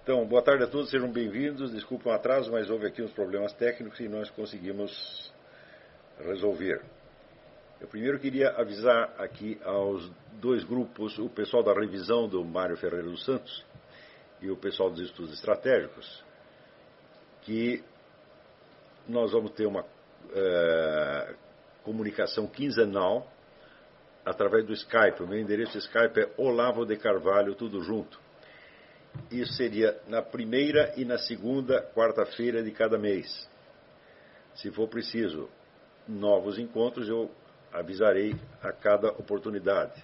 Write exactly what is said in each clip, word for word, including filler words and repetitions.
Então, boa tarde a todos, sejam bem-vindos. Desculpa o atraso, mas houve aqui uns problemas técnicos e nós conseguimos resolver. Eu primeiro queria avisar aqui aos dois grupos, o pessoal da revisão do Mário Ferreira dos Santos e o pessoal dos estudos estratégicos, que nós vamos ter uma é, comunicação quinzenal através do Skype. O meu endereço do Skype é Olavo de Carvalho, tudo junto. Isso seria na primeira e na segunda quarta-feira de cada mês. Se for preciso novos encontros, eu avisarei a cada oportunidade.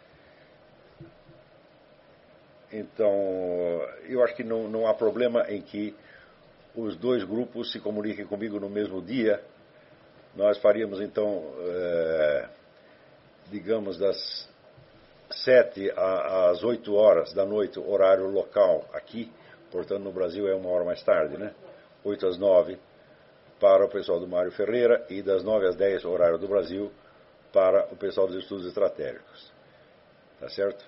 Então, eu acho que não, não há problema em que os dois grupos se comuniquem comigo no mesmo dia. Nós faríamos, então, é, digamos, das sete às oito horas da noite, horário local aqui, portanto no Brasil é uma hora mais tarde, né? oito às nove para o pessoal do Mário Ferreira e das nove às dez, horário do Brasil, para o pessoal dos estudos estratégicos. Tá certo?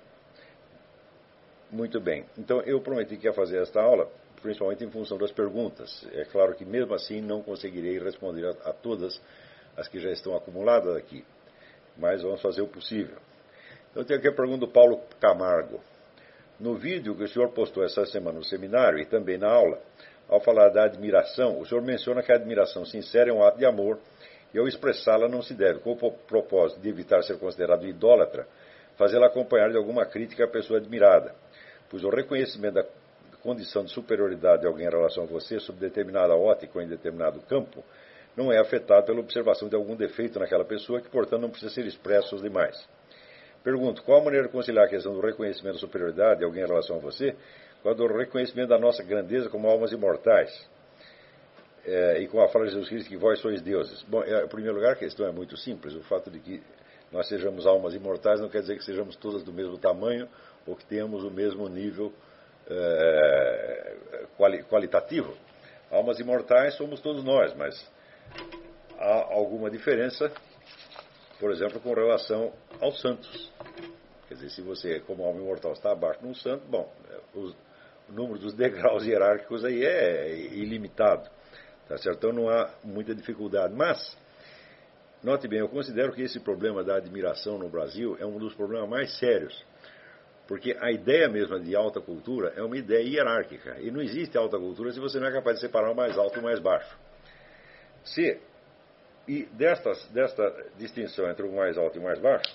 Muito bem. Então eu prometi que ia fazer esta aula, principalmente em função das perguntas. É claro que mesmo assim não conseguirei responder a, a todas as que já estão acumuladas aqui, mas vamos fazer o possível. Eu tenho aqui a pergunta do Paulo Camargo. No vídeo que o senhor postou essa semana no seminário e também na aula, ao falar da admiração, o senhor menciona que a admiração sincera é um ato de amor e ao expressá-la não se deve, com o propósito de evitar ser considerado idólatra, fazê-la acompanhar de alguma crítica à pessoa admirada, pois o reconhecimento da condição de superioridade de alguém em relação a você, sob determinada ótica ou em determinado campo, não é afetado pela observação de algum defeito naquela pessoa que, portanto, não precisa ser expresso aos demais. Pergunto, qual a maneira de conciliar a questão do reconhecimento da superioridade de alguém em relação a você com a do reconhecimento da nossa grandeza como almas imortais? É, e com a frase de Jesus Cristo que vós sois deuses. Bom, em primeiro lugar, a questão é muito simples. O fato de que nós sejamos almas imortais não quer dizer que sejamos todas do mesmo tamanho ou que tenhamos o mesmo nível é, quali, qualitativo. Almas imortais somos todos nós, mas há alguma diferença, por exemplo, com relação aos santos. Quer dizer, se você, como alma imortal, está abaixo de um santo, bom, os, o número dos degraus hierárquicos aí é ilimitado. Tá certo? Então não há muita dificuldade. Mas, note bem, eu considero que esse problema da admiração no Brasil é um dos problemas mais sérios. Porque a ideia mesma de alta cultura é uma ideia hierárquica. E não existe alta cultura se você não é capaz de separar o mais alto e o mais baixo. Se E desta, desta distinção entre o mais alto e o mais baixo,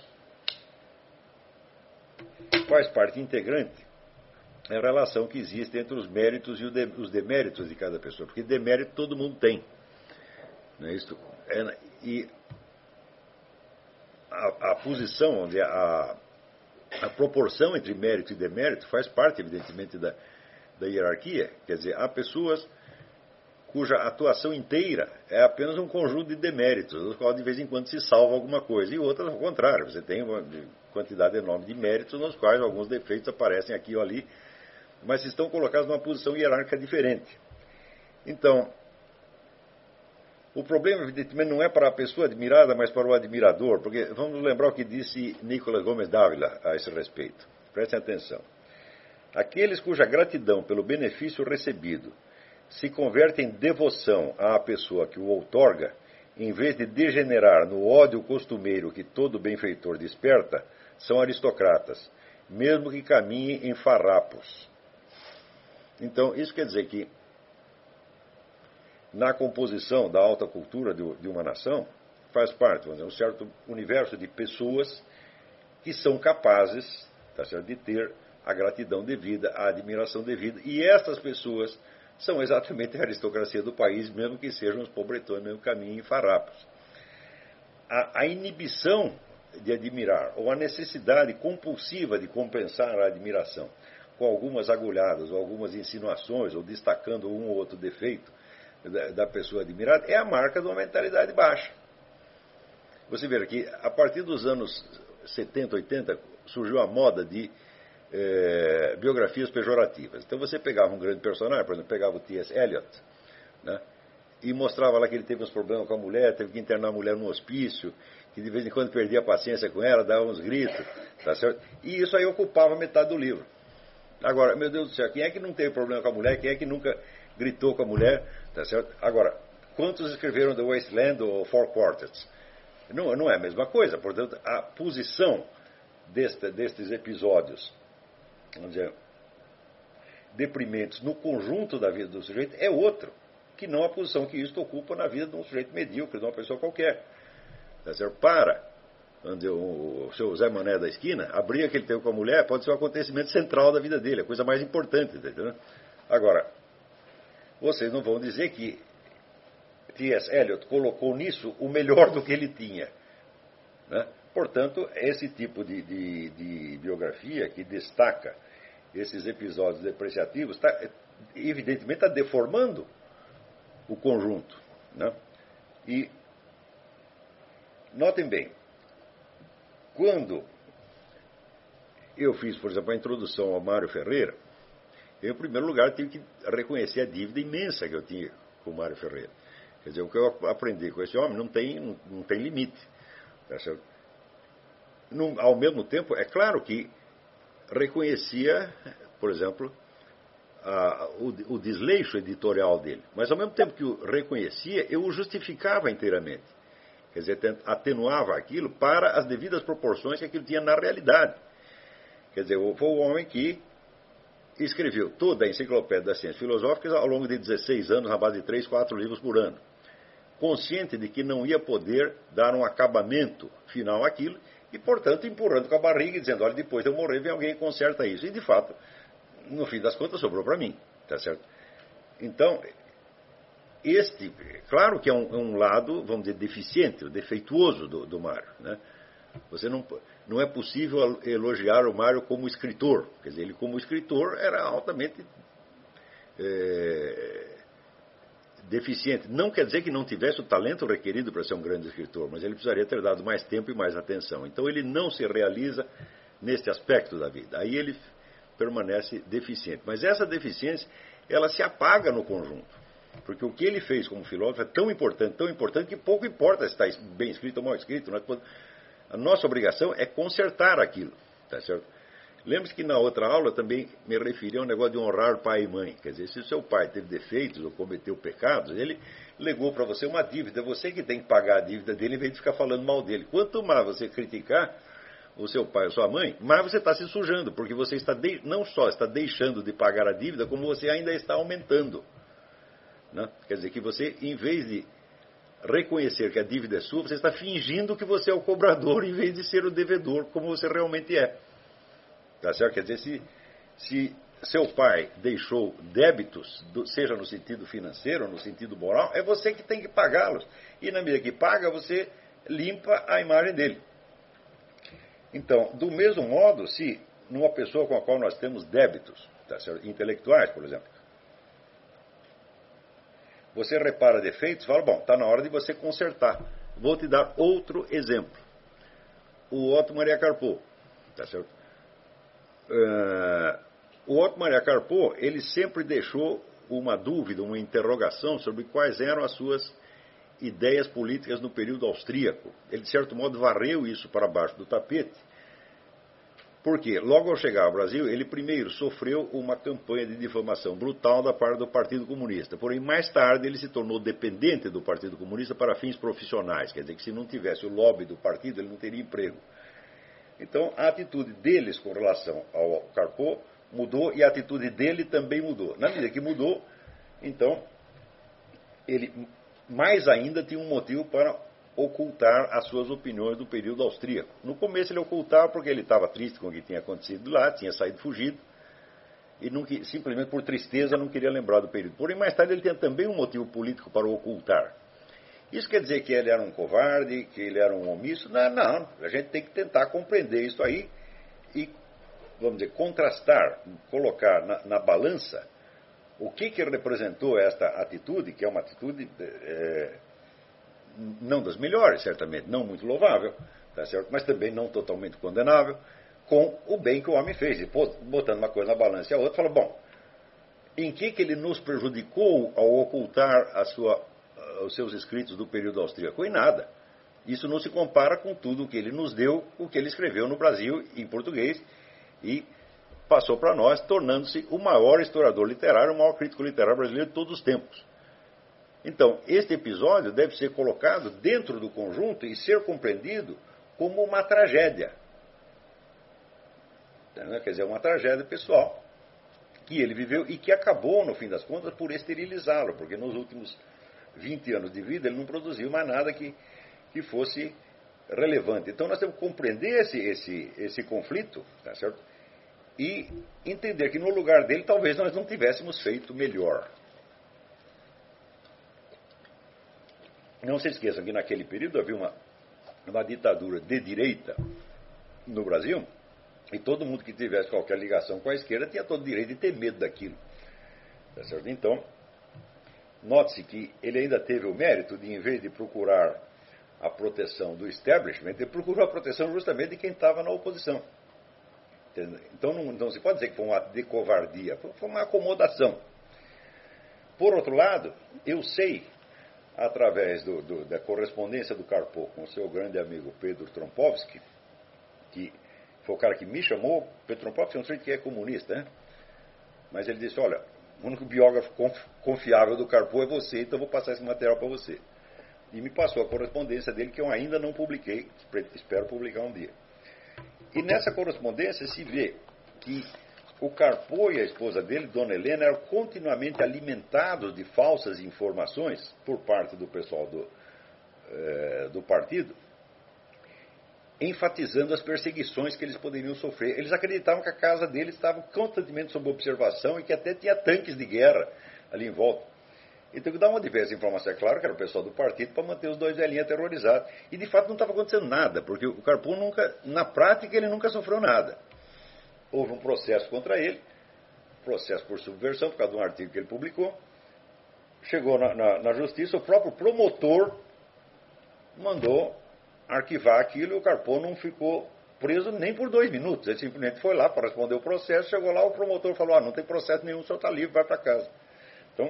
faz parte integrante a relação que existe entre os méritos e os deméritos de cada pessoa. Porque demérito todo mundo tem. Não é isso? É, e a, a posição, onde a, a proporção entre mérito e demérito faz parte, evidentemente, da, da hierarquia. Quer dizer, há pessoas cuja atuação inteira é apenas um conjunto de deméritos, dos quais de vez em quando se salva alguma coisa, e outras ao contrário. Você tem uma quantidade enorme de méritos, nos quais alguns defeitos aparecem aqui ou ali, mas estão colocados numa posição hierárquica diferente. Então, o problema, evidentemente, não é para a pessoa admirada, mas para o admirador, porque vamos lembrar o que disse Nicolas Gomes Dávila a esse respeito. Prestem atenção. Aqueles cuja gratidão pelo benefício recebido se converte em devoção à pessoa que o outorga, em vez de degenerar no ódio costumeiro que todo benfeitor desperta, são aristocratas, mesmo que caminhem em farrapos. Então, isso quer dizer que, na composição da alta cultura de uma nação, faz parte, vamos dizer, um certo universo de pessoas que são capazes, tá certo, de ter a gratidão devida, a admiração devida, e estas pessoas são exatamente a aristocracia do país, mesmo que sejam os pobretões, mesmo caminho em farrapos. A, a inibição de admirar, ou a necessidade compulsiva de compensar a admiração, com algumas agulhadas, ou algumas insinuações, ou destacando um ou outro defeito da, da pessoa admirada, é a marca de uma mentalidade baixa. Você vê que, a partir dos anos setenta, oitenta, surgiu a moda de É, biografias pejorativas. Então você pegava um grande personagem, por exemplo, pegava o T S Eliot, né, e mostrava lá que ele teve uns problemas com a mulher, teve que internar a mulher num hospício, que de vez em quando perdia a paciência com ela, dava uns gritos, tá certo? E isso aí ocupava metade do livro. Agora, meu Deus do céu, quem é que não teve problema com a mulher? Quem é que nunca gritou com a mulher? Tá certo? Agora, quantos escreveram The Wasteland ou Four Quartets? Não, não é a mesma coisa. Portanto, a posição deste, destes episódios, vamos dizer, deprimentes no conjunto da vida do sujeito é outro, que não a posição que isto ocupa na vida de um sujeito medíocre, de uma pessoa qualquer. Tá certo? Para, vamos dizer, o seu Zé Mané da esquina, a briga que ele teve com a mulher pode ser um acontecimento central da vida dele, a coisa mais importante. Tá entendendo? Agora, vocês não vão dizer que T S Eliot colocou nisso o melhor do que ele tinha. Né? Portanto, esse tipo de, de, de biografia que destaca esses episódios depreciativos, tá, evidentemente está deformando o conjunto. Né? E, notem bem, quando eu fiz, por exemplo, a introdução ao Mário Ferreira, eu, em primeiro lugar, tive que reconhecer a dívida imensa que eu tinha com o Mário Ferreira. Quer dizer, o que eu aprendi com esse homem não tem, não, não tem limite. Não, ao mesmo tempo, é claro que reconhecia, por exemplo, a, o, o desleixo editorial dele. Mas, ao mesmo tempo que o reconhecia, eu o justificava inteiramente. Quer dizer, atenuava aquilo para as devidas proporções que aquilo tinha na realidade. Quer dizer, foi o homem que escreveu toda a enciclopédia das ciências filosóficas ao longo de dezesseis anos, na base de três, quatro livros por ano. Consciente de que não ia poder dar um acabamento final àquilo, e, portanto, empurrando com a barriga e dizendo, olha, depois de eu morrer, vem alguém e conserta isso. E, de fato, no fim das contas, sobrou para mim. Tá certo? Então, este, claro que é um, é um lado, vamos dizer, deficiente, defeituoso do, do Mário. Né? Você não, não é possível elogiar o Mário como escritor. Quer dizer, ele como escritor era altamente é, deficiente. Não quer dizer que não tivesse o talento requerido para ser um grande escritor, mas ele precisaria ter dado mais tempo e mais atenção. Então ele não se realiza neste aspecto da vida. Aí ele permanece deficiente. Mas essa deficiência, ela se apaga no conjunto. Porque o que ele fez como filósofo é tão importante, tão importante, que pouco importa se está bem escrito ou mal escrito. A nossa obrigação é consertar aquilo. Tá certo? Lembre-se que na outra aula também me referi a um negócio de honrar pai e mãe. Quer dizer, se o seu pai teve defeitos ou cometeu pecados, ele legou para você uma dívida. É você que tem que pagar a dívida dele em vez de ficar falando mal dele. Quanto mais você criticar o seu pai ou sua mãe, mais você está se sujando, porque você está de... não só está deixando de pagar a dívida, como você ainda está aumentando. Né? Quer dizer, que você, em vez de reconhecer que a dívida é sua, você está fingindo que você é o cobrador em vez de ser o devedor, como você realmente é. Tá certo? Quer dizer, se, se seu pai deixou débitos, seja no sentido financeiro ou no sentido moral, é você que tem que pagá-los. E na medida que paga, você limpa a imagem dele. Então, do mesmo modo, se numa pessoa com a qual nós temos débitos, tá certo? Intelectuais, por exemplo, você repara defeitos, fala, bom, está na hora de você consertar. Vou te dar outro exemplo. O Otto Maria Carpo, tá certo? Uh, o Otto Maria Carpo, ele sempre deixou uma dúvida, uma interrogação sobre quais eram as suas ideias políticas no período austríaco. Ele, de certo modo, varreu isso para baixo do tapete, porque logo ao chegar ao Brasil, ele primeiro sofreu uma campanha de difamação brutal da parte do Partido Comunista. Porém, mais tarde, ele se tornou dependente do Partido Comunista para fins profissionais. Quer dizer que se não tivesse o lobby do partido, ele não teria emprego. Então, a atitude deles com relação ao Carpo mudou e a atitude dele também mudou. Na medida que mudou, então, ele mais ainda tinha um motivo para ocultar as suas opiniões do período austríaco. No começo ele ocultava porque ele estava triste com o que tinha acontecido lá, tinha saído fugido, e não, simplesmente por tristeza não queria lembrar do período. Porém, mais tarde ele tinha também um motivo político para o ocultar. Isso quer dizer que ele era um covarde, que ele era um omisso? Não, não. A gente tem que tentar compreender isso aí e, vamos dizer, contrastar, colocar na, na balança o que, que representou esta atitude, que é uma atitude é, não das melhores, certamente, não muito louvável, tá certo? Mas também não totalmente condenável, com o bem que o homem fez. E botando uma coisa na balança e a outra, fala, bom, em que, que ele nos prejudicou ao ocultar a sua... os seus escritos do período austríaco? Em nada. Isso não se compara com tudo o que ele nos deu, o que ele escreveu no Brasil em português e passou para nós, tornando-se o maior historiador literário, o maior crítico literário brasileiro de todos os tempos. Então, este episódio deve ser colocado dentro do conjunto e ser compreendido como uma tragédia. Quer dizer, uma tragédia pessoal que ele viveu e que acabou, no fim das contas, por esterilizá-lo, porque nos últimos vinte anos de vida ele não produziu mais nada que, que fosse relevante. Então nós temos que compreender esse, esse, esse conflito, tá certo? E entender que no lugar dele talvez nós não tivéssemos feito melhor. Não se esqueçam que naquele período havia uma, uma ditadura de direita no Brasil, e todo mundo que tivesse qualquer ligação com a esquerda tinha todo o direito de ter medo daquilo. Tá certo? Então, note-se que ele ainda teve o mérito de, em vez de procurar a proteção do establishment, ele procurou a proteção justamente de quem estava na oposição. Então não, não se pode dizer que foi um ato de covardia, foi uma acomodação. Por outro lado, eu sei, através do, do, da correspondência do Carpo com o seu grande amigo Pedro Trompovski, que foi o cara que me chamou. Pedro Trompovski é um sujeito que é comunista, né? Mas ele disse, olha, o único biógrafo confiável do Carpo é você, então eu vou passar esse material para você. E me passou a correspondência dele, que eu ainda não publiquei, espero publicar um dia. E nessa correspondência se vê que o Carpo e a esposa dele, Dona Helena, eram continuamente alimentados de falsas informações por parte do pessoal do, eh, do partido, enfatizando as perseguições que eles poderiam sofrer. Eles acreditavam que a casa deles estava constantemente sob observação e que até tinha tanques de guerra ali em volta. Então, que dá uma diversa informação, é claro que era o pessoal do partido, para manter os dois velhinhos aterrorizados. E, de fato, não estava acontecendo nada, porque o Carpo nunca, na prática, ele nunca sofreu nada. Houve um processo contra ele, processo por subversão, por causa de um artigo que ele publicou. Chegou na, na, na justiça, o próprio promotor mandou arquivar aquilo e o Carpo não ficou preso nem por dois minutos. Ele simplesmente foi lá para responder o processo, chegou lá, o promotor falou, ah, não tem processo nenhum, o senhor está livre, vai para casa. Então,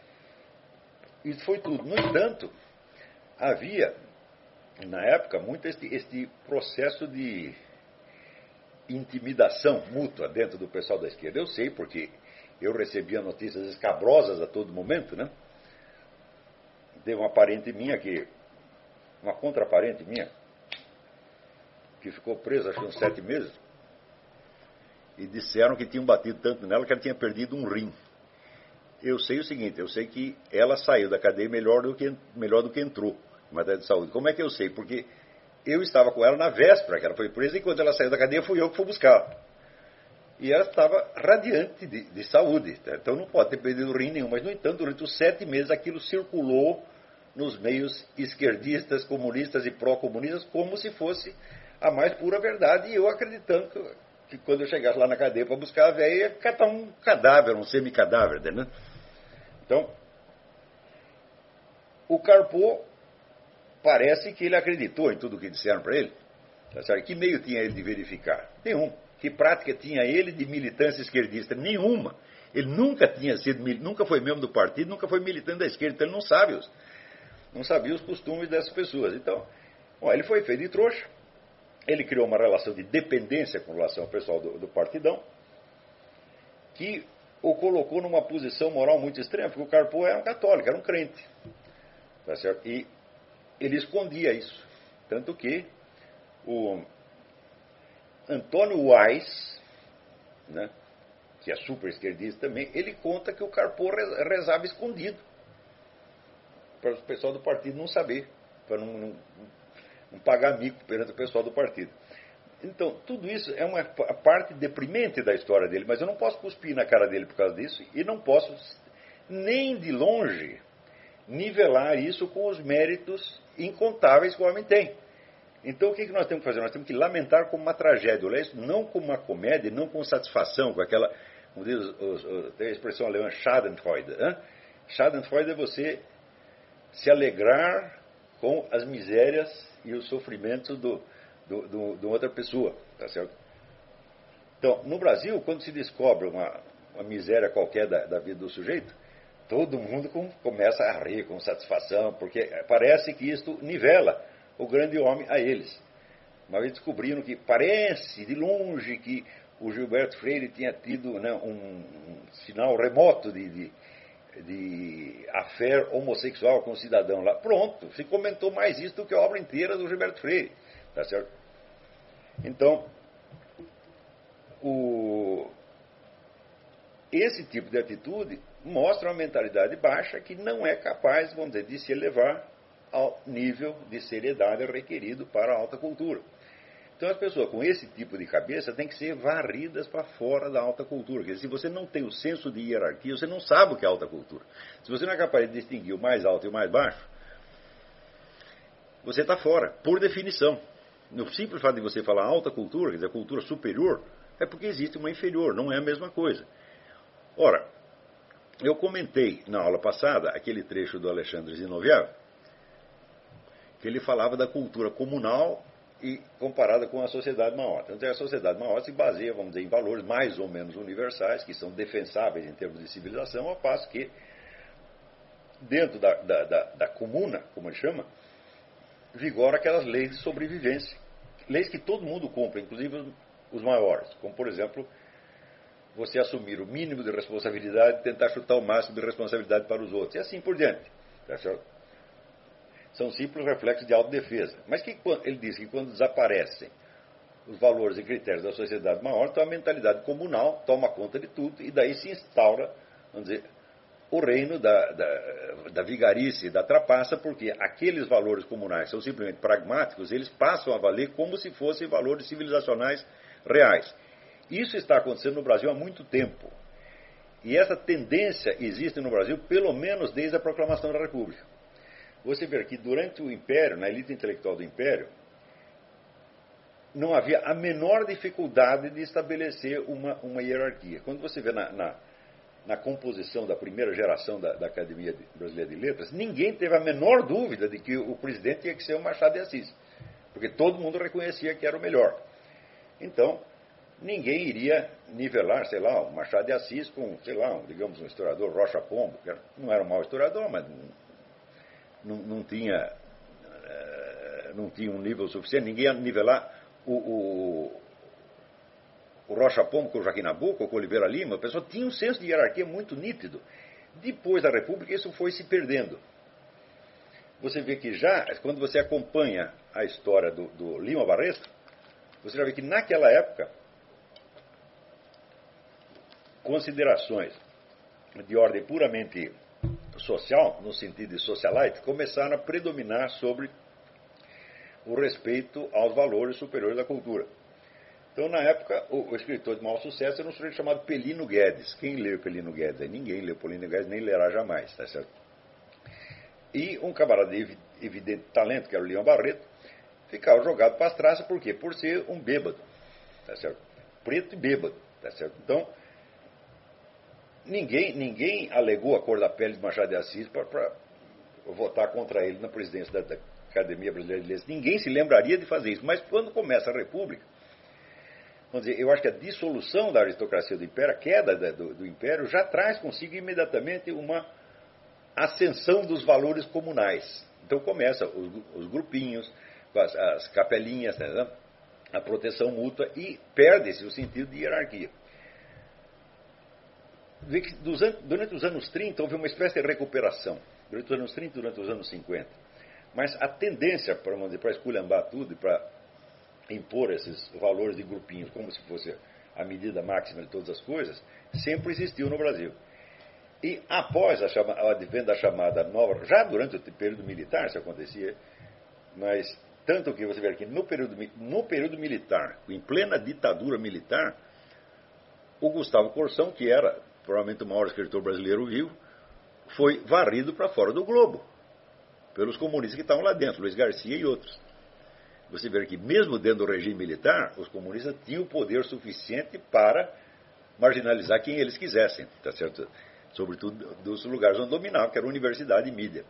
isso foi tudo. No entanto, havia, na época, muito este, este processo de intimidação mútua dentro do pessoal da esquerda. Eu sei, porque eu recebia notícias escabrosas a todo momento, né? Teve uma parente minha que, uma contraparente minha, que ficou presa, acho que uns sete meses, e disseram que tinham batido tanto nela que ela tinha perdido um rim. Eu sei o seguinte, eu sei que ela saiu da cadeia melhor do que, melhor do que entrou em matéria de saúde. Como é que eu sei? Porque eu estava com ela na véspera que ela foi presa, e quando ela saiu da cadeia fui eu que fui buscar. E ela estava radiante de, de saúde. Então não pode ter perdido rim nenhum. Mas, no entanto, durante os sete meses aquilo circulou nos meios esquerdistas, comunistas e pró-comunistas como se fosse a mais pura verdade. E eu acreditando que, que quando eu chegasse lá na cadeia para buscar a velha, ia catar um cadáver, um semi-cadáver, né? Então, o Carpo parece que ele acreditou em tudo o que disseram para ele. Tá certo? Que meio tinha ele de verificar? Nenhum. Que prática tinha ele de militância esquerdista? Nenhuma. Ele nunca tinha sido, nunca foi membro do partido, nunca foi militante da esquerda, então ele não sabe os, não sabia os costumes dessas pessoas. Então, bom, ele foi feito de trouxa. Ele criou uma relação de dependência com relação ao pessoal do, do partidão, que o colocou numa posição moral muito extrema, porque o Carpo era um católico, era um crente. Tá certo? E ele escondia isso. Tanto que o Antônio Weiss, né, que é super esquerdista também, ele conta que o Carpo rezava escondido, para o pessoal do partido não saber, para não, não, não pagar mico perante o pessoal do partido. Então, tudo isso é uma parte deprimente da história dele, mas eu não posso cuspir na cara dele por causa disso, e não posso, nem de longe, nivelar isso com os méritos incontáveis que o homem tem. Então, o que nós temos que fazer? Nós temos que lamentar como uma tragédia, olhar isso não como uma comédia, não com satisfação, com aquela, como diz os, os, tem a expressão alemã, Schadenfreude. Hein? Schadenfreude é você se alegrar com as misérias e os sofrimentos do Do, do, de outra pessoa, tá certo? Então, no Brasil, quando se descobre uma, uma miséria qualquer da, da vida do sujeito, todo mundo com, começa a rir com satisfação, porque parece que isto nivela o grande homem a eles. Uma vez descobriram que parece, de longe, que o Gilberto Freire tinha tido, né, um, um sinal remoto de, de, de affair homossexual com um cidadão lá. Pronto, se comentou mais isso do que a obra inteira do Gilberto Freire. Tá certo? Então, o, esse tipo de atitude mostra uma mentalidade baixa que não é capaz, vamos dizer, de se elevar ao nível de seriedade requerido para a alta cultura. Então as pessoas com esse tipo de cabeça têm que ser varridas para fora da alta cultura. Quer dizer, se você não tem o senso de hierarquia, você não sabe o que é alta cultura. Se você não é capaz de distinguir o mais alto e o mais baixo, você está fora, por definição. No simples fato de você falar alta cultura, quer dizer, cultura superior, é porque existe uma inferior, não é a mesma coisa. Ora, eu comentei na aula passada aquele trecho do Alexandre Zinoviev, que ele falava da cultura comunal e comparada com a sociedade maótica. Então, a sociedade maótica se baseia, vamos dizer, em valores mais ou menos universais, que são defensáveis em termos de civilização, ao passo que, dentro da, da, da, da comuna, como ele chama, vigora aquelas leis de sobrevivência. Leis que todo mundo cumpre, inclusive os, os maiores. Como, por exemplo, você assumir o mínimo de responsabilidade e tentar chutar o máximo de responsabilidade para os outros. E assim por diante. Tá certo? São simples reflexos de autodefesa. Mas que, ele diz que quando desaparecem os valores e critérios da sociedade maior, então a mentalidade comunal toma conta de tudo e daí se instaura, vamos dizer, o reino da, da, da vigarice e da trapaça, porque aqueles valores comunais são simplesmente pragmáticos, eles passam a valer como se fossem valores civilizacionais reais. Isso está acontecendo no Brasil há muito tempo. E essa tendência existe no Brasil pelo menos desde a proclamação da República. Você vê que durante o Império, na elite intelectual do Império, não havia a menor dificuldade de estabelecer uma, uma hierarquia. Quando você vê na, na, na composição da primeira geração da, da Academia Brasileira de Letras, ninguém teve a menor dúvida de que o presidente tinha que ser o Machado de Assis, porque todo mundo reconhecia que era o melhor. Então, ninguém iria nivelar, sei lá, o Machado de Assis com, sei lá, um, digamos, um historiador Rocha Pombo, que não era um mau historiador, mas não, não, tinha, não tinha um nível suficiente, ninguém ia nivelar o, o, o Rocha Pombo com o Joaquim Nabuco, com o Oliveira Lima. A pessoa tinha um senso de hierarquia muito nítido. Depois da República, isso foi se perdendo. Você vê que já, quando você acompanha a história do, do Lima Barreto, você já vê que naquela época, considerações de ordem puramente social, no sentido de socialite, começaram a predominar sobre o respeito aos valores superiores da cultura. Então, na época, o, o escritor de maior sucesso era um sujeito chamado Pelino Guedes. Quem leu Pelino Guedes? Ninguém leu Pelino Guedes, nem lerá jamais, tá certo? E um camarada de evidente talento, que era o Lima Barreto, ficava jogado para as traças, por quê? Por ser um bêbado, tá certo? Preto e bêbado, tá certo? Então, ninguém, ninguém alegou a cor da pele de Machado de Assis para votar contra ele na presidência da, da Academia Brasileira de Letras. Ninguém se lembraria de fazer isso. Mas quando começa a República, vamos dizer, eu acho que a dissolução da aristocracia do Império, a queda da, do, do Império, já traz consigo imediatamente uma ascensão dos valores comunais. Então começa os, os grupinhos, as, as capelinhas, né, a proteção mútua, e perde-se o sentido de hierarquia. Vê que dos, durante os anos trinta houve uma espécie de recuperação. Durante os anos trinta, durante os anos cinquenta. Mas a tendência para, vamos dizer, para esculhambar tudo e para impor esses valores de grupinhos como se fosse a medida máxima de todas as coisas, sempre existiu no Brasil. E após a chama, o advento da chamada nova, já durante o período militar isso acontecia, mas tanto que você vê que no período, no período militar, em plena ditadura militar, o Gustavo Corsão, que era provavelmente o maior escritor brasileiro vivo, foi varrido para fora do globo pelos comunistas que estavam lá dentro, Luiz Garcia e outros. Você vê que mesmo dentro do regime militar, os comunistas tinham poder suficiente para marginalizar quem eles quisessem, tá certo? Sobretudo dos lugares onde dominavam, que era universidade e mídia.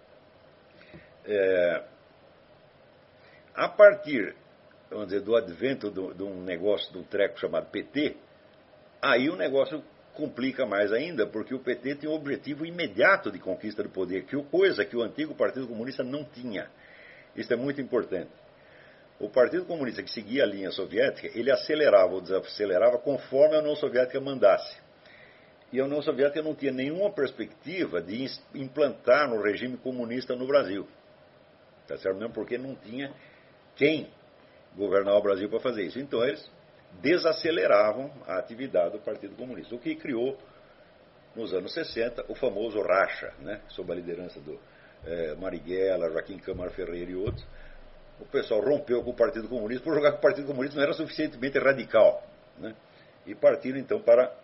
É, a partir, vamos dizer, do advento de, de um negócio, de um treco chamado P T, aí o negócio complica mais ainda, porque o P T tem um objetivo imediato de conquista do poder, que é coisa que o antigo Partido Comunista não tinha. Isso é muito importante. O Partido Comunista, que seguia a linha soviética, ele acelerava ou desacelerava conforme a União Soviética mandasse. E a União Soviética não tinha nenhuma perspectiva de implantar no regime comunista no Brasil. Tá certo? Mesmo porque não tinha quem governar o Brasil para fazer isso. Então eles desaceleravam a atividade do Partido Comunista, o que criou, nos anos sessenta, o famoso racha, né? Sob a liderança do eh, Marighella, Joaquim Câmara Ferreira e outros. O pessoal rompeu com o Partido Comunista por jogar que o Partido Comunista não era suficientemente radical, né? E partiram então para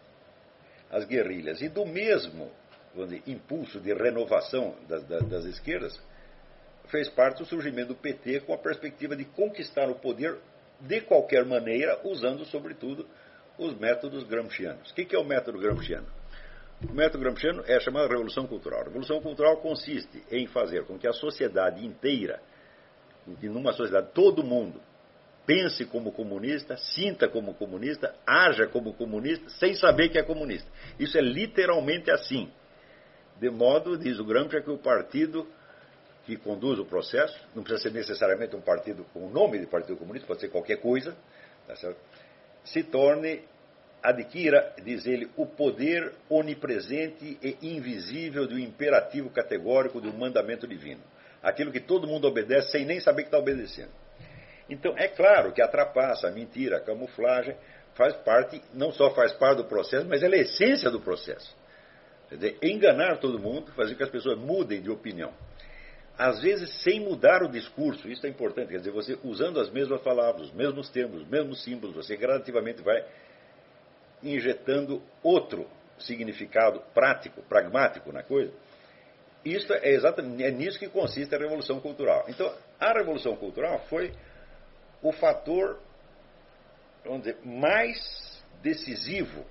as guerrilhas. E do mesmo, vamos dizer, impulso de renovação das, das, das esquerdas, fez parte o surgimento do P T com a perspectiva de conquistar o poder de qualquer maneira, usando sobretudo os métodos gramscianos. O que é o método gramsciano? O método gramsciano é a chamada Revolução Cultural. A Revolução Cultural consiste em fazer com que a sociedade inteira, que numa sociedade todo mundo pense como comunista, sinta como comunista, haja como comunista, sem saber que é comunista. Isso é literalmente assim. De modo, diz o Gramsci, que o partido que conduz o processo, não precisa ser necessariamente um partido com o nome de Partido Comunista, pode ser qualquer coisa, tá certo? Se torne, adquira, diz ele, o poder onipresente e invisível do imperativo categórico do mandamento divino. Aquilo que todo mundo obedece sem nem saber que está obedecendo. Então, é claro que a trapaça, a mentira, a camuflagem, faz parte, não só faz parte do processo, mas ela é a essência do processo. Quer dizer, enganar todo mundo, fazer com que as pessoas mudem de opinião. Às vezes, sem mudar o discurso, isso é importante, quer dizer, você usando as mesmas palavras, os mesmos termos, os mesmos símbolos, você gradativamente vai injetando outro significado prático, pragmático na coisa. Isso é exatamente é nisso que consiste a Revolução Cultural. Então, a Revolução Cultural foi o fator, vamos dizer, mais decisivo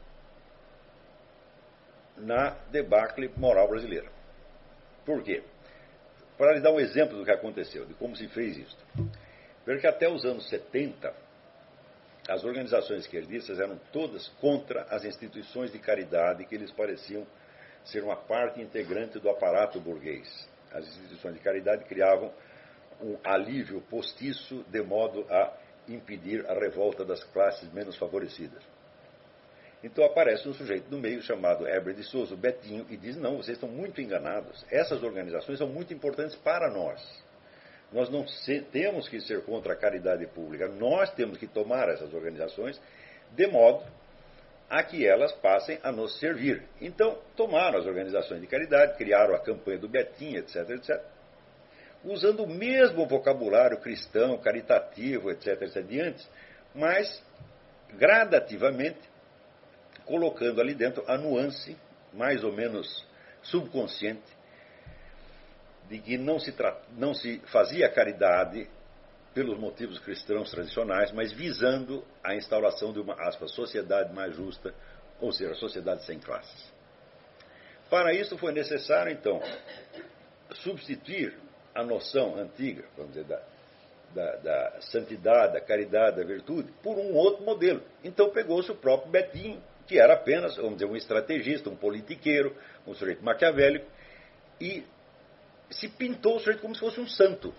na debacle moral brasileira. Por quê? Para lhe dar um exemplo do que aconteceu, de como se fez isso. Veja que até os anos setenta, as organizações esquerdistas eram todas contra as instituições de caridade que lhes pareciam ser uma parte integrante do aparato burguês. As instituições de caridade criavam um alívio postiço de modo a impedir a revolta das classes menos favorecidas. Então aparece um sujeito no meio chamado Heber de Souza, o Betinho, e diz, não, vocês estão muito enganados. Essas organizações são muito importantes para nós. Nós não se, temos que ser contra a caridade pública. Nós temos que tomar essas organizações de modo a que elas passem a nos servir. Então, tomaram as organizações de caridade, criaram a campanha do Betinho, etc, etcétera, usando o mesmo vocabulário cristão, caritativo, etc, etcétera, mas gradativamente colocando ali dentro a nuance, mais ou menos subconsciente, de que não se, tra... não se fazia caridade pelos motivos cristãos tradicionais, mas visando a instauração de uma, aspas, sociedade mais justa, ou seja, sociedade sem classes. Para isso foi necessário, então, substituir a noção antiga, vamos dizer, da, da, da santidade, da caridade, da virtude, por um outro modelo. Então pegou-se o próprio Betinho, que era apenas, vamos dizer, um estrategista, um politiqueiro, um sujeito maquiavélico, e se pintou o sujeito como se fosse um santo.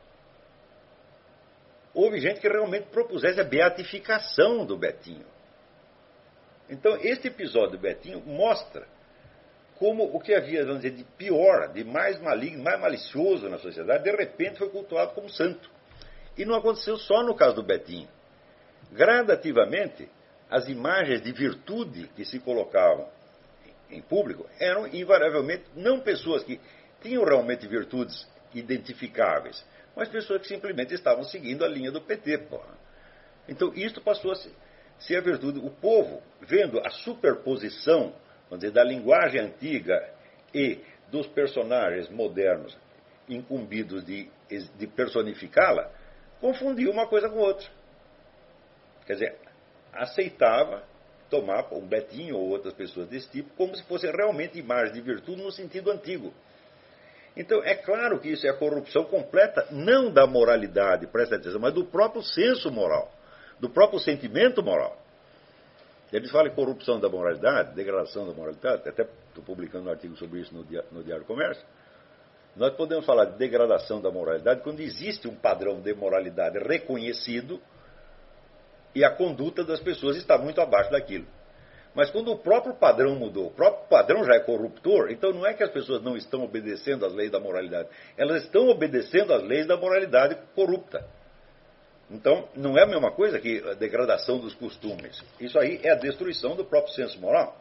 Houve gente que realmente propusesse a beatificação do Betinho. Então, este episódio do Betinho mostra como o que havia, vamos dizer, de pior, de mais maligno, mais malicioso na sociedade, de repente foi cultuado como santo. E não aconteceu só no caso do Betinho. Gradativamente, as imagens de virtude que se colocavam em público eram invariavelmente não pessoas que tinham realmente virtudes identificáveis, mas pessoas que simplesmente estavam seguindo a linha do P T. Porra. Então, isto passou a ser a virtude. O povo, vendo a superposição, vamos dizer, da linguagem antiga e dos personagens modernos incumbidos de, de personificá-la, confundiu uma coisa com outra. Quer dizer, aceitava tomar um Betinho ou outras pessoas desse tipo como se fossem realmente imagens de virtude no sentido antigo. Então, é claro que isso é a corrupção completa, não da moralidade, presta atenção, mas do próprio senso moral, do próprio sentimento moral. Eles falam em corrupção da moralidade, degradação da moralidade, até estou publicando um artigo sobre isso no Diário, no Diário do Comércio. Nós podemos falar de degradação da moralidade quando existe um padrão de moralidade reconhecido e a conduta das pessoas está muito abaixo daquilo. Mas quando o próprio padrão mudou, o próprio padrão já é corruptor, então não é que as pessoas não estão obedecendo às leis da moralidade, elas estão obedecendo às leis da moralidade corrupta. Então, não é a mesma coisa que a degradação dos costumes. Isso aí é a destruição do próprio senso moral.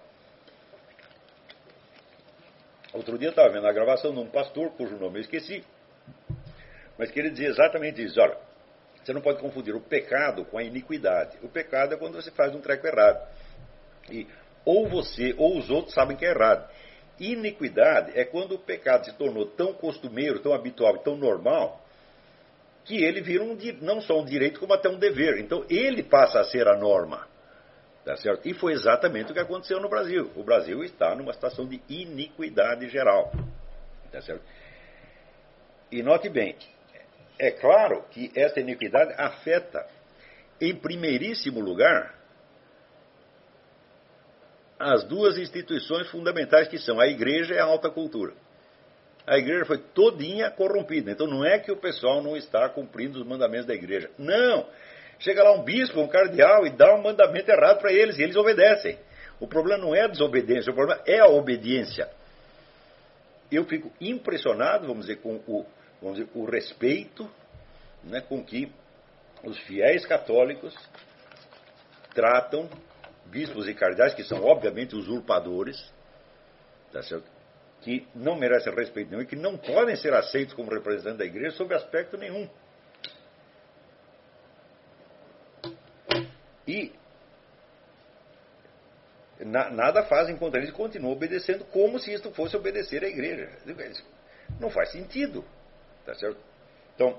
Outro dia eu estava vendo a gravação de um pastor, cujo nome eu esqueci, mas que ele dizia exatamente isso. Olha, você não pode confundir o pecado com a iniquidade. O pecado é quando você faz um treco errado. E ou você ou os outros sabem que é errado. Iniquidade é quando o pecado se tornou tão costumeiro, tão habitual, tão normal, que ele vira um, não só um direito, como até um dever. Então ele passa a ser a norma. Tá certo? E foi exatamente o que aconteceu no Brasil. O Brasil está numa situação de iniquidade geral. Tá certo? E note bem, é claro que essa iniquidade afeta, em primeiríssimo lugar, as duas instituições fundamentais que são a igreja e a alta cultura. A igreja foi todinha corrompida. Então não é que o pessoal não está cumprindo os mandamentos da igreja. Não! Chega lá um bispo, um cardeal e dá um mandamento errado para eles e eles obedecem. O problema não é a desobediência, o problema é a obediência. Eu fico impressionado, vamos dizer, com o, vamos dizer, o respeito, né, com que os fiéis católicos tratam bispos e cardeais, que são obviamente usurpadores, tá certo? Que não merecem respeito nenhum e que não podem ser aceitos como representantes da igreja sob aspecto nenhum. E na, nada fazem contra eles, continuam obedecendo como se isto fosse obedecer à igreja. Não faz sentido, tá certo? Então,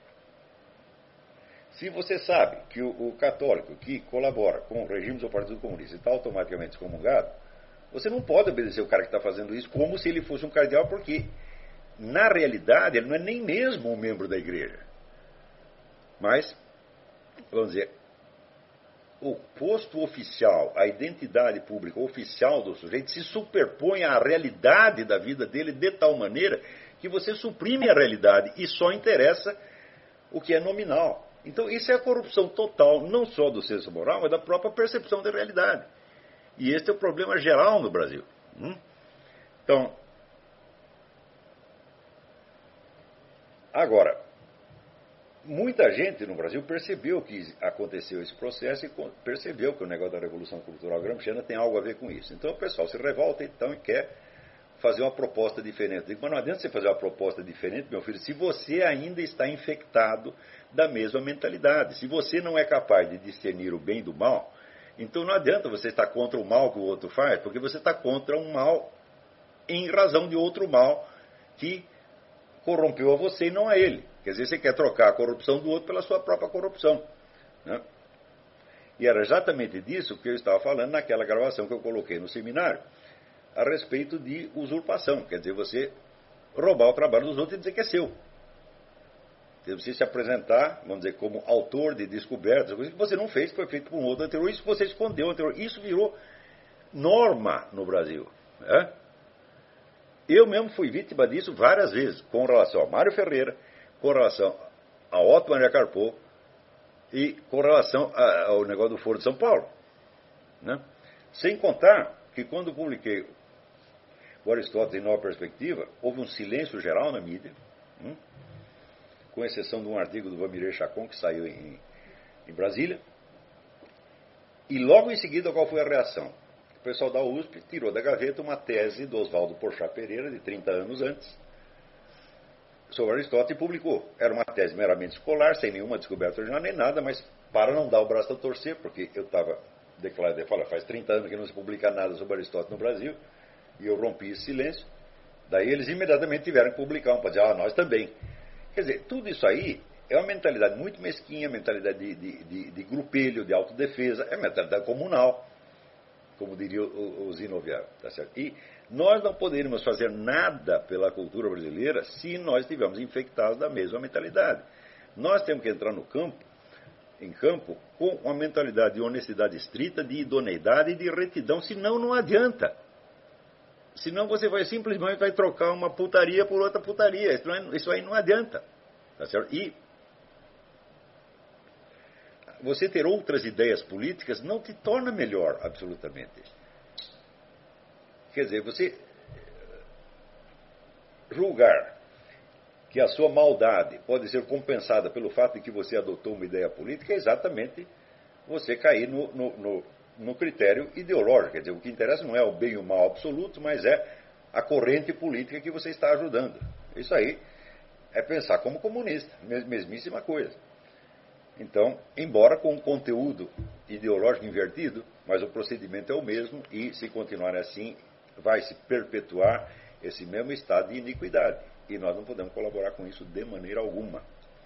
se você sabe que o, o católico que colabora com o regime do Partido Comunista está automaticamente excomungado, você não pode obedecer o cara que está fazendo isso como se ele fosse um cardeal, porque, na realidade, ele não é nem mesmo um membro da igreja. Mas, vamos dizer, o posto oficial, a identidade pública oficial do sujeito se superpõe à realidade da vida dele de tal maneira que você suprime a realidade e só interessa o que é nominal. Então, isso é a corrupção total, não só do senso moral, mas da própria percepção da realidade. E este é o problema geral no Brasil. Hum? Então, agora, muita gente no Brasil percebeu que aconteceu esse processo e percebeu que o negócio da Revolução Cultural Gramsciana tem algo a ver com isso. Então o pessoal se revolta então e quer fazer uma proposta diferente. Eu digo, mas não adianta você fazer uma proposta diferente, meu filho, se você ainda está infectado da mesma mentalidade. Se você não é capaz de discernir o bem do mal, então não adianta você estar contra o mal que o outro faz, porque você está contra um mal em razão de outro mal que corrompeu a você e não a ele. Quer dizer, você quer trocar a corrupção do outro pela sua própria corrupção. Né? E era exatamente disso que eu estava falando naquela gravação que eu coloquei no seminário, a respeito de usurpação. Quer dizer, você roubar o trabalho dos outros e dizer que é seu. Você se apresentar, vamos dizer, como autor de descobertas, coisas que você não fez, que foi feito por um outro anterior, isso que você escondeu anterior. Isso virou norma no Brasil. Né? Eu mesmo fui vítima disso várias vezes, com relação a Mário Ferreira, com relação a Otto Maria Carpo e com relação a, ao negócio do Foro de São Paulo. Né? Sem contar que quando publiquei o Aristóteles em Nova Perspectiva, houve um silêncio geral na mídia, né? Com exceção de um artigo do Vamiré Chacon que saiu em, em Brasília. E logo em seguida, qual foi a reação? O pessoal da U S P tirou da gaveta uma tese do Oswaldo Porchat Pereira, de trinta anos antes, sobre Aristóteles e publicou. Era uma tese meramente escolar, sem nenhuma descoberta original nem nada, mas para não dar o braço a torcer, porque eu estava declarado, eu falo, faz trinta anos que não se publica nada sobre Aristóteles no Brasil, e eu rompi esse silêncio. Daí eles imediatamente tiveram que publicar um para dizer, ah, nós também. Quer dizer, tudo isso aí é uma mentalidade muito mesquinha, mentalidade de, de, de, de grupelho, de autodefesa, é mentalidade comunal, como diria o, o Zinoviev, tá certo? E nós não poderíamos fazer nada pela cultura brasileira se nós estivermos infectados da mesma mentalidade. Nós temos que entrar no campo, em campo, com uma mentalidade de honestidade estrita, de idoneidade e de retidão, senão não adianta. Senão você vai simplesmente vai trocar uma putaria por outra putaria. Isso, não é, isso aí não adianta. Tá certo? E você ter outras ideias políticas não te torna melhor, absolutamente. Quer dizer, você julgar que a sua maldade pode ser compensada pelo fato de que você adotou uma ideia política é exatamente você cair no, no, no, no critério ideológico. Quer dizer, o que interessa não é o bem e o mal absoluto, mas é a corrente política que você está ajudando. Isso aí é pensar como comunista, mesmíssima coisa. Então, embora com um conteúdo ideológico invertido, mas o procedimento é o mesmo e, se continuar assim, vai se perpetuar esse mesmo estado de iniquidade. E nós não podemos colaborar com isso de maneira alguma.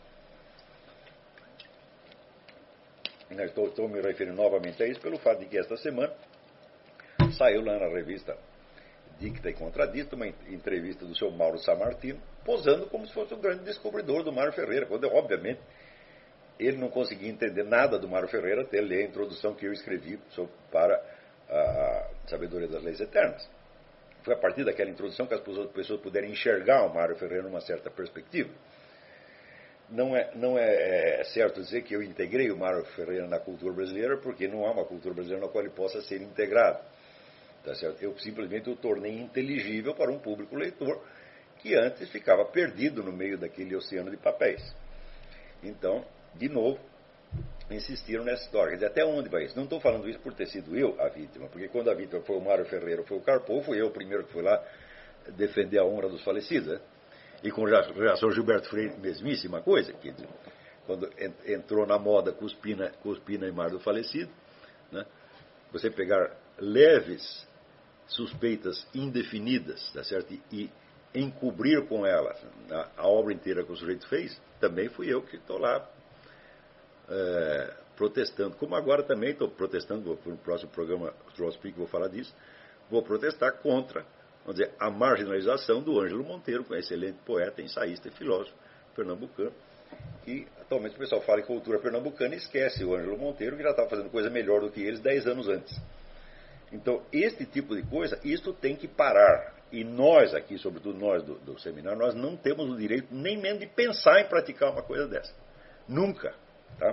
Estou, estou me referindo novamente a isso pelo fato de que esta semana saiu lá na revista Dicta e Contradicta uma entrevista do seu Mauro Sammartino, posando como se fosse o grande descobridor do Mário Ferreira, quando, obviamente, ele não conseguia entender nada do Mário Ferreira até ler a introdução que eu escrevi sobre, para a Sabedoria das Leis Eternas. Foi a partir daquela introdução que as pessoas puderam enxergar o Mário Ferreira numa certa perspectiva. Não é, não é, é certo dizer que eu integrei o Mário Ferreira na cultura brasileira, porque não há uma cultura brasileira na qual ele possa ser integrado. Tá certo? Eu simplesmente o tornei inteligível para um público leitor que antes ficava perdido no meio daquele oceano de papéis. Então, de novo, insistiram nessa história. Quer dizer, até onde vai isso? Não estou falando isso por ter sido eu a vítima, porque quando a vítima foi o Mário Ferreira, foi o Carpo, fui eu o primeiro que fui lá defender a honra dos falecidos. Né? E com o reação Gilberto Freire, mesmíssima coisa. Que, quando entrou na moda cuspina, cuspina e mar do falecido, né? Você pegar leves suspeitas indefinidas, tá certo? E, e encobrir com elas a, a obra inteira que o sujeito fez, também fui eu que estou lá É, protestando, como agora também estou protestando, no próximo programa Troll Speak vou falar disso, vou protestar contra, vamos dizer, a marginalização do Ângelo Monteiro, que é um excelente poeta, ensaísta e filósofo pernambucano, que atualmente o pessoal fala em cultura pernambucana e esquece o Ângelo Monteiro, que já estava fazendo coisa melhor do que eles dez anos antes. Então, este tipo de coisa, isto tem que parar. E nós aqui, sobretudo nós do, do seminário, nós não temos o direito nem mesmo de pensar em praticar uma coisa dessa. Nunca. Tá?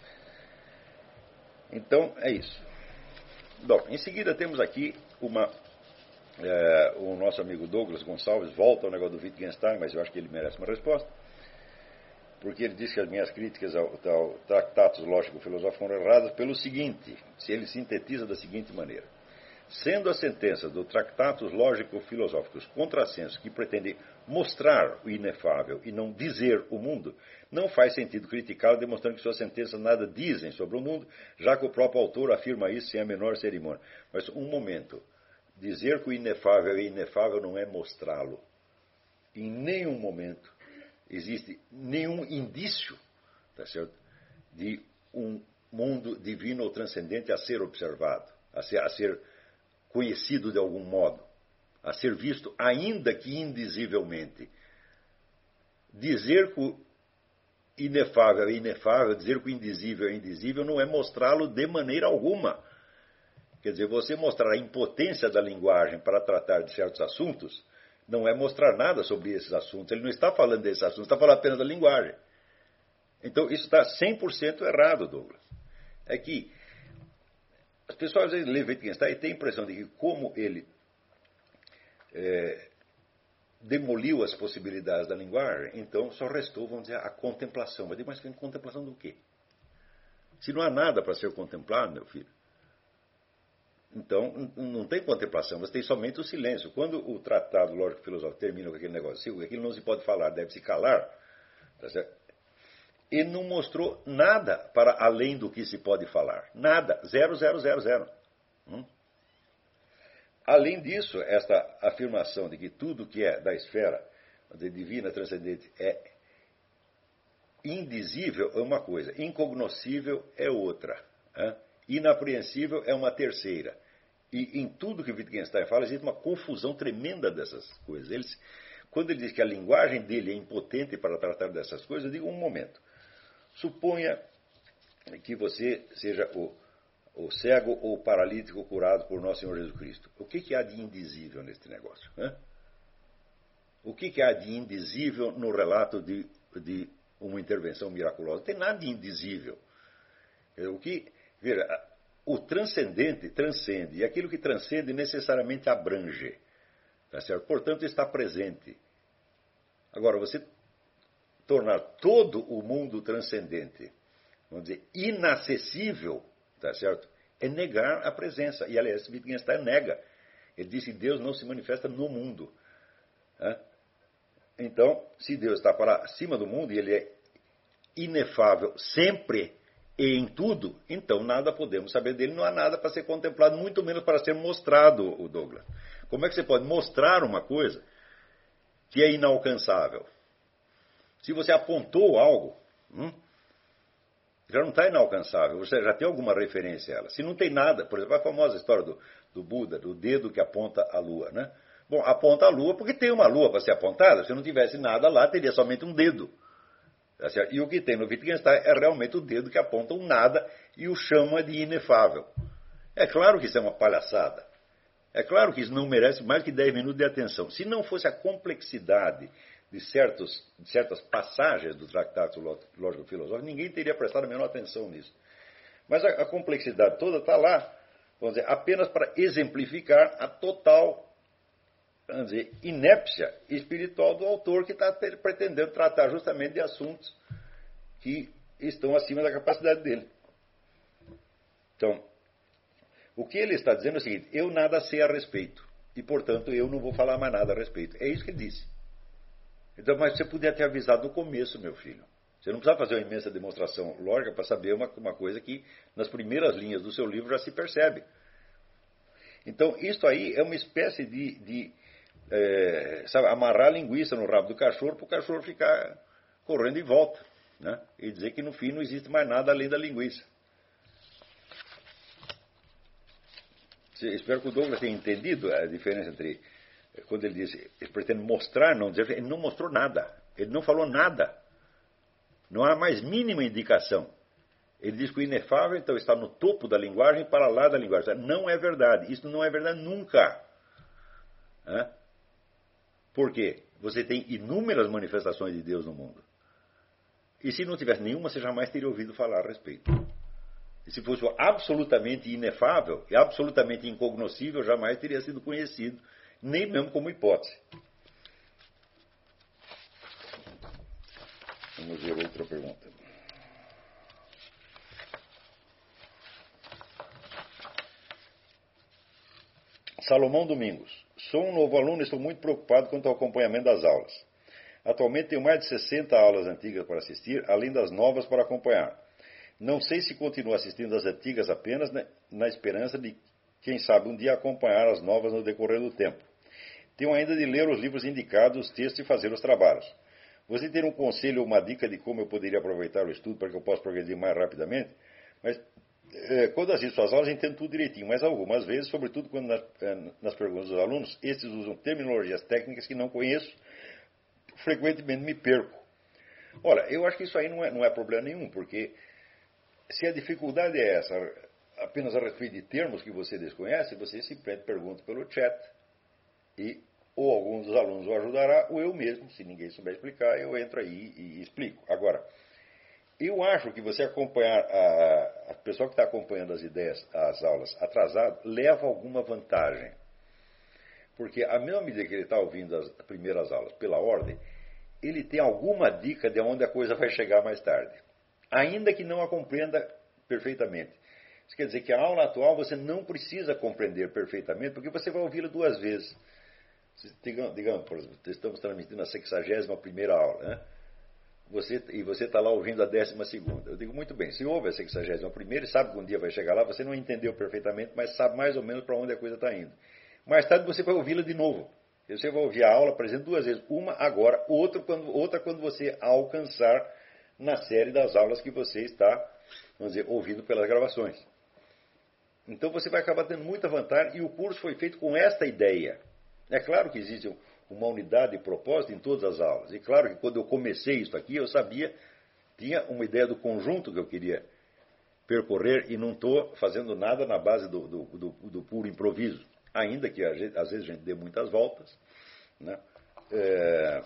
Então, é isso. Bom, em seguida temos aqui uma, é, o nosso amigo Douglas Gonçalves volta ao negócio do Wittgenstein, mas eu acho que ele merece uma resposta, porque ele diz que as minhas críticas ao, ao Tratatus Lógico-Filosófico foram erradas pelo seguinte, se ele sintetiza da seguinte maneira: sendo a sentença do Tratatus Lógico-Filosóficos contrassenso que pretende mostrar o inefável e não dizer o mundo, não faz sentido criticá-lo demonstrando que suas sentenças nada dizem sobre o mundo, já que o próprio autor afirma isso sem a menor cerimônia. Mas um momento, dizer que o inefável é inefável não é mostrá-lo. Em nenhum momento existe nenhum indício, tá certo, de um mundo divino ou transcendente a ser observado, a ser, a ser conhecido de algum modo, a ser visto, ainda que indizivelmente. Dizer que o inefável é inefável, dizer que o indizível é indizível, não é mostrá-lo de maneira alguma. Quer dizer, você mostrar a impotência da linguagem para tratar de certos assuntos, não é mostrar nada sobre esses assuntos. Ele não está falando desses assuntos, está falando apenas da linguagem. Então, isso está cem por cento errado, Douglas. É que as pessoas às vezes lêem Wittgenstein e têm a impressão de que, como ele é, demoliu as possibilidades da linguagem, então só restou, vamos dizer, a contemplação. Mas, mas contemplação do quê? Se não há nada para ser contemplado, meu filho, então não tem contemplação, você tem somente o silêncio. Quando o tratado lógico-filosófico termina com aquele negócio, se aquilo não se pode falar, deve se calar, tá certo? Ele não mostrou nada para além do que se pode falar. Nada. Zero, zero, zero, zero. Hum? Além disso, esta afirmação de que tudo que é da esfera de divina transcendente é indizível é uma coisa, incognoscível é outra, hein? Inapreensível é uma terceira. E em tudo que Wittgenstein fala, existe uma confusão tremenda dessas coisas. Ele, quando ele diz que a linguagem dele é impotente para tratar dessas coisas, eu digo um momento. Suponha que você seja o, o cego ou o paralítico curado por nosso Senhor Jesus Cristo. O que, que há de indizível neste negócio? Né? O que, que há de indizível no relato de, de uma intervenção miraculosa? Não tem nada de indizível. O que, veja, o transcendente transcende, e aquilo que transcende necessariamente abrange. Tá certo? Portanto, está presente. Agora, você tornar todo o mundo transcendente, vamos dizer, inacessível, tá certo? É negar a presença. E, aliás, Wittgenstein nega. Ele diz que Deus não se manifesta no mundo. Né? Então, se Deus está para acima do mundo e ele é inefável sempre e em tudo, então nada podemos saber dele, não há nada para ser contemplado, muito menos para ser mostrado, o Douglas. Como é que você pode mostrar uma coisa que é inalcançável? Se você apontou algo, hum, já não está inalcançável, você já tem alguma referência a ela. Se não tem nada, por exemplo, a famosa história do, do Buda, do dedo que aponta a lua, né? Bom, aponta a lua porque tem uma lua para ser apontada. Se não tivesse nada lá, teria somente um dedo. Tá certo? E o que tem no Wittgenstein é realmente o dedo que aponta um nada e o chama de inefável. É claro que isso é uma palhaçada. É claro que isso não merece mais que dez minutos de atenção. Se não fosse a complexidade de, certos, de certas passagens do Tratado Lógico-Filosófico, ninguém teria prestado a menor atenção nisso. Mas a, a complexidade toda está lá, vamos dizer, apenas para exemplificar a total, vamos dizer, inépcia espiritual do autor que está pretendendo tratar justamente de assuntos que estão acima da capacidade dele. Então, o que ele está dizendo é o seguinte: eu nada sei a respeito e, portanto, eu não vou falar mais nada a respeito. É isso que ele disse. Então, mas você podia ter avisado no começo, meu filho. Você não precisa fazer uma imensa demonstração lógica para saber uma, uma coisa que nas primeiras linhas do seu livro já se percebe. Então, isso aí é uma espécie de, de é, sabe, amarrar a linguiça no rabo do cachorro para o cachorro ficar correndo em volta, né? E dizer que no fim não existe mais nada além da linguiça. Espero que o Douglas tenha entendido a diferença entre, quando ele diz, ele pretende mostrar, não dizer, ele não mostrou nada, ele não falou nada, não há mais mínima indicação. Ele diz que o inefável, então, está no topo da linguagem, para lá da linguagem. Não é verdade, isso não é verdade nunca. Hã? Por quê? Você tem inúmeras manifestações de Deus no mundo. E se não tivesse nenhuma, você jamais teria ouvido falar a respeito. E se fosse absolutamente inefável e absolutamente incognoscível, jamais teria sido conhecido, nem mesmo como hipótese. Vamos ver outra pergunta. Salomão Domingos. Sou um novo aluno e estou muito preocupado quanto ao acompanhamento das aulas. Atualmente tenho mais de sessenta aulas antigas para assistir, além das novas para acompanhar. Não sei se continuo assistindo às antigas apenas né, na esperança de, quem sabe, um dia acompanhar as novas no decorrer do tempo. Tenho ainda de ler os livros indicados, os textos e fazer os trabalhos. Você tem um conselho ou uma dica de como eu poderia aproveitar o estudo para que eu possa progredir mais rapidamente? Mas, é, quando assisto às aulas, entendo tudo direitinho, mas algumas vezes, sobretudo quando nas, nas perguntas dos alunos, estes usam terminologias técnicas que não conheço, frequentemente me perco. Olha, eu acho que isso aí não é, não é problema nenhum, porque se a dificuldade é essa, apenas a respeito de termos que você desconhece, você simplesmente pergunta pelo chat e ou algum dos alunos o ajudará, ou eu mesmo, se ninguém souber explicar, eu entro aí e explico. Agora, eu acho que você acompanhar, a, a pessoa que está acompanhando as ideias, as aulas atrasado, leva alguma vantagem. Porque à mesma medida que ele está ouvindo as primeiras aulas pela ordem, ele tem alguma dica de onde a coisa vai chegar mais tarde. Ainda que não a compreenda perfeitamente. Isso quer dizer que a aula atual você não precisa compreender perfeitamente, porque você vai ouvi-la duas vezes. Digamos, por exemplo, estamos transmitindo a sexagésima primeira aula, né? Você, e você está lá ouvindo a décima segunda. Eu digo, muito bem, se ouve a sexagésima primeira e sabe que um dia vai chegar lá, você não entendeu perfeitamente, mas sabe mais ou menos para onde a coisa está indo. Mais tarde você vai ouvi-la de novo. Você vai ouvir a aula, por exemplo, duas vezes. Uma agora, outra quando, outra quando você alcançar na série das aulas que você está, vamos dizer, ouvindo pelas gravações. Então você vai acabar tendo muita vantagem, e o curso foi feito com esta ideia. É claro que existe uma unidade de propósito em todas as aulas. E claro que quando eu comecei isso aqui, eu sabia, tinha uma ideia do conjunto que eu queria percorrer e não estou fazendo nada na base do, do, do, do puro improviso, ainda que às vezes a gente dê muitas voltas, né? É...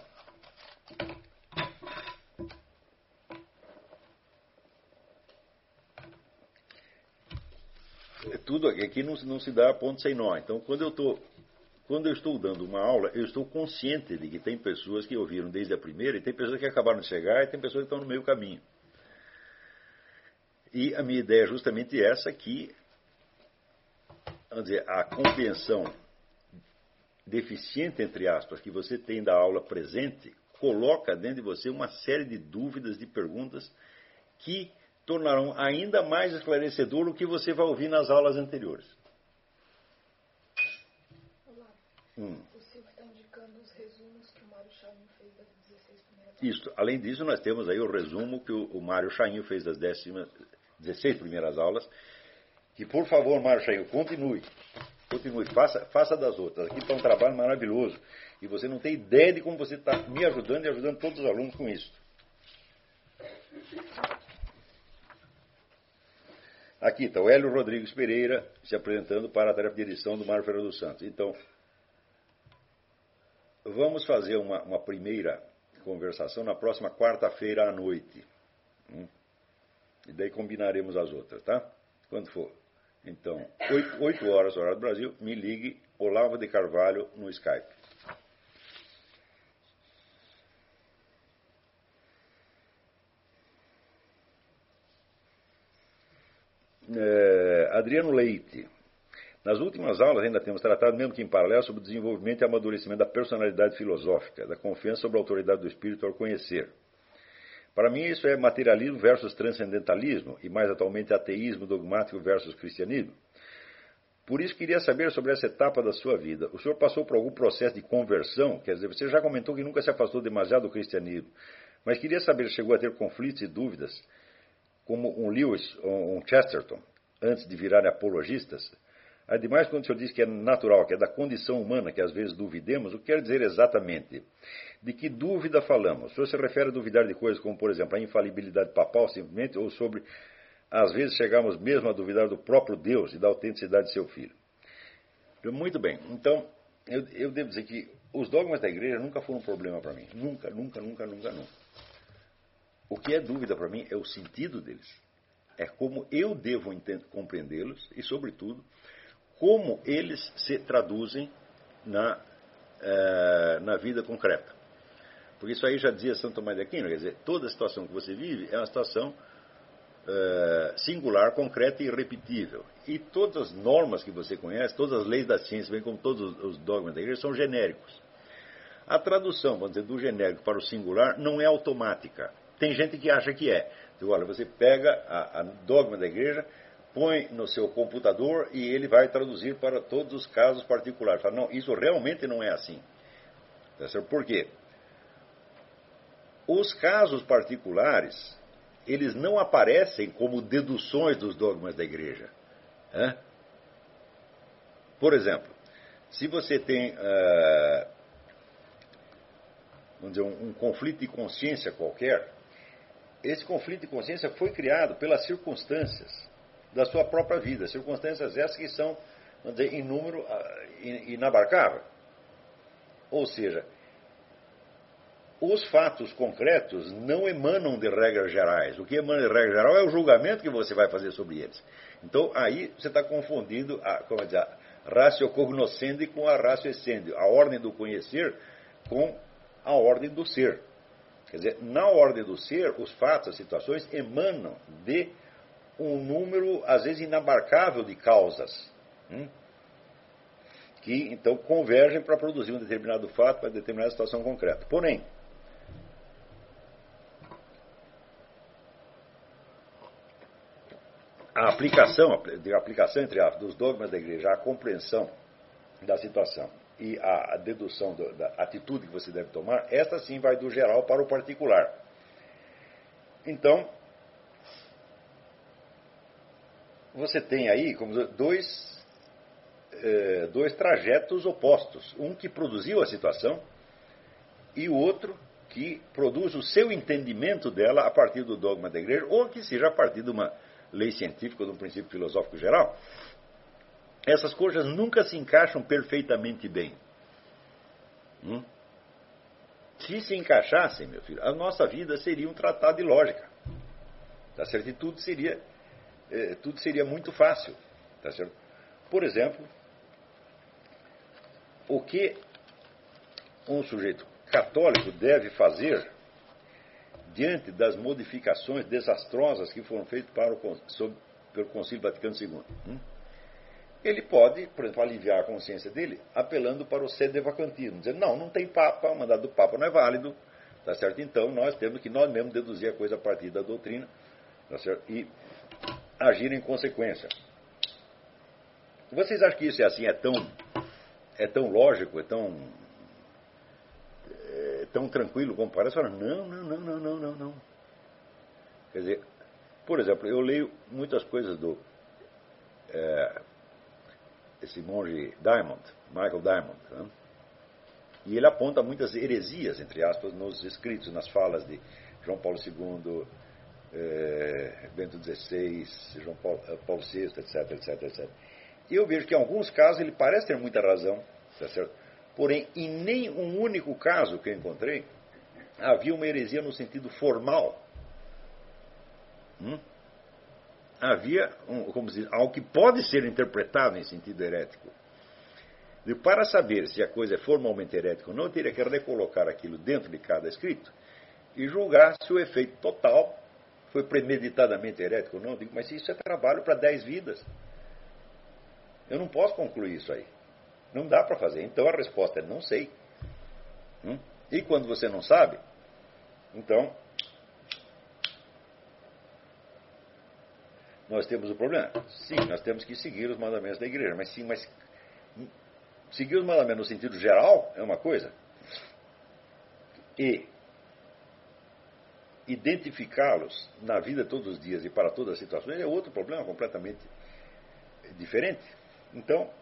Tudo aqui não, não se dá ponto sem nó. Então, quando eu, tô, quando eu estou dando uma aula, eu estou consciente de que tem pessoas que ouviram desde a primeira, e tem pessoas que acabaram de chegar, e tem pessoas que estão no meio caminho. E a minha ideia é justamente essa, que vamos dizer, a compreensão deficiente, entre aspas, que você tem da aula presente, coloca dentro de você uma série de dúvidas, de perguntas, que tornarão ainda mais esclarecedor o que você vai ouvir nas aulas anteriores. Olá. Hum. O Silvio está indicando os resumos que o Mário Chaim fez das dezesseis primeiras aulas. Isso. Além disso, nós temos aí o resumo que o, o Mário Chaim fez das décimas, dezesseis primeiras aulas. Que, por favor, Mário Chaim, continue. Continue. Faça, faça das outras. Aqui está um trabalho maravilhoso. E você não tem ideia de como você está me ajudando e ajudando todos os alunos com isso. Aqui está o Hélio Rodrigues Pereira se apresentando para a tarefa de edição do Mário Ferreira dos Santos. Então, vamos fazer uma, uma primeira conversação na próxima quarta-feira à noite. Hum? E daí combinaremos as outras, tá? Quando for. Então, oito horas, horário do Brasil, me ligue Olavo de Carvalho no Skype. É, Adriano Leite. Nas últimas aulas ainda temos tratado, mesmo que em paralelo, sobre o desenvolvimento e amadurecimento da personalidade filosófica, da confiança sobre a autoridade do espírito ao conhecer. Para mim isso é materialismo versus transcendentalismo, e mais atualmente ateísmo dogmático versus cristianismo. Por isso queria saber sobre essa etapa da sua vida. O senhor passou por algum processo de conversão? Quer dizer, você já comentou que nunca se afastou demasiado do cristianismo, mas queria saber se chegou a ter conflitos e dúvidas, como um Lewis ou um Chesterton, antes de virarem apologistas. Ademais, quando o senhor diz que é natural, que é da condição humana que às vezes duvidemos, o que quer dizer exatamente? De que dúvida falamos? O senhor se refere a duvidar de coisas como, por exemplo, a infalibilidade papal, simplesmente, ou sobre, às vezes, chegarmos mesmo a duvidar do próprio Deus e da autenticidade de seu Filho? Muito bem. Então, eu, eu devo dizer que os dogmas da igreja nunca foram um problema para mim. Nunca, nunca, nunca, nunca, nunca. O que é dúvida para mim é o sentido deles. É como eu devo compreendê-los e, sobretudo, como eles se traduzem na, uh, na vida concreta. Porque isso aí já dizia Santo Tomás de Aquino, quer dizer, toda situação que você vive é uma situação uh, singular, concreta e irrepetível. E todas as normas que você conhece, todas as leis da ciência, bem como todos os dogmas da igreja, são genéricos. A tradução, vamos dizer, do genérico para o singular não é automática. Tem gente que acha que é. Então, olha, você pega a, a dogma da igreja, põe no seu computador e ele vai traduzir para todos os casos particulares. Fala, não, isso realmente não é assim. Por quê? Os casos particulares, eles não aparecem como deduções dos dogmas da igreja. Hã? Por exemplo, se você tem uh, vamos dizer, um, um conflito de consciência qualquer, esse conflito de consciência foi criado pelas circunstâncias da sua própria vida, circunstâncias essas que são, vamos dizer, em número inabarcável. Ou seja, os fatos concretos não emanam de regras gerais. O que emana de regra geral é o julgamento que você vai fazer sobre eles. Então, aí você está confundindo a, como dizer, a ratio cognoscendi com a ratio essendi, a ordem do conhecer com a ordem do ser. Quer dizer, na ordem do ser, os fatos, as situações emanam de um número, às vezes, inabarcável de causas, hum? que, então, convergem para produzir um determinado fato, para determinada situação concreta. Porém, a aplicação, a aplicação entre a, dos dogmas da igreja, a compreensão da situação e a, a dedução do, da atitude que você deve tomar, esta sim vai do geral para o particular. Então, você tem aí como dois, eh, dois trajetos opostos. Um que produziu a situação e o outro que produz o seu entendimento dela a partir do dogma da igreja, ou que seja a partir de uma, lei científica ou de um princípio filosófico geral, essas coisas nunca se encaixam perfeitamente bem. Hum? Se se encaixassem, meu filho, a nossa vida seria um tratado de lógica. Tá certo? E tudo seria, eh, tudo seria muito fácil. Tá certo? Por exemplo, o que um sujeito católico deve fazer diante das modificações desastrosas que foram feitas para o, sob, pelo Concílio Vaticano segundo. Hum? Ele pode, por exemplo, aliviar a consciência dele apelando para o sedevacantismo, dizendo, não, não tem Papa, o mandato do Papa não é válido, tá certo? Então nós temos que nós mesmos deduzir a coisa a partir da doutrina, tá certo? E agir em consequência. Vocês acham que isso é assim, é tão, é tão lógico, é tão, é tão tranquilo como parece? Não, não, não, não, não, não, não. Quer dizer, por exemplo, eu leio muitas coisas do é, esse monge Diamond, Michael Diamond, né? E ele aponta muitas heresias, entre aspas, nos escritos, nas falas de João Paulo segundo, eh, Bento dezesseis, João Paulo, Paulo sexto, etc, etc, etc. E eu vejo que em alguns casos ele parece ter muita razão, tá certo? Porém, em nenhum único caso que eu encontrei, havia uma heresia no sentido formal. Hum? Havia, um, como se diz, algo que pode ser interpretado em sentido herético. E para saber se a coisa é formalmente herética ou não, eu teria que recolocar aquilo dentro de cada escrito e julgar se o efeito total foi premeditadamente herético ou não. Eu digo, mas isso é trabalho para dez vidas. Eu não posso concluir isso aí. Não dá para fazer. Então a resposta é não sei. Hum? E quando você não sabe, então nós temos o problema. Sim, nós temos que seguir os mandamentos da igreja, mas sim, mas seguir os mandamentos no sentido geral é uma coisa, e identificá-los na vida todos os dias e para todas as situações é outro problema completamente diferente. Então,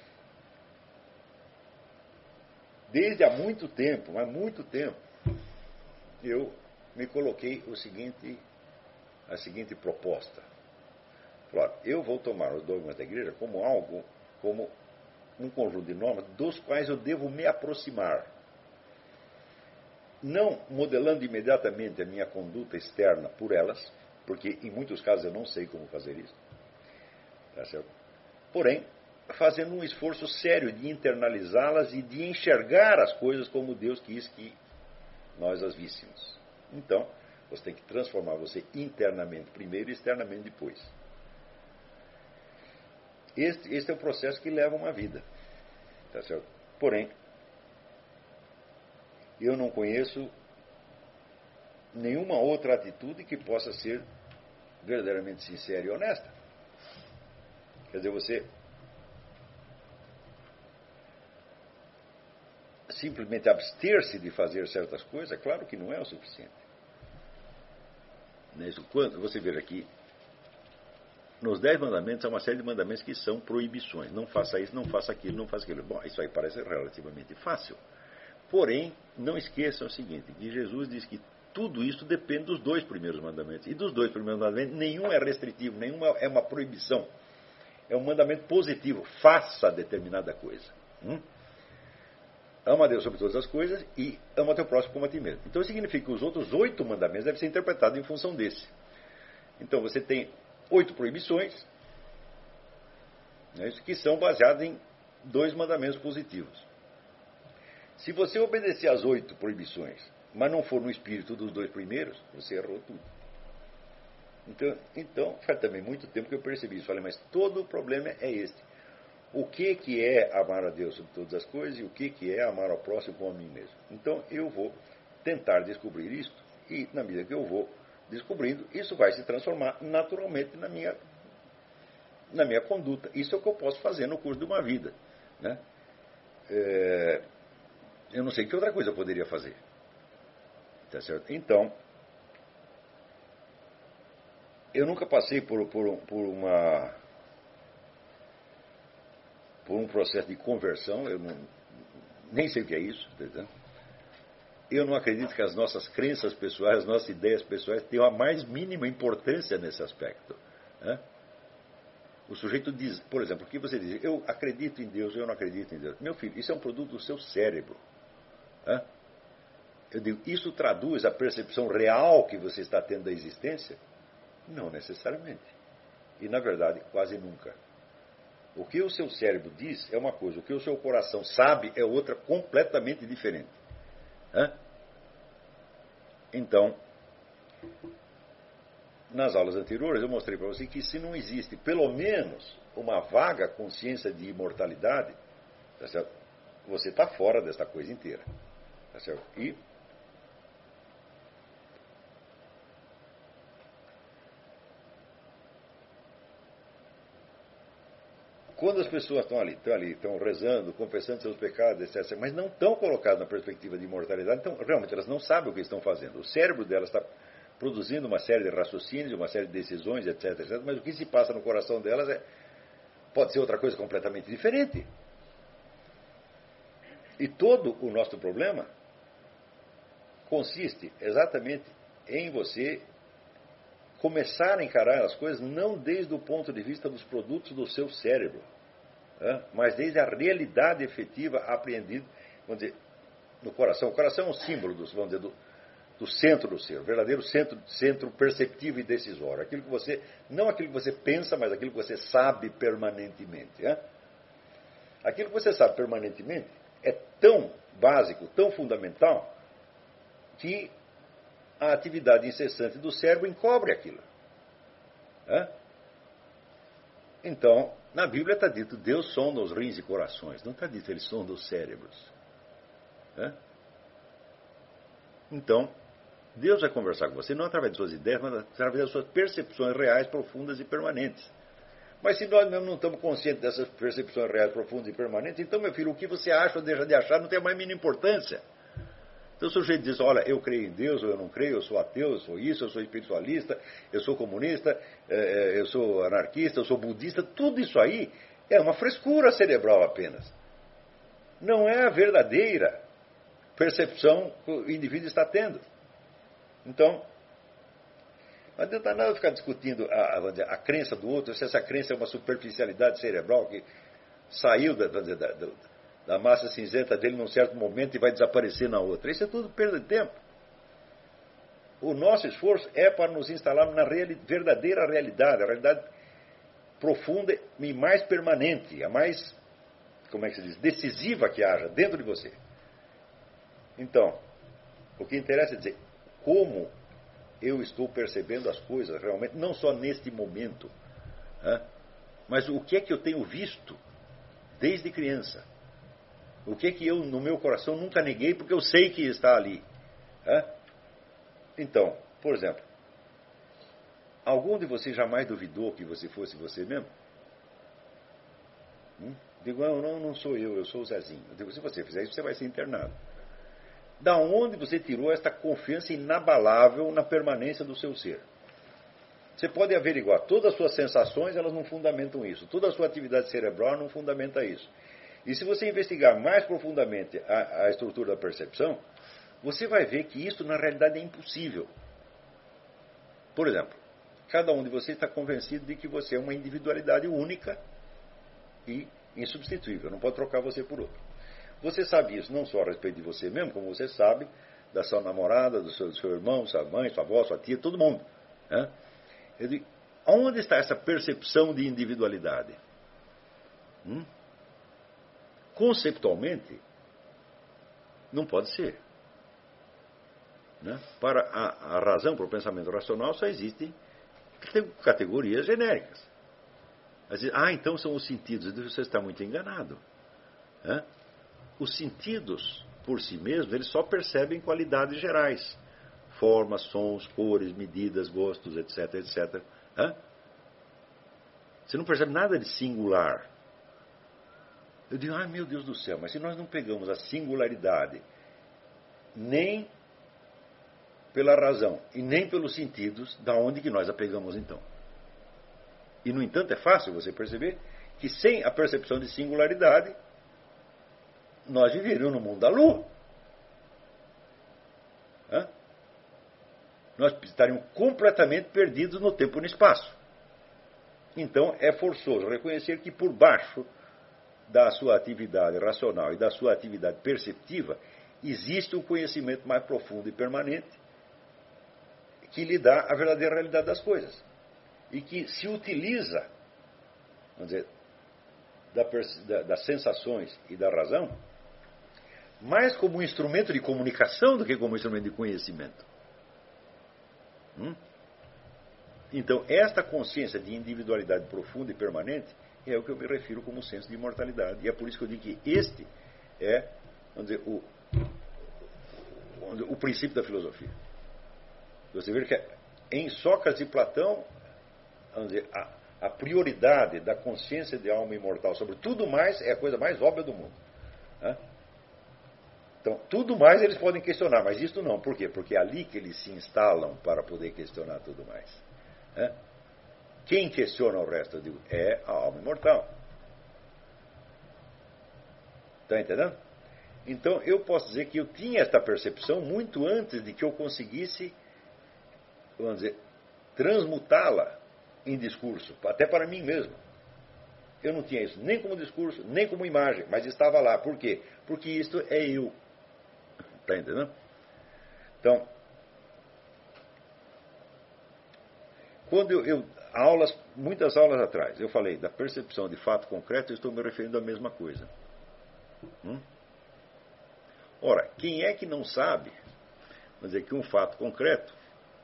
desde há muito tempo, há muito tempo, eu me coloquei o seguinte, a seguinte proposta. Claro, eu vou tomar os dogmas da igreja como algo, como um conjunto de normas dos quais eu devo me aproximar. Não modelando imediatamente a minha conduta externa por elas, porque em muitos casos eu não sei como fazer isso. Tá certo? Porém, fazendo um esforço sério de internalizá-las e de enxergar as coisas como Deus quis que nós as víssemos. Então, você tem que transformar você internamente primeiro e externamente depois. Este, este é o processo que leva uma vida. Tá certo? Porém, eu não conheço nenhuma outra atitude que possa ser verdadeiramente sincera e honesta. Quer dizer, você simplesmente abster-se de fazer certas coisas, claro que não é o suficiente. Quando você veja aqui, nos dez mandamentos há uma série de mandamentos que são proibições. Não faça isso, não faça aquilo, não faça aquilo. Bom, isso aí parece relativamente fácil. Porém, não esqueçam o seguinte, que Jesus diz que tudo isso depende dos dois primeiros mandamentos. E dos dois primeiros mandamentos, nenhum é restritivo, nenhum é uma proibição. É um mandamento positivo. Faça determinada coisa. Hum? Ama a Deus sobre todas as coisas e ama teu próximo como a ti mesmo. Então significa que os outros oito mandamentos devem ser interpretados em função desse. Então você tem oito proibições, né, que são baseadas em dois mandamentos positivos. Se você obedecer às oito proibições, mas não for no espírito dos dois primeiros, você errou tudo. Então, então faz também muito tempo que eu percebi isso. Falei, mas todo o problema é este. O que, que é amar a Deus sobre todas as coisas e o que, que é amar ao próximo como a mim mesmo. Então eu vou tentar descobrir isto e, na medida que eu vou descobrindo, isso vai se transformar naturalmente na minha, na minha conduta. Isso é o que eu posso fazer no curso de uma vida. Né? É, eu não sei que outra coisa eu poderia fazer. Tá certo? Então, eu nunca passei por, por, por, uma, por um processo de conversão, eu não, nem sei o que é isso. Tá entendendo? Eu não acredito que as nossas crenças pessoais, as nossas ideias pessoais tenham a mais mínima importância nesse aspecto. Hã? O sujeito diz, por exemplo, o que você diz? Eu acredito em Deus, eu não acredito em Deus. Meu filho, isso é um produto do seu cérebro. Hã? Eu digo, isso traduz a percepção real que você está tendo da existência? Não necessariamente. E, na verdade, quase nunca. O que o seu cérebro diz é uma coisa, o que o seu coração sabe é outra completamente diferente. Hã? Então, nas aulas anteriores eu mostrei para você que se não existe pelo menos uma vaga consciência de imortalidade, tá certo? Você está fora desta coisa inteira. Tá certo? E quando as pessoas estão ali, estão ali, estão rezando, confessando seus pecados, etcétera, mas não estão colocadas na perspectiva de imortalidade, então realmente elas não sabem o que estão fazendo. O cérebro delas está produzindo uma série de raciocínios, uma série de decisões, etcétera, etcétera, mas o que se passa no coração delas é, pode ser outra coisa completamente diferente. E todo o nosso problema consiste exatamente em você começar a encarar as coisas não desde o ponto de vista dos produtos do seu cérebro, né? Mas desde a realidade efetiva apreendida, vamos dizer, no coração. O coração é um símbolo dos, vamos dizer, do, do centro do ser, o verdadeiro centro, centro perceptivo e decisório. Aquilo que você, não aquilo que você pensa, mas aquilo que você sabe permanentemente. Né? Aquilo que você sabe permanentemente é tão básico, tão fundamental, que a atividade incessante do cérebro encobre aquilo. É? Então, na Bíblia está dito, Deus sonda os rins e corações. Não está dito, Ele sonda os cérebros. É? Então, Deus vai conversar com você, não através de suas ideias, mas através das suas percepções reais, profundas e permanentes. Mas se nós mesmo não estamos conscientes dessas percepções reais, profundas e permanentes, então, meu filho, o que você acha ou deixa de achar não tem a mais mínima importância. Então o sujeito diz, olha, eu creio em Deus ou eu não creio, eu sou ateu, eu sou isso, eu sou espiritualista, eu sou comunista, eu sou anarquista, eu sou budista, tudo isso aí é uma frescura cerebral apenas. Não é a verdadeira percepção que o indivíduo está tendo. Então, não adianta nada ficar discutindo a, a, a crença do outro, se essa crença é uma superficialidade cerebral que saiu da... da, da da massa cinzenta dele num certo momento e vai desaparecer na outra. Isso é tudo perda de tempo. O nosso esforço é para nos instalarmos na reali- verdadeira realidade, a realidade profunda e mais permanente, a mais, como é que se diz, decisiva que haja dentro de você. Então, o que interessa é dizer como eu estou percebendo as coisas realmente, não só neste momento, né, mas o que é que eu tenho visto desde criança. O que é que eu, no meu coração, nunca neguei, porque eu sei que está ali. É? Então, por exemplo, algum de vocês jamais duvidou que você fosse você mesmo? Hum? Digo, não, não, não sou eu, eu sou o Zezinho. Eu digo, se você fizer isso, você vai ser internado. Da onde você tirou esta confiança inabalável na permanência do seu ser? Você pode averiguar, todas as suas sensações, elas não fundamentam isso. Toda a sua atividade cerebral não fundamenta isso. E se você investigar mais profundamente a, a estrutura da percepção, você vai ver que isso na realidade é impossível. Por exemplo, cada um de vocês está convencido de que você é uma individualidade única e insubstituível, não pode trocar você por outro. Você sabe isso não só a respeito de você mesmo, como você sabe da sua namorada, do seu, do seu irmão, sua mãe, sua avó, sua tia, todo mundo. Né? Eu digo, onde está essa percepção de individualidade? Hum? Conceptualmente, não pode ser. Né? Para a, a razão, para o pensamento racional, só existem categorias genéricas. Ah, então são os sentidos. Você está muito enganado. Né? Os sentidos, por si mesmos, eles só percebem qualidades gerais. Formas, sons, cores, medidas, gostos, etc, etcétera. Né? Você não percebe nada de singular. Eu digo, ai meu Deus do céu, mas se nós não pegamos a singularidade nem pela razão e nem pelos sentidos, da onde que nós a pegamos então? E no entanto é fácil você perceber que sem a percepção de singularidade, nós viveríamos no mundo da lua. Hã? Nós estaríamos completamente perdidos no tempo e no espaço. Então é forçoso reconhecer que por baixo da sua atividade racional e da sua atividade perceptiva existe um conhecimento mais profundo e permanente que lhe dá a verdadeira realidade das coisas e que se utiliza, vamos dizer, da, da, das sensações e da razão mais como um instrumento de comunicação do que como um instrumento de conhecimento. Hum? Então, esta consciência de individualidade profunda e permanente é o que eu me refiro como senso de imortalidade. E é por isso que eu digo que este é, vamos dizer, o, o princípio da filosofia. Você vê que em Sócrates e Platão, vamos dizer, a, a prioridade da consciência de alma imortal sobre tudo mais é a coisa mais óbvia do mundo. Né? Então, tudo mais eles podem questionar, mas isto não. Por quê? Porque é ali que eles se instalam para poder questionar tudo mais. Né? Quem questiona o resto, eu digo, é a alma imortal. Está entendendo? Então, eu posso dizer que eu tinha esta percepção muito antes de que eu conseguisse, vamos dizer, transmutá-la em discurso, até para mim mesmo. Eu não tinha isso nem como discurso, nem como imagem, mas estava lá. Por quê? Porque isto é eu. Está entendendo? Então, quando eu, eu aulas, muitas aulas atrás, eu falei da percepção de fato concreto, eu estou me referindo à mesma coisa. Hum? Ora, quem é que não sabe, vamos dizer, que um fato concreto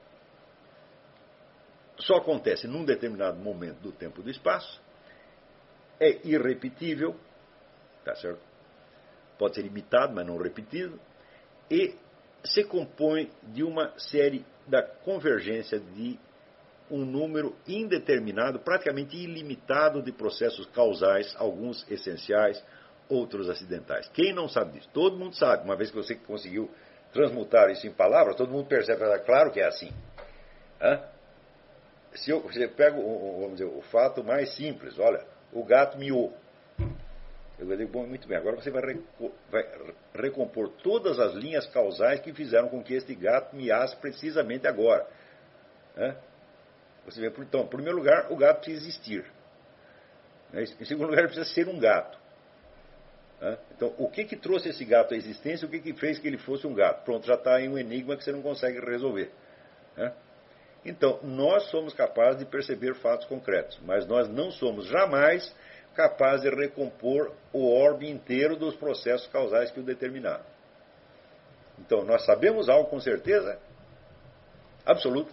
só acontece num determinado momento do tempo e do espaço, é irrepetível, tá certo? Pode ser imitado, mas não repetido, e se compõe de uma série da convergência de um número indeterminado, praticamente ilimitado de processos causais, alguns essenciais, outros acidentais. Quem não sabe disso? Todo mundo sabe. Uma vez que você conseguiu transmutar isso em palavras, todo mundo percebe, claro que é assim. Hã? Se eu, você pega o, vamos dizer, o fato mais simples, olha, o gato miou. Eu digo, bom, muito bem, agora você vai, reco vai recompor todas as linhas causais que fizeram com que este gato miasse precisamente agora. Né? Você vê, então, em primeiro lugar, o gato precisa existir. Né? Em segundo lugar, ele precisa ser um gato. Né? Então, o que, que trouxe esse gato à existência? O que, que fez que ele fosse um gato? Pronto, já está aí um enigma que você não consegue resolver. Né? Então, nós somos capazes de perceber fatos concretos, mas nós não somos jamais capazes de recompor o orbe inteiro dos processos causais que o determinaram. Então, nós sabemos algo com certeza absoluta.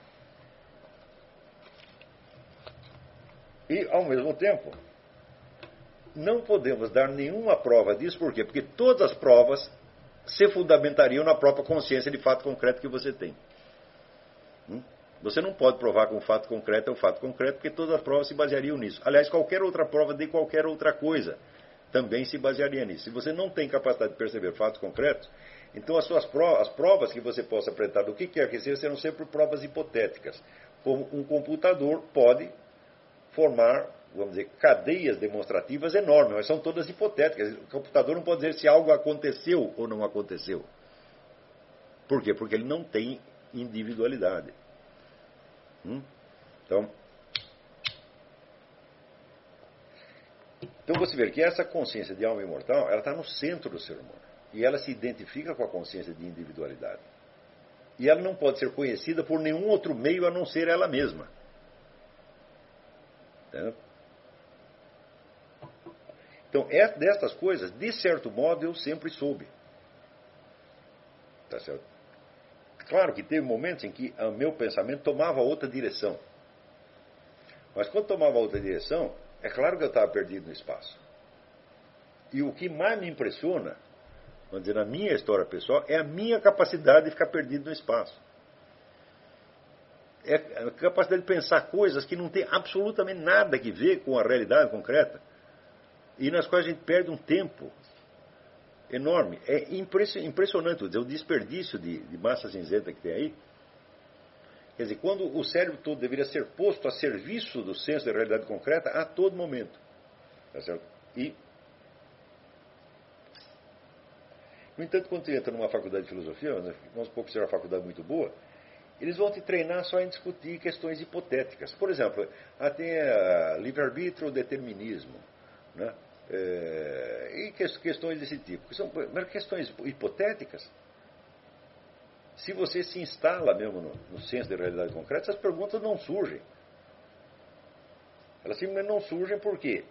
E, ao mesmo tempo, não podemos dar nenhuma prova disso. Por quê? Porque todas as provas se fundamentariam na própria consciência de fato concreto que você tem. Você não pode provar que um fato concreto é um fato concreto, porque todas as provas se baseariam nisso. Aliás, qualquer outra prova de qualquer outra coisa também se basearia nisso. Se você não tem capacidade de perceber fatos concretos, então as suas provas, as provas que você possa apresentar do que quer que seja, serão sempre provas hipotéticas. Como um computador pode formar, vamos dizer, cadeias demonstrativas enormes, mas são todas hipotéticas. O computador não pode dizer se algo aconteceu ou não aconteceu. Por quê? Porque ele não tem individualidade. Hum? Então, então você vê que essa consciência de alma imortal, ela está no centro do ser humano. E ela se identifica com a consciência de individualidade. E ela não pode ser conhecida por nenhum outro meio a não ser ela mesma. Entendeu? Então, é destas coisas, de certo modo, eu sempre soube. Tá certo? Claro que teve momentos em que o meu pensamento tomava outra direção. Mas quando tomava outra direção, é claro que eu estava perdido no espaço. E o que mais me impressiona, vamos dizer, na minha história pessoal, é a minha capacidade de ficar perdido no espaço. É a capacidade de pensar coisas que não tem absolutamente nada a ver com a realidade concreta e nas quais a gente perde um tempo enorme. É impressionante dizer, o desperdício de, de massa cinzenta que tem aí. Quer dizer, quando o cérebro todo deveria ser posto a serviço do senso da realidade concreta a todo momento. Tá certo? E, no entanto, quando você entra numa faculdade de filosofia, vamos supor que seja uma faculdade muito boa, eles vão te treinar só em discutir questões hipotéticas. Por exemplo, ah, tem ah, livre-arbítrio ou determinismo, né? É, e questões desse tipo, que são questões hipotéticas. Se você se instala mesmo no, no senso da realidade concreta, essas perguntas não surgem. Elas simplesmente não surgem porque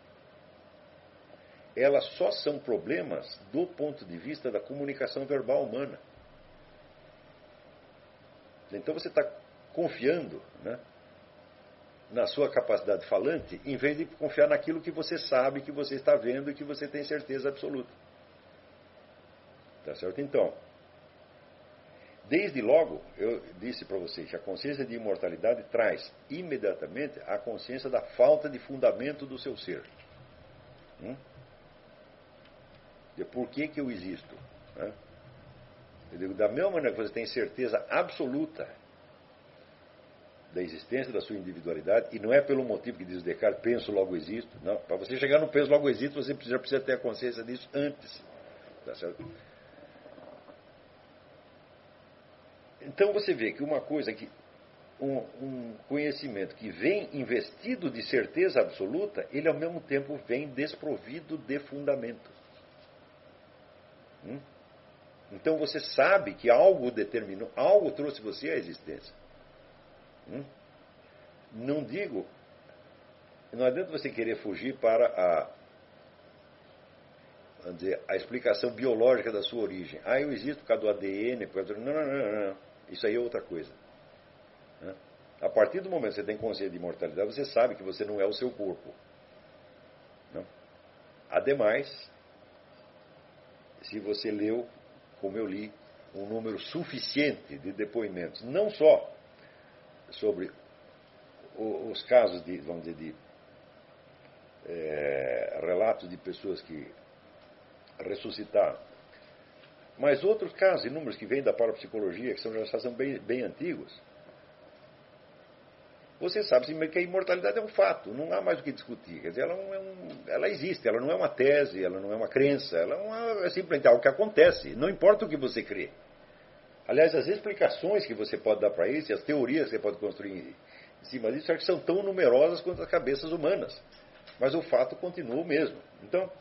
elas só são problemas do ponto de vista da comunicação verbal humana. Então você está confiando, né, na sua capacidade falante, em vez de confiar naquilo que você sabe, que você está vendo e que você tem certeza absoluta. Tá certo? Então, desde logo, eu disse para vocês que a consciência de imortalidade traz imediatamente a consciência da falta de fundamento do seu ser. Hum? De por que que eu existo, né? Eu digo, da mesma maneira que você tem certeza absoluta da existência da sua individualidade, e não é pelo motivo que diz o Descartes, penso, logo existo. Não, para você chegar no penso, logo existo, você já precisa ter a consciência disso antes. Tá certo? Então você vê que uma coisa que, um, um conhecimento que vem investido de certeza absoluta, ele ao mesmo tempo vem desprovido de fundamento. Hum? Então você sabe que algo determinou, algo trouxe você à existência. Hum? Não digo, não adianta você querer fugir para a, vamos dizer, a explicação biológica da sua origem. Ah, eu existo por causa do A D N, por causa do... Não, não, não, não. Isso aí é outra coisa. Né? A partir do momento que você tem consciência de imortalidade, você sabe que você não é o seu corpo. Não? Ademais, se você leu, como eu li, um número suficiente de depoimentos, não só sobre os casos de, vamos dizer, de é, relatos de pessoas que ressuscitaram, mas outros casos, inúmeros que vêm da parapsicologia, que são, já são bem, bem antigos, você sabe que a imortalidade é um fato, não há mais o que discutir. Quer dizer, ela, não é um, ela existe, ela não é uma tese, ela não é uma crença, ela é, uma, é simplesmente algo que acontece, não importa o que você crê. Aliás, as explicações que você pode dar para isso, e as teorias que você pode construir em cima disso, é que são tão numerosas quanto as cabeças humanas. Mas o fato continua o mesmo. Então,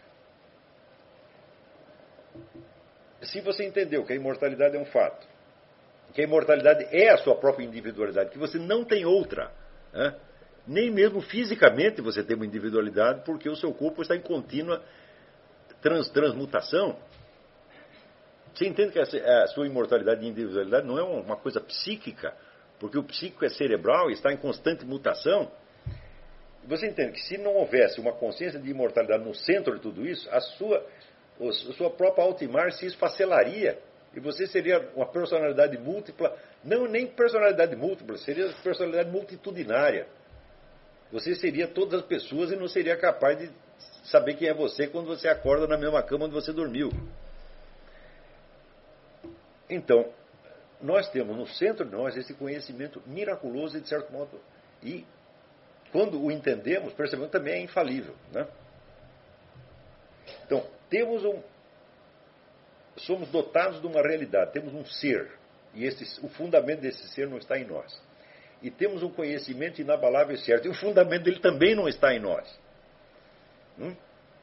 se você entendeu que a imortalidade é um fato, que a imortalidade é a sua própria individualidade, que você não tem outra, né? Nem mesmo fisicamente você tem uma individualidade, porque o seu corpo está em contínua trans, transmutação. Você entende que a sua imortalidade e individualidade não é uma coisa psíquica, porque o psíquico é cerebral e está em constante mutação? Você entende que se não houvesse uma consciência de imortalidade no centro de tudo isso, a sua, a sua própria altimar se esfacelaria. E você seria uma personalidade múltipla, não nem personalidade múltipla, seria personalidade multitudinária. Você seria todas as pessoas e não seria capaz de saber quem é você quando você acorda na mesma cama onde você dormiu. Então, nós temos no centro de nós esse conhecimento miraculoso e, de certo modo, e quando o entendemos, percebemos que também é infalível, né? Então, temos um... somos dotados de uma realidade, temos um ser, e esse, o fundamento desse ser não está em nós. E temos um conhecimento inabalável e certo, e o fundamento dele também não está em nós. Hum?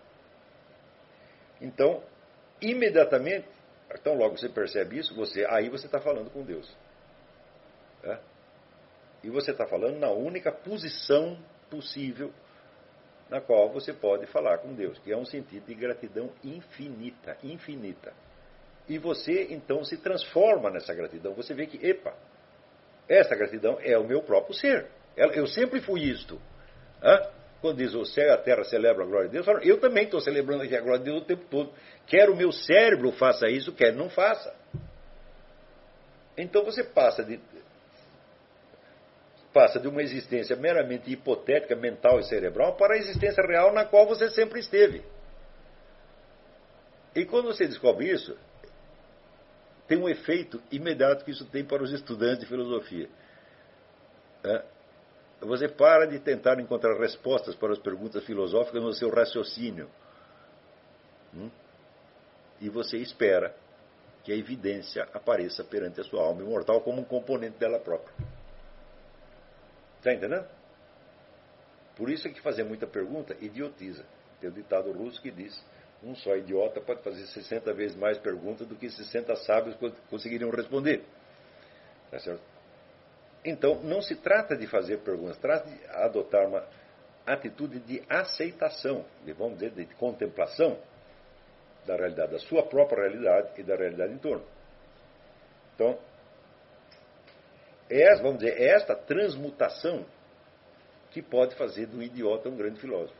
Então, imediatamente, então logo você percebe isso, você, aí você está falando com Deus. É? E você está falando na única posição possível na qual você pode falar com Deus, que é um sentido de gratidão infinita, infinita. E você, então, se transforma nessa gratidão. Você vê que, epa, essa gratidão é o meu próprio ser. Eu sempre fui isto. Hã? Quando diz o céu e a terra celebram a glória de Deus, eu também estou celebrando aqui a glória de Deus o tempo todo. Quer o meu cérebro faça isso, quer não faça. Então você passa de, passa de uma existência meramente hipotética, mental e cerebral, para a existência real na qual você sempre esteve. E quando você descobre isso, tem um efeito imediato que isso tem para os estudantes de filosofia. Você para de tentar encontrar respostas para as perguntas filosóficas no seu raciocínio. E você espera que a evidência apareça perante a sua alma imortal como um componente dela própria. Está entendendo? Por isso é que fazer muita pergunta idiotiza. Tem o ditado russo que diz: um só idiota pode fazer sessenta vezes mais perguntas do que sessenta sábios conseguiriam responder. Tá certo? Então, não se trata de fazer perguntas, trata de adotar uma atitude de aceitação, de, vamos dizer, de contemplação da realidade, da sua própria realidade e da realidade em torno. Então, é, vamos dizer, é esta transmutação que pode fazer do idiota um grande filósofo.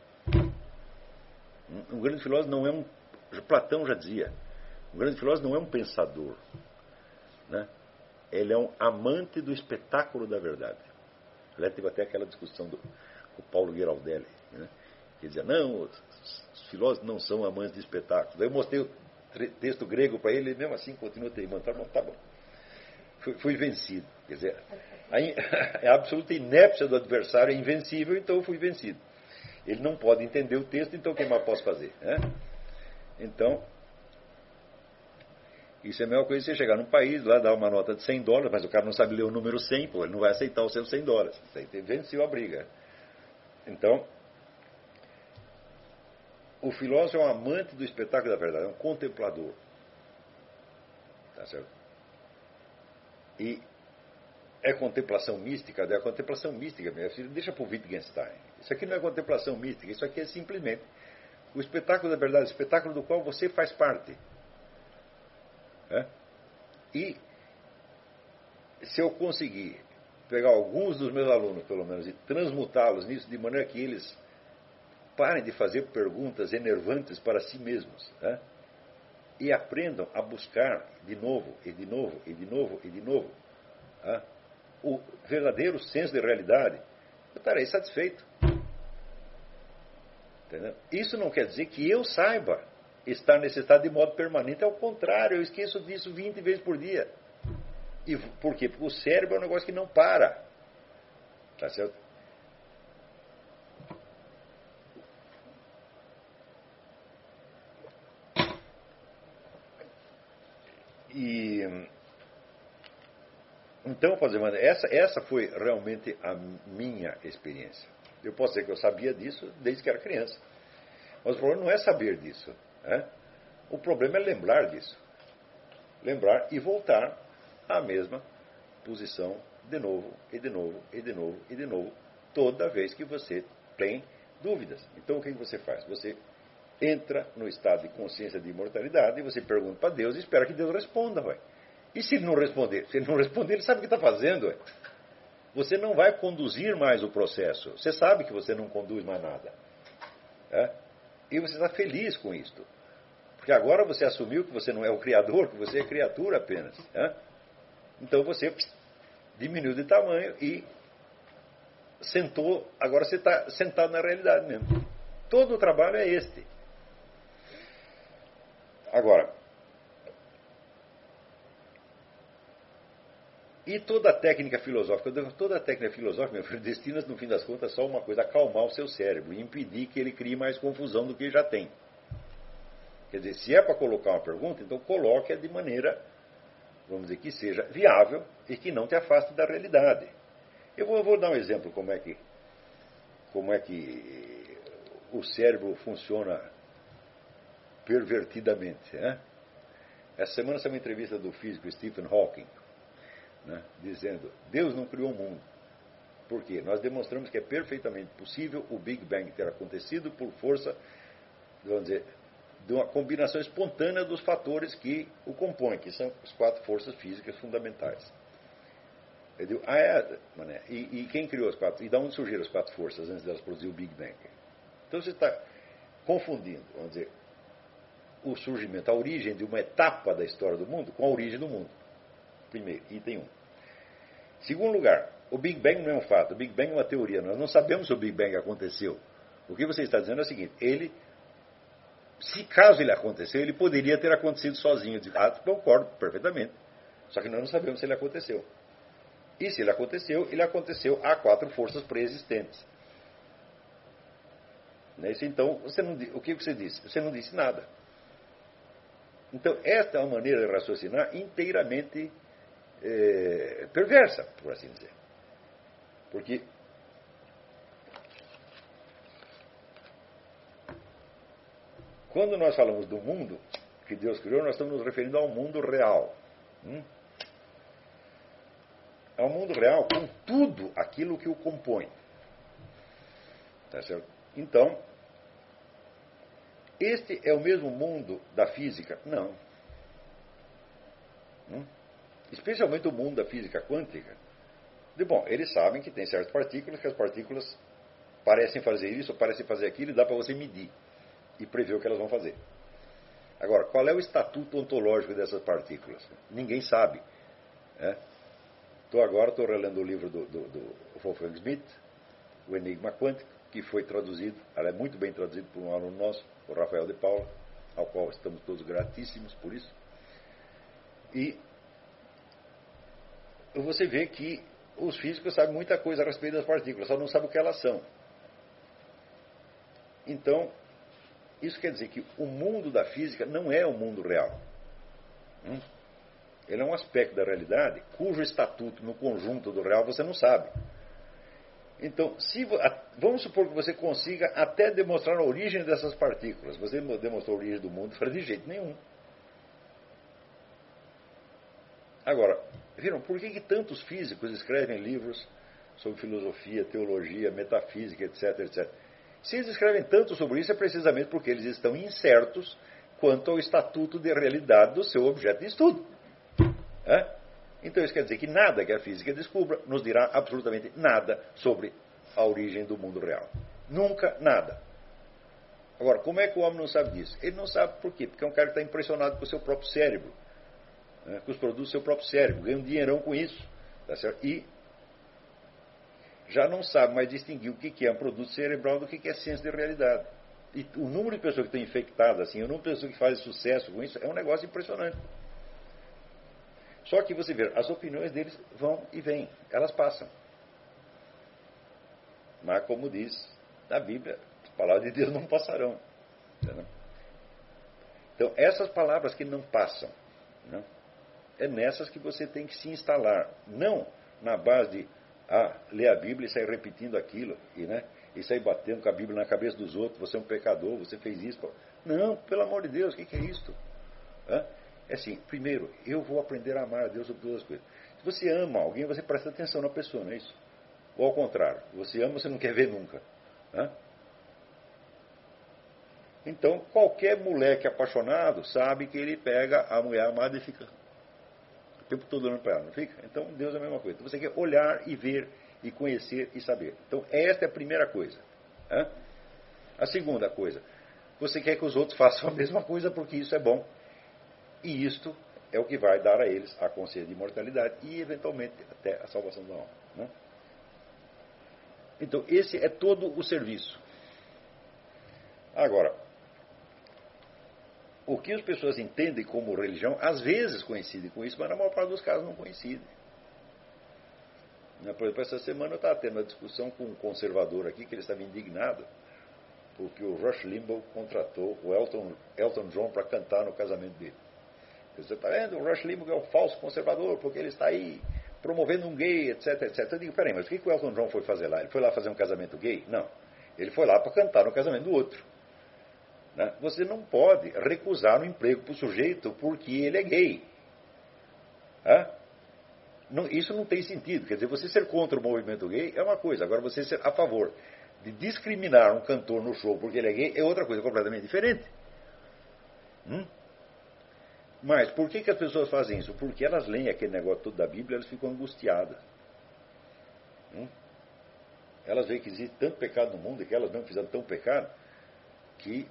Um grande filósofo não é um... Platão já dizia, um grande filósofo não é um pensador, né? Ele é um amante do espetáculo da verdade. Aliás, teve até aquela discussão do, com o Paulo Ghiraldelli, né? Que dizia, não, os filósofos não são amantes de espetáculos. Daí eu mostrei o texto grego para ele, e mesmo assim continua teimando. Tá bom, tá bom. Fui, fui vencido. Quer dizer, a, a absoluta inépcia do adversário é invencível, então eu fui vencido. Ele não pode entender o texto, então o que mais posso fazer? Né? Então, isso é a mesma coisa que você chegar num país, lá dar uma nota de cem dólares, mas o cara não sabe ler o número cem, pô, ele não vai aceitar os seus cem dólares. Você venceu a briga. Então, o filósofo é um amante do espetáculo da verdade, é um contemplador. Tá certo? E é contemplação mística, é a contemplação mística, minha filha, deixa para o Wittgenstein. Isso aqui não é contemplação mística, isso aqui é simplesmente o espetáculo da verdade, o espetáculo do qual você faz parte. É? E se eu conseguir pegar alguns dos meus alunos, pelo menos, e transmutá-los nisso, de maneira que eles parem de fazer perguntas enervantes para si mesmos, é? E aprendam a buscar de novo, e de novo, e de novo, e de novo, é? O verdadeiro senso de realidade, eu estarei satisfeito. Entendeu? Isso não quer dizer que eu saiba estar nesse estado de modo permanente. Ao contrário, eu esqueço disso vinte vezes por dia. E por quê? Porque o cérebro é um negócio que não para. Tá certo? E então, essa, essa foi realmente a minha experiência. Eu posso dizer que eu sabia disso desde que era criança. Mas o problema não é saber disso. Né? O problema é lembrar disso. Lembrar e voltar à mesma posição de novo, e de novo, e de novo, e de novo, toda vez que você tem dúvidas. Então, o que você faz? Você entra no estado de consciência de imortalidade e você pergunta para Deus e espera que Deus responda. Ué. E se ele não responder? Se ele não responder, ele sabe o que está fazendo. Ué. Você não vai conduzir mais o processo. Você sabe que você não conduz mais nada. É? E você está feliz com isto. Porque agora você assumiu que você não é o criador, que você é criatura apenas. É? Então você pss, diminuiu de tamanho e sentou. Agora você está sentado na realidade mesmo. Todo o trabalho é este. Agora, e toda a técnica filosófica, toda a técnica filosófica, meu filho, destina no fim das contas só uma coisa, acalmar o seu cérebro e impedir que ele crie mais confusão do que já tem. Quer dizer, se é para colocar uma pergunta, então coloque-a de maneira, vamos dizer, que seja viável e que não te afaste da realidade. Eu vou, eu vou dar um exemplo como é que, como é que o cérebro funciona pervertidamente. Né? Essa semana saiu uma entrevista do físico Stephen Hawking, né, dizendo, Deus não criou o mundo. Por quê? Nós demonstramos que é perfeitamente possível o Big Bang ter acontecido por força, vamos dizer, de uma combinação espontânea dos fatores que o compõem, que são as quatro forças físicas fundamentais. Eu digo, ah, é, mané, e, e quem criou as quatro? E de onde surgiram as quatro forças antes delas produzir o Big Bang? Então você está confundindo, vamos dizer, o surgimento, a origem de uma etapa da história do mundo com a origem do mundo. Primeiro, item um. Segundo lugar, o Big Bang não é um fato, o Big Bang é uma teoria. Nós não sabemos se o Big Bang aconteceu. O que você está dizendo é o seguinte, ele, se caso ele aconteceu, ele poderia ter acontecido sozinho. Eu digo, ah, concordo perfeitamente. Só que nós não sabemos se ele aconteceu. E se ele aconteceu, ele aconteceu a quatro forças pré-existentes. Então, você não, o que você disse? Você não disse nada. Então, esta é uma maneira de raciocinar inteiramente é, perversa, por assim dizer. Porque quando nós falamos do mundo que Deus criou, nós estamos nos referindo ao mundo real. Hum? Ao mundo real com tudo aquilo que o compõe. Tá certo? Então, este é o mesmo mundo da física? Não. Hum? Especialmente o mundo da física quântica. De, bom, eles sabem que tem certas partículas, que as partículas parecem fazer isso, parecem fazer aquilo, e dá para você medir e prever o que elas vão fazer. Agora, qual é o estatuto ontológico dessas partículas? Ninguém sabe. Né? Tô agora estou relendo o livro do, do, do Wolfgang Schmidt, O Enigma Quântico, que foi traduzido, ela é muito bem traduzido por um aluno nosso, o Rafael de Paula, ao qual estamos todos gratíssimos por isso. E você vê que os físicos sabem muita coisa a respeito das partículas, só não sabem o que elas são. Então, isso quer dizer que o mundo da física não é o mundo real. Hum? Ele é um aspecto da realidade cujo estatuto no conjunto do real você não sabe. Então, se, vamos supor que você consiga até demonstrar a origem dessas partículas. Você demonstrou a origem do mundo, fala de jeito nenhum. Agora, viram, por que, que tantos físicos escrevem livros sobre filosofia, teologia, metafísica, etc, etcétera? Se eles escrevem tanto sobre isso, é precisamente porque eles estão incertos quanto ao estatuto de realidade do seu objeto de estudo. É? Então isso quer dizer que nada que a física descubra nos dirá absolutamente nada sobre a origem do mundo real. Nunca nada. Agora, como é que o homem não sabe disso? Ele não sabe por quê? Porque é um cara que está impressionado com o seu próprio cérebro, né? Com os produtos do seu próprio cérebro, ganha um dinheirão com isso. Tá certo? E já não sabe mais distinguir o que é um produto cerebral do que é ciência de realidade. E o número de pessoas que estão infectadas, assim, o número de pessoas que fazem sucesso com isso, é um negócio impressionante. Só que você vê, as opiniões deles vão e vêm, elas passam. Mas, como diz na Bíblia, as palavras de Deus não passarão. Entendeu? Então, essas palavras que não passam, né, é nessas que você tem que se instalar. Não na base de ah, ler a Bíblia e sair repetindo aquilo, e, né, e sair batendo com a Bíblia na cabeça dos outros, você é um pecador, você fez isso. Não, pelo amor de Deus, o que, que é isto? Hã? É assim, primeiro, eu vou aprender a amar a Deus sobre todas as coisas. Se você ama alguém, você presta atenção na pessoa, não é isso? Ou ao contrário, você ama, você não quer ver nunca. Hã? Então, qualquer moleque apaixonado sabe que ele pega a mulher amada e fica o tempo todo olhando para ela, não fica? Então, Deus é a mesma coisa. Então, você quer olhar e ver e conhecer e saber. Então, esta é a primeira coisa. Hã? A segunda coisa, você quer que os outros façam a mesma coisa porque isso é bom. E isto é o que vai dar a eles a consciência de imortalidade e, eventualmente, até a salvação da alma. Né? Então, esse é todo o serviço. Agora, o que as pessoas entendem como religião, às vezes coincidem com isso, mas na maior parte dos casos não coincidem. Por exemplo, essa semana eu estava tendo uma discussão com um conservador aqui, que ele estava indignado, porque o Rush Limbaugh contratou o Elton, Elton John para cantar no casamento dele. Você está vendo, o Rush Limbaugh é um falso conservador, porque ele está aí promovendo um gay, etc, etcétera. Eu digo, peraí, mas o que, que o Elton John foi fazer lá? Ele foi lá fazer um casamento gay? Não. Ele foi lá para cantar no casamento do outro. Né? Você não pode recusar um emprego para o sujeito porque ele é gay. Hã? Não, isso não tem sentido. Quer dizer, você ser contra o movimento gay é uma coisa, agora você ser a favor de discriminar um cantor no show porque ele é gay é outra coisa completamente diferente. Hum? Mas por que, que as pessoas fazem isso? Porque elas leem aquele negócio todo da Bíblia e elas ficam angustiadas. Hum? Elas veem que existe tanto pecado no mundo e que elas não fizeram tão pecado que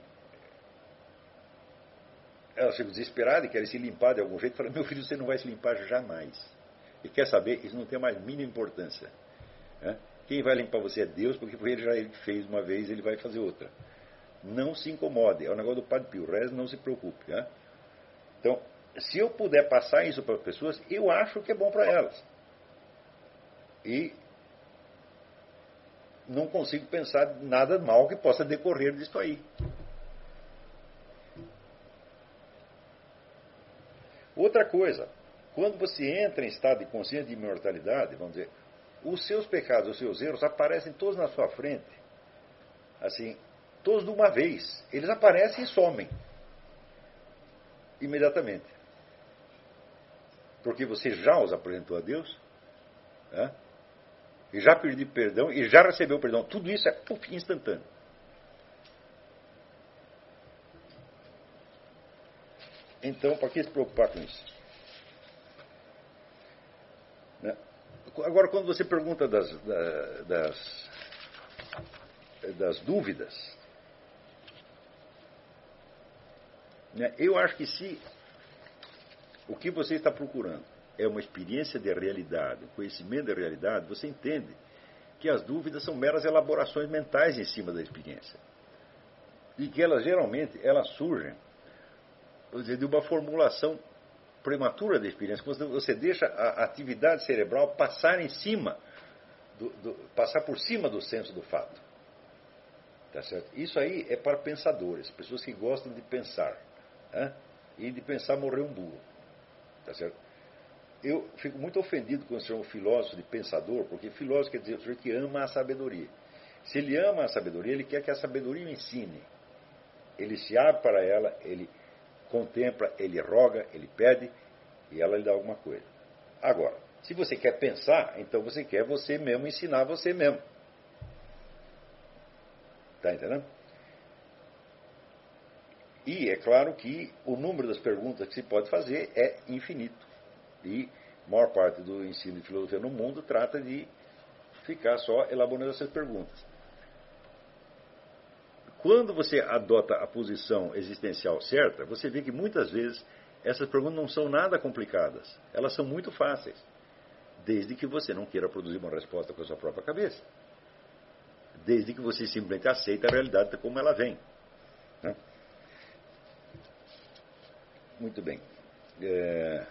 elas ficam desesperadas e querem se limpar de algum jeito. Falam, meu filho, você não vai se limpar jamais. E quer saber? Isso não tem a mais mínima importância. Né? Quem vai limpar você é Deus, porque foi ele já ele fez uma vez, ele vai fazer outra. Não se incomode. É o negócio do Padre Pio. O resto não se preocupe. Né? Então, se eu puder passar isso para as pessoas, eu acho que é bom para elas. E não consigo pensar nada mal que possa decorrer disso aí. Outra coisa, quando você entra em estado de consciência de imortalidade, vamos dizer, os seus pecados, os seus erros aparecem todos na sua frente, assim, todos de uma vez. Eles aparecem e somem imediatamente. Porque você já os apresentou a Deus, né? E já pediu perdão, e já recebeu perdão. Tudo isso é puf, instantâneo. Então, para que se preocupar com isso? Né? Agora, quando você pergunta das, das, das dúvidas, né, eu acho que se o que você está procurando é uma experiência de realidade, um conhecimento da realidade, você entende que as dúvidas são meras elaborações mentais em cima da experiência. E que elas, geralmente, elas surgem, vou dizer, de uma formulação prematura da experiência, quando você deixa a atividade cerebral passar em cima, do, do, passar por cima do senso do fato. Tá certo? Isso aí é para pensadores, pessoas que gostam de pensar. Né? E de pensar morrer um burro. Tá certo? Eu fico muito ofendido quando se chama filósofo de pensador, porque filósofo quer dizer o sujeito que ama a sabedoria. Se ele ama a sabedoria, ele quer que a sabedoria o ensine. Ele se abre para ela, ele contempla, ele roga, ele pede, e ela lhe dá alguma coisa. Agora, se você quer pensar, então você quer você mesmo ensinar você mesmo. Está entendendo? E é claro que o número das perguntas que se pode fazer é infinito. E a maior parte do ensino de filosofia no mundo trata de ficar só elaborando essas perguntas. Quando você adota a posição existencial certa, você vê que muitas vezes essas perguntas não são nada complicadas. Elas são muito fáceis, desde que você não queira produzir uma resposta com a sua própria cabeça. Desde que você simplesmente aceite a realidade como ela vem. Né? Muito bem. É...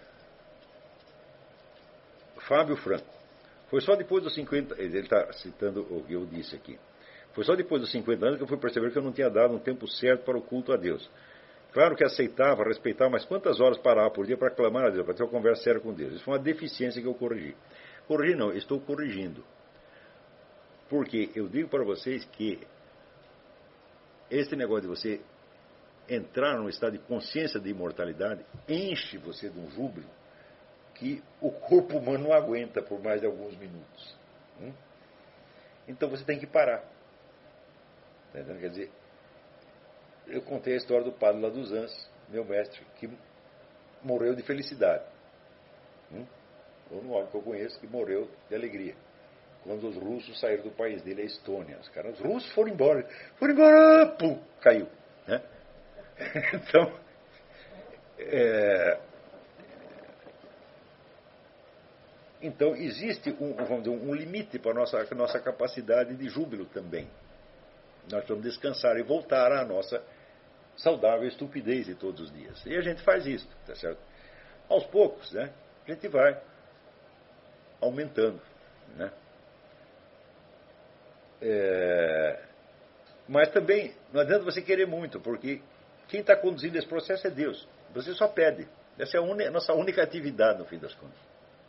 Fábio Franco. Foi só depois dos cinquenta... Ele está citando o que eu disse aqui. Foi só depois dos cinquenta anos que eu fui perceber que eu não tinha dado um tempo certo para o culto a Deus. Claro que aceitava, respeitava, mas quantas horas parava por dia para clamar a Deus, para ter uma conversa séria com Deus? Isso foi uma deficiência que eu corrigi. Corrigi não, estou corrigindo. Porque eu digo para vocês que esse negócio de você entrar num estado de consciência de imortalidade enche você de um júbilo que o corpo humano não aguenta por mais de alguns minutos. Hum? Então você tem que parar. Tá entendendo? Quer dizer, eu contei a história do padre lá dos Anjos, meu mestre, que morreu de felicidade. Hum? Um homem que eu conheço que morreu de alegria. Quando os russos saíram do país dele, a Estônia. Os, caras, os russos foram embora. Foram embora, pum, caiu. Né? Então, é, então existe um, vamos dizer, um limite para a nossa, a nossa capacidade de júbilo também. Nós vamos descansar e voltar à nossa saudável estupidez de todos os dias. E a gente faz isso, tá certo? Aos poucos, né? A gente vai aumentando, né? É, mas também não adianta você querer muito, porque quem está conduzindo esse processo é Deus. Você só pede. Essa é a un... nossa única atividade, no fim das contas.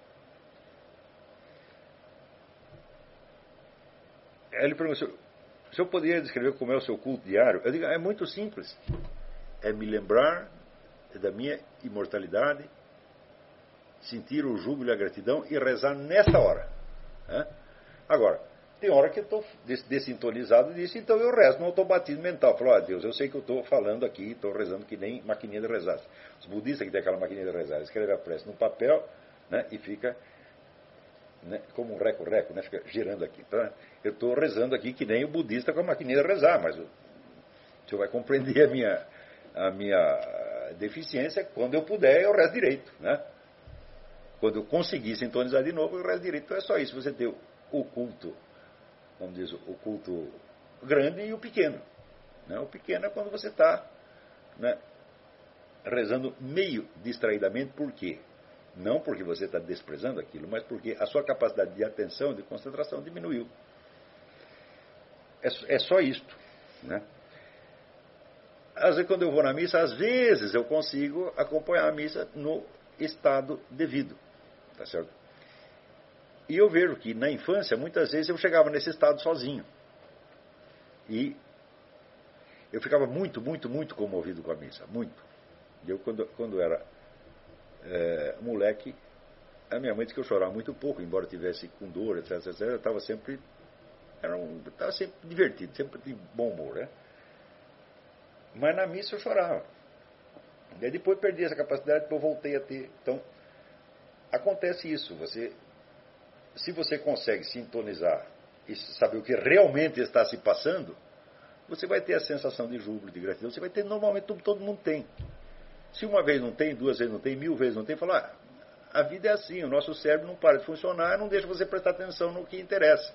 Aí ele perguntou, se eu poderia descrever como é o seu culto diário? Eu digo, é muito simples. É me lembrar da minha imortalidade, sentir o júbilo e a gratidão e rezar nesta hora. Né? Agora, tem hora que eu estou dessintonizado disso, então eu rezo no automatismo mental. Falo, ah, Deus, eu sei que eu estou falando aqui, estou rezando que nem maquininha de rezar. Os budistas que tem aquela maquininha de rezar, escreve a prece no papel, né, e fica, né, como um reco-reco, né, fica girando aqui. Então, eu estou rezando aqui que nem o budista com a maquininha de rezar, mas o senhor vai compreender a minha, a minha deficiência. Quando eu puder, eu rezo direito. Né? Quando eu conseguir sintonizar de novo, eu rezo direito. Então é só isso, você ter o culto, vamos dizer, o culto grande e o pequeno. Né? O pequeno é quando você está, né, rezando meio distraidamente. Por quê? Não porque você está desprezando aquilo, mas porque a sua capacidade de atenção, de concentração diminuiu. É, é só isto. Né? Às vezes, quando eu vou na missa, às vezes eu consigo acompanhar a missa no estado devido. Tá certo? E eu vejo que na infância, muitas vezes, eu chegava nesse estado sozinho. E eu ficava muito, muito, muito comovido com a missa. Muito. Eu, quando, quando era é, moleque, a minha mãe disse que eu chorava muito pouco, embora tivesse com dor, etc, etcétera. Eu estava sempre, era um, estava sempre divertido, sempre de bom humor, né? Mas na missa eu chorava. E depois perdi essa capacidade, depois voltei a ter. Então, acontece isso. Você, se você consegue sintonizar e saber o que realmente está se passando, você vai ter a sensação de júbilo, de gratidão. Você vai ter, normalmente, todo, todo mundo tem. Se uma vez não tem, duas vezes não tem, mil vezes não tem, fala, ah, a vida é assim, o nosso cérebro não para de funcionar, não deixa você prestar atenção no que interessa.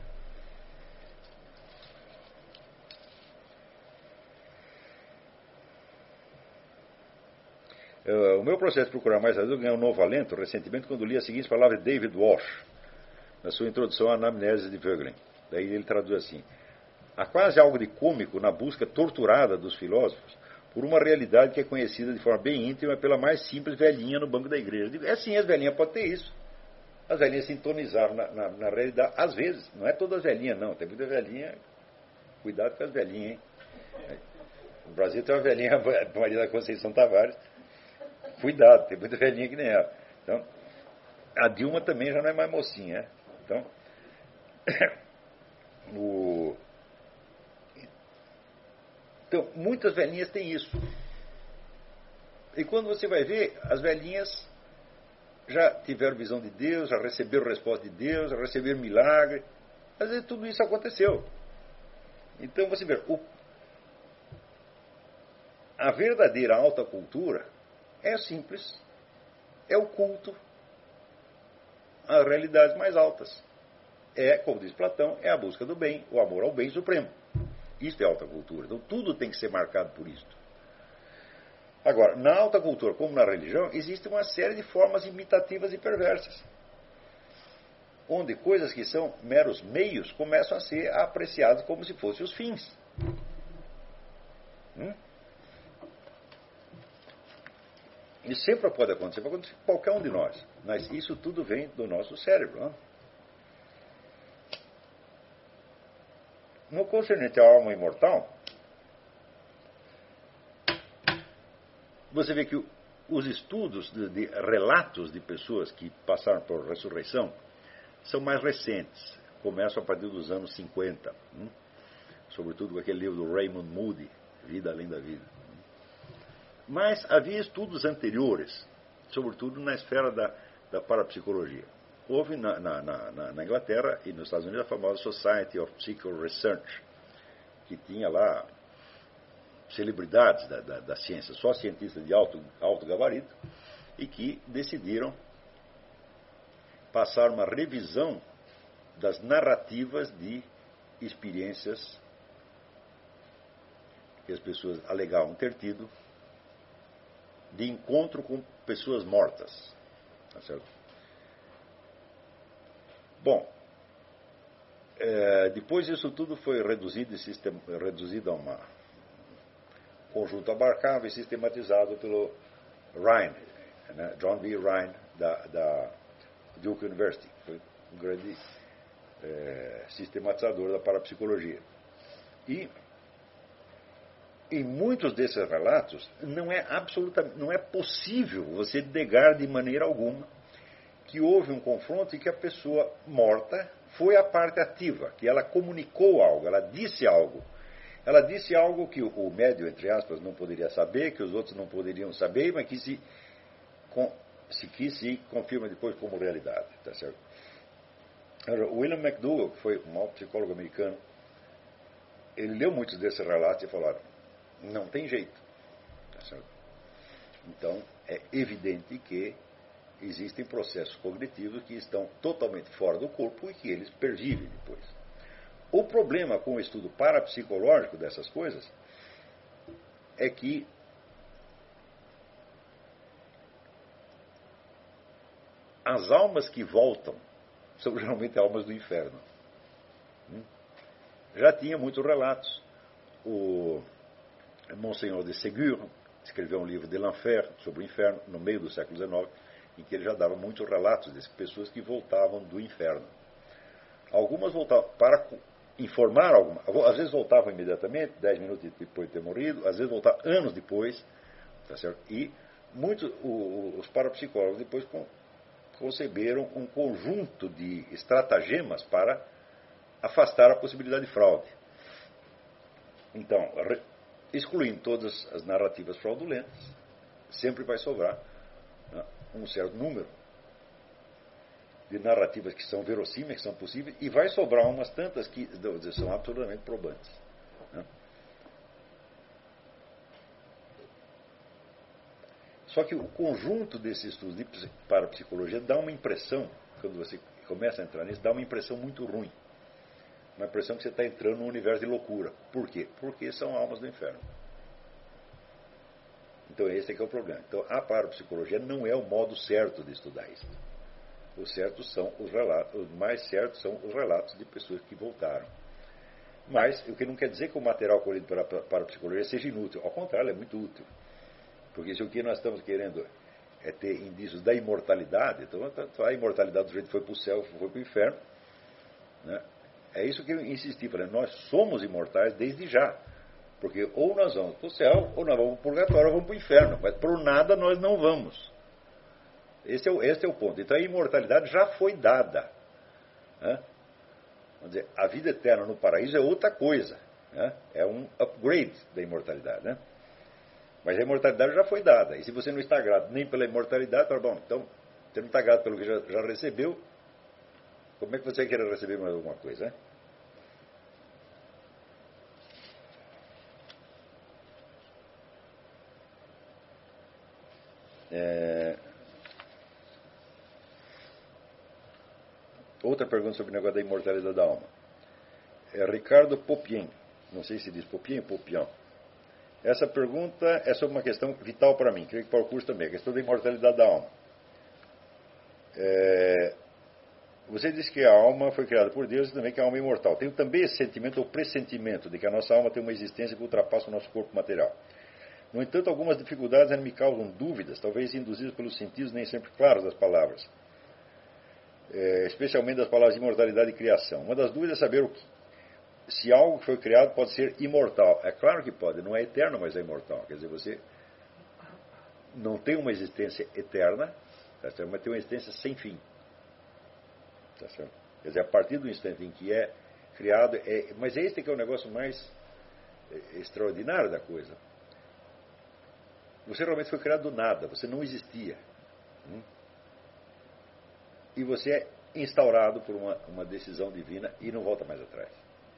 Uh, o meu processo de procurar mais a Deus ganhou um novo alento recentemente quando li as seguintes palavras de David Walsh, na sua introdução à Anamnese de Voegelin. Daí ele traduz assim: há quase algo de cômico na busca torturada dos filósofos por uma realidade que é conhecida de forma bem íntima pela mais simples velhinha no banco da igreja. Eu digo, é sim, as velhinhas podem ter isso. As velhinhas sintonizaram na, na, na realidade, às vezes, não é todas as velhinhas não, tem muita velhinha, cuidado com as velhinhas, hein? No Brasil tem uma velhinha, a Maria da Conceição Tavares, cuidado, tem muita velhinha que nem ela. Então, a Dilma também já não é mais mocinha, né? Então, o... então, muitas velhinhas têm isso. E quando você vai ver, as velhinhas já tiveram visão de Deus, já receberam resposta de Deus, já receberam milagre. Às vezes tudo isso aconteceu. Então você vê, o... a verdadeira alta cultura é simples, é o culto às realidades mais altas. É, como diz Platão, é a busca do bem, o amor ao bem supremo. Isto é alta cultura. Então tudo tem que ser marcado por isto. Agora, na alta cultura, como na religião, existe uma série de formas imitativas e perversas, onde coisas que são meros meios começam a ser apreciadas como se fossem os fins. Hum? Isso sempre pode acontecer, pode acontecer com qualquer um de nós. Mas isso tudo vem do nosso cérebro. Não? No concernente à alma imortal, você vê que os estudos de, de relatos de pessoas que passaram por ressurreição são mais recentes. Começam a partir dos anos cinquenta. Hum? Sobretudo com aquele livro do Raymond Moody, Vida Além da Vida. Mas havia estudos anteriores, sobretudo na esfera da, da parapsicologia. Houve na, na, na, na Inglaterra e nos Estados Unidos a famosa Society of Psychical Research, que tinha lá celebridades da, da, da ciência, só cientistas de alto, alto gabarito, e que decidiram passar uma revisão das narrativas de experiências que as pessoas alegavam ter tido de encontro com pessoas mortas. Tá certo? Bom, é, depois isso tudo foi reduzido, sistema, reduzido a uma, um conjunto abarcável e sistematizado pelo Rhine, né, John B. Rhine, da, da Duke University, que foi um grande é, sistematizador da parapsicologia. E em muitos desses relatos, não é absolutamente, não é possível você negar de maneira alguma que houve um confronto e que a pessoa morta foi a parte ativa, que ela comunicou algo, ela disse algo. Ela disse algo que o médium, entre aspas, não poderia saber, que os outros não poderiam saber, mas que se, se, que se confirma depois como realidade. Tá certo? O William McDougall, que foi um maior psicólogo americano, ele leu muitos desses relatos e falaram: não tem jeito. Tá certo? Então, é evidente que existem processos cognitivos que estão totalmente fora do corpo e que eles pervivem depois. O problema com o estudo parapsicológico dessas coisas é que as almas que voltam são geralmente almas do inferno. Já tinha muitos relatos. O Monsenhor de Ségur, escreveu um livro de l'Enfer, sobre o inferno, no meio do século dezenove, em que ele já dava muitos relatos de pessoas que voltavam do inferno. Algumas voltavam para informar, alguma, às vezes voltavam imediatamente, dez minutos depois de ter morrido, às vezes voltavam anos depois, tá certo? E muitos, os parapsicólogos depois conceberam um conjunto de estratagemas para afastar a possibilidade de fraude. Então, excluindo todas as narrativas fraudulentas, sempre vai sobrar, né, um certo número de narrativas que são verossímeis, que são possíveis, e vai sobrar umas tantas que são absolutamente probantes. Né? Só que o conjunto desses estudos de parapsicologia dá uma impressão, quando você começa a entrar nisso, dá uma impressão muito ruim. Uma impressão que você está entrando num universo de loucura. Por quê? Porque são almas do inferno. Então esse é que é o problema. Então a parapsicologia não é o modo certo de estudar isso. Os certos são os relatos, os mais certos são os relatos de pessoas que voltaram. Mas o que não quer dizer que o material colhido para a parapsicologia seja inútil. Ao contrário, é muito útil. Porque se o que nós estamos querendo é ter indícios da imortalidade, então a imortalidade do jeito que foi para o céu, foi para o inferno, né? É isso que eu insisti, falei, nós somos imortais desde já. Porque ou nós vamos para o céu, ou nós vamos para o purgatório, ou vamos para o inferno. Mas para o nada nós não vamos. Esse é, o, esse é o ponto. Então a imortalidade já foi dada. Né? Vamos dizer, a vida eterna no paraíso é outra coisa. Né? É um upgrade da imortalidade. Né? Mas a imortalidade já foi dada. E se você não está grato nem pela imortalidade, tá bom, então você não está grato pelo que já, já recebeu, como é que você vai querer receber mais alguma coisa? Né? É... Outra pergunta sobre o negócio da imortalidade da alma. É Ricardo Popien. Não sei se diz Popien ou Popian. Essa pergunta é sobre uma questão vital para mim, creio que para o curso também, a questão da imortalidade da alma. É... Você disse que a alma foi criada por Deus e também que a alma é imortal. Tenho também esse sentimento ou pressentimento de que a nossa alma tem uma existência que ultrapassa o nosso corpo material. No entanto, algumas dificuldades ainda me causam dúvidas, talvez induzidas pelos sentidos nem sempre claros das palavras. É, especialmente das palavras imortalidade e criação. Uma das dúvidas é saber o que, se algo que foi criado pode ser imortal. É claro que pode, não é eterno, mas é imortal. Quer dizer, você não tem uma existência eterna, tá certo? Mas tem uma existência sem fim. Tá certo? Quer dizer, a partir do instante em que é criado, é, mas este que é o negócio mais extraordinário da coisa. Você realmente foi criado do nada, você não existia. Hum? E você é instaurado por uma, uma decisão divina e não volta mais atrás.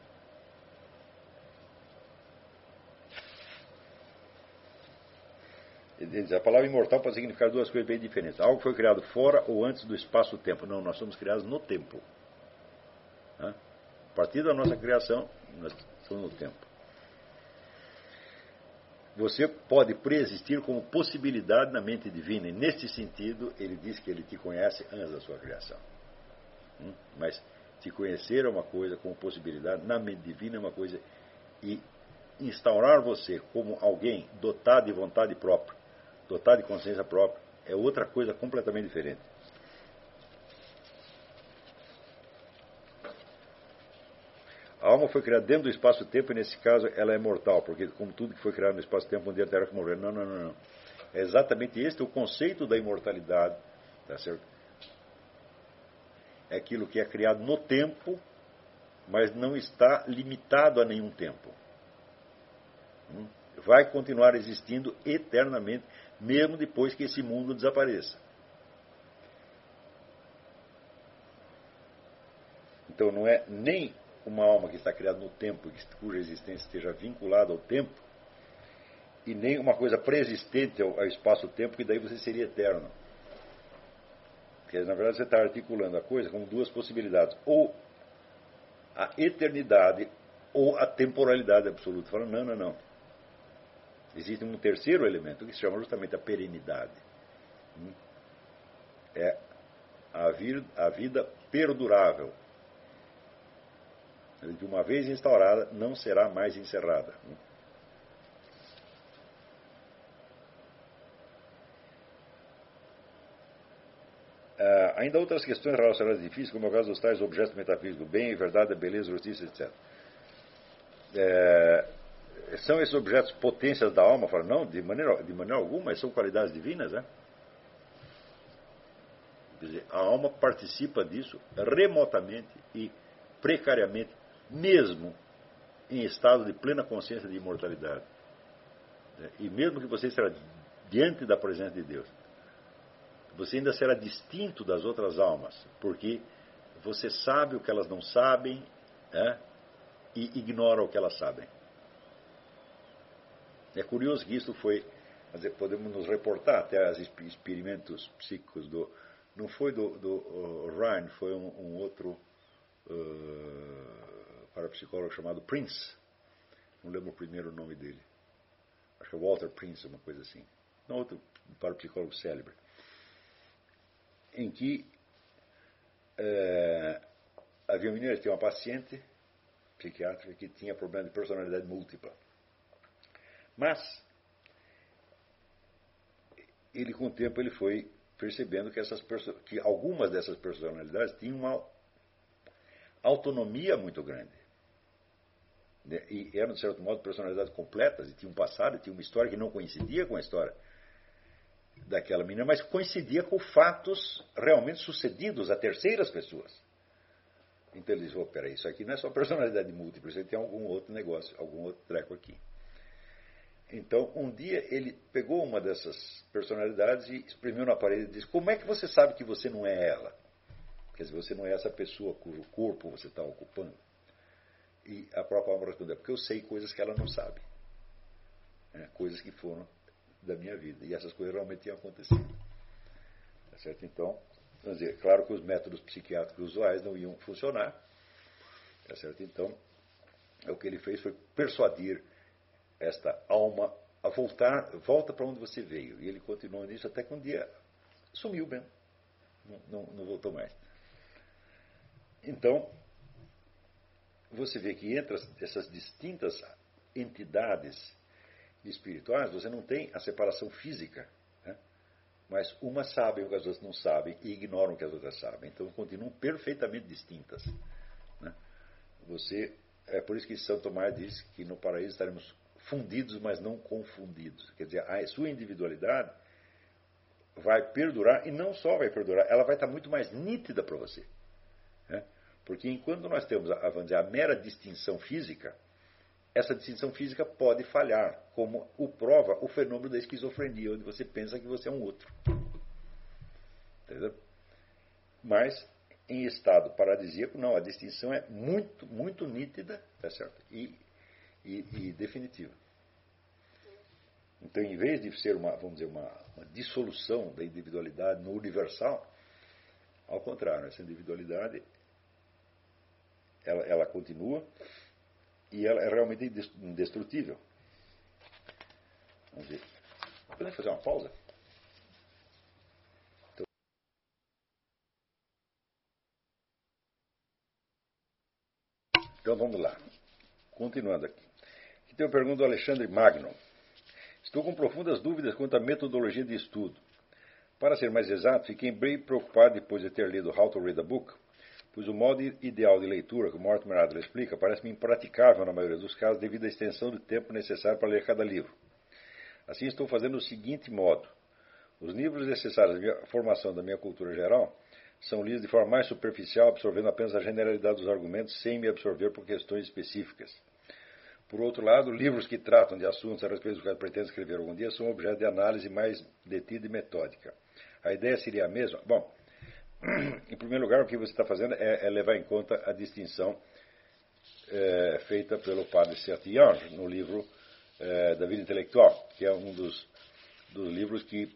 Ele diz, a palavra imortal pode significar duas coisas bem diferentes. Algo que foi criado fora ou antes do espaço-tempo. Não, nós somos criados no tempo. A partir da nossa criação, nós estamos no tempo. Você pode preexistir como possibilidade na mente divina. E, neste sentido, ele diz que ele te conhece antes da sua criação. Hum? Mas te conhecer é uma coisa, como possibilidade, na mente divina é uma coisa. E instaurar você como alguém dotado de vontade própria, dotado de consciência própria, é outra coisa completamente diferente. A alma foi criada dentro do espaço-tempo e, nesse caso, ela é mortal, porque, como tudo que foi criado no espaço-tempo, um dia terá que morrer. Não, não, não, não. É exatamente este o conceito da imortalidade. Tá certo? É aquilo que é criado no tempo, mas não está limitado a nenhum tempo. Hum? Vai continuar existindo eternamente, mesmo depois que esse mundo desapareça. Então, não é nem uma alma que está criada no tempo, cuja existência esteja vinculada ao tempo, e nem uma coisa preexistente ao, ao espaço-tempo, que daí você seria eterno. Porque, na verdade, você está articulando a coisa como duas possibilidades. Ou a eternidade, ou a temporalidade absoluta. Falando, não, não, não. Existe um terceiro elemento, que se chama justamente a perenidade. É a vida, a vida perdurável. De uma vez instaurada, não será mais encerrada. Uh, ainda outras questões relacionadas à física, como é o caso dos tais objetos metafísicos, bem, verdade, beleza, justiça, etcétera. É, são esses objetos potências da alma? Falo, não, de maneira, de maneira alguma, são qualidades divinas, né? Quer dizer, a alma participa disso remotamente e precariamente, mesmo em estado de plena consciência de imortalidade. E mesmo que você esteja diante da presença de Deus, você ainda será distinto das outras almas, porque você sabe o que elas não sabem, né, e ignora o que elas sabem. É curioso que isso foi, dizer, podemos nos reportar até os experimentos psíquicos do, não foi do, do uh, Ryan, foi um, um outro uh, parapsicólogo chamado Prince, não lembro o primeiro nome dele, acho que é Walter Prince, uma coisa assim, um outro parapsicólogo célebre, em que é, havia um menino, tinha uma paciente psiquiátrica que tinha problema de personalidade múltipla. Mas, ele com o tempo ele foi percebendo que, essas que algumas dessas personalidades tinham uma autonomia muito grande. E eram, de certo modo, personalidades completas, e tinham um passado, e tinham uma história que não coincidia com a história daquela menina, mas coincidia com fatos realmente sucedidos a terceiras pessoas. Então ele disse, oh, peraí, isso aqui não é só personalidade múltipla, isso aqui tem algum outro negócio, algum outro treco aqui. Então, um dia ele pegou uma dessas personalidades e espremeu na parede e disse, como é que você sabe que você não é ela? Quer dizer, você não é essa pessoa cujo corpo você está ocupando. E a própria alma respondeu, porque eu sei coisas que ela não sabe. É, coisas que foram da minha vida. E essas coisas realmente tinham acontecido. Tá certo? Então, vamos dizer, claro que os métodos psiquiátricos usuais não iam funcionar. Tá certo? Então, o que ele fez foi persuadir esta alma a voltar, volta para onde você veio. E ele continuou nisso até que um dia sumiu mesmo. Não, não, não voltou mais. Então, você vê que entre essas distintas entidades espirituais, você não tem a separação física, né? Mas umas sabem o que as outras não sabem e ignoram o que as outras sabem. Então, continuam perfeitamente distintas, né? Você, é por isso que Santo Tomás diz que no paraíso estaremos fundidos, mas não confundidos. Quer dizer, a sua individualidade vai perdurar, e não só vai perdurar, ela vai estar muito mais nítida para você, né? Porque enquanto nós temos a, vamos dizer, a mera distinção física, essa distinção física pode falhar, como o prova o fenômeno da esquizofrenia, onde você pensa que você é um outro. Entendeu? Mas, em estado paradisíaco, não, a distinção é muito, muito nítida, tá certo? E, e, e definitiva. Então, em vez de ser uma, vamos dizer, uma, uma dissolução da individualidade no universal, ao contrário, essa individualidade ela, ela continua e ela é realmente indestrutível. Vamos ver. Podemos fazer uma pausa? Então, então vamos lá. Continuando aqui. Aqui tem uma pergunta do Alexandre Magno. Estou com profundas dúvidas quanto à metodologia de estudo. Para ser mais exato, fiquei bem preocupado depois de ter lido How to Read a Book, pois o modo ideal de leitura, como Mortimer Adler explica, parece-me impraticável na maioria dos casos devido à extensão de tempo necessária para ler cada livro. Assim, estou fazendo o seguinte modo. Os livros necessários à formação da minha cultura geral são lidos de forma mais superficial, absorvendo apenas a generalidade dos argumentos, sem me absorver por questões específicas. Por outro lado, livros que tratam de assuntos a respeito dos quais pretendo escrever algum dia são objeto de análise mais detida e metódica. A ideia seria a mesma? Bom, em primeiro lugar, o que você está fazendo é, é levar em conta a distinção é, feita pelo padre Sertillange no livro é, da Vida Intelectual, que é um dos, dos livros que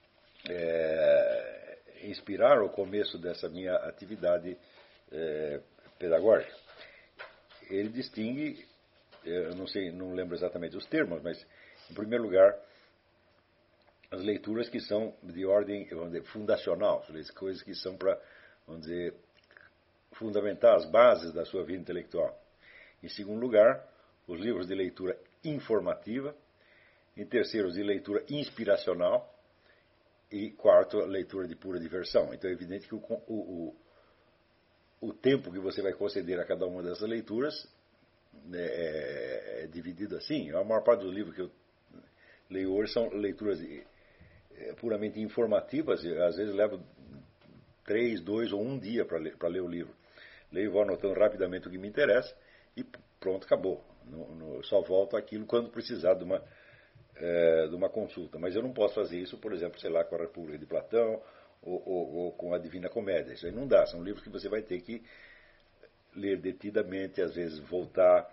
é, inspiraram o começo dessa minha atividade é, pedagógica. Ele distingue, eu não sei, não lembro exatamente os termos, mas em primeiro lugar, as leituras que são de ordem, vamos dizer, fundacional, as coisas que são para, vamos dizer, fundamentar as bases da sua vida intelectual. Em segundo lugar, os livros de leitura informativa. Em terceiro, os de leitura inspiracional. E quarto, a leitura de pura diversão. Então é evidente que o, o, o, o tempo que você vai conceder a cada uma dessas leituras é, é dividido assim. A maior parte dos livros que eu leio hoje são leituras é, puramente informativas, e às vezes levo três, dois ou um dia para ler, para ler o livro. Leio e vou anotando rapidamente o que me interessa e pronto, acabou. No, no, só volto àquilo quando precisar de uma, é, de uma consulta. Mas eu não posso fazer isso, por exemplo, sei lá, com a República de Platão ou, ou, ou com a Divina Comédia. Isso aí não dá. São livros que você vai ter que ler detidamente, às vezes voltar,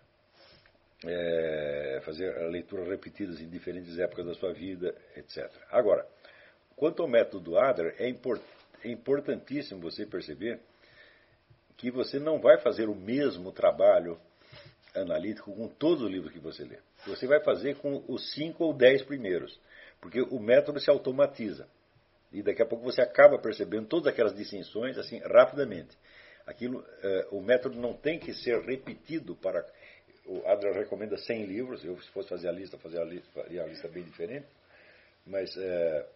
é, fazer leituras repetidas em diferentes épocas da sua vida, etcétera. Agora, quanto ao método Adler, é, import, é importantíssimo você perceber que você não vai fazer o mesmo trabalho analítico com todos os livros que você lê. Você vai fazer com os cinco ou dez primeiros, porque o método se automatiza. E daqui a pouco você acaba percebendo todas aquelas distinções assim rapidamente. Aquilo, eh, o método não tem que ser repetido para... O Adler recomenda cem livros, eu se fosse fazer a lista, fazer a lista, faria a lista bem diferente, mas eh,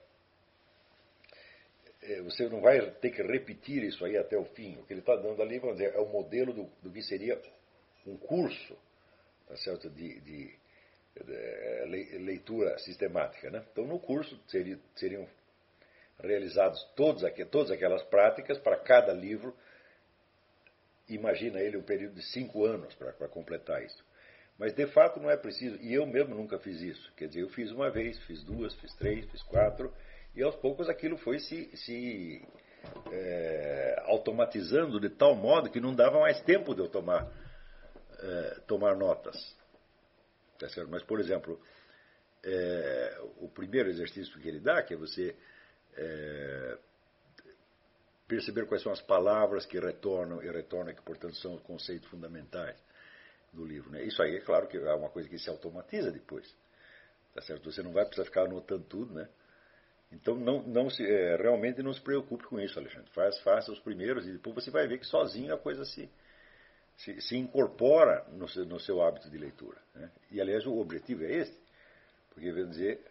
você não vai ter que repetir isso aí até o fim. O que ele está dando ali, vamos dizer, é o modelo do, do que seria um curso, tá certo, de, de, de leitura sistemática, né? Então, no curso seria, seriam realizados todos, todas aquelas práticas para cada livro. Imagina ele um período de cinco anos para, para completar isso. Mas, de fato, não é preciso. E eu mesmo nunca fiz isso. Quer dizer, eu fiz uma vez, fiz duas, fiz três, fiz quatro. E, aos poucos, aquilo foi se, se é, automatizando de tal modo que não dava mais tempo de eu tomar, é, tomar notas. Tá certo? Mas, por exemplo, é, o primeiro exercício que ele dá, que é você... É, perceber quais são as palavras que retornam e retornam, que, portanto, são os conceitos fundamentais do livro. Né? Isso aí, é claro, que é uma coisa que se automatiza depois. Tá certo? Você não vai precisar ficar anotando tudo, né? Então, não, não se, é, realmente não se preocupe com isso, Alexandre. Faz, faça os primeiros e depois você vai ver que sozinho a coisa se, se, se incorpora no seu, no seu hábito de leitura. Né? E, aliás, o objetivo é esse. Porque, vamos dizer...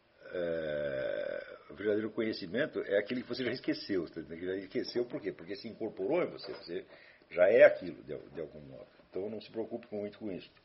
É, o verdadeiro conhecimento é aquele que você já esqueceu. Você já esqueceu por quê? Porque se incorporou em você. Você já é aquilo, de, de algum modo. Então não se preocupe muito com isso.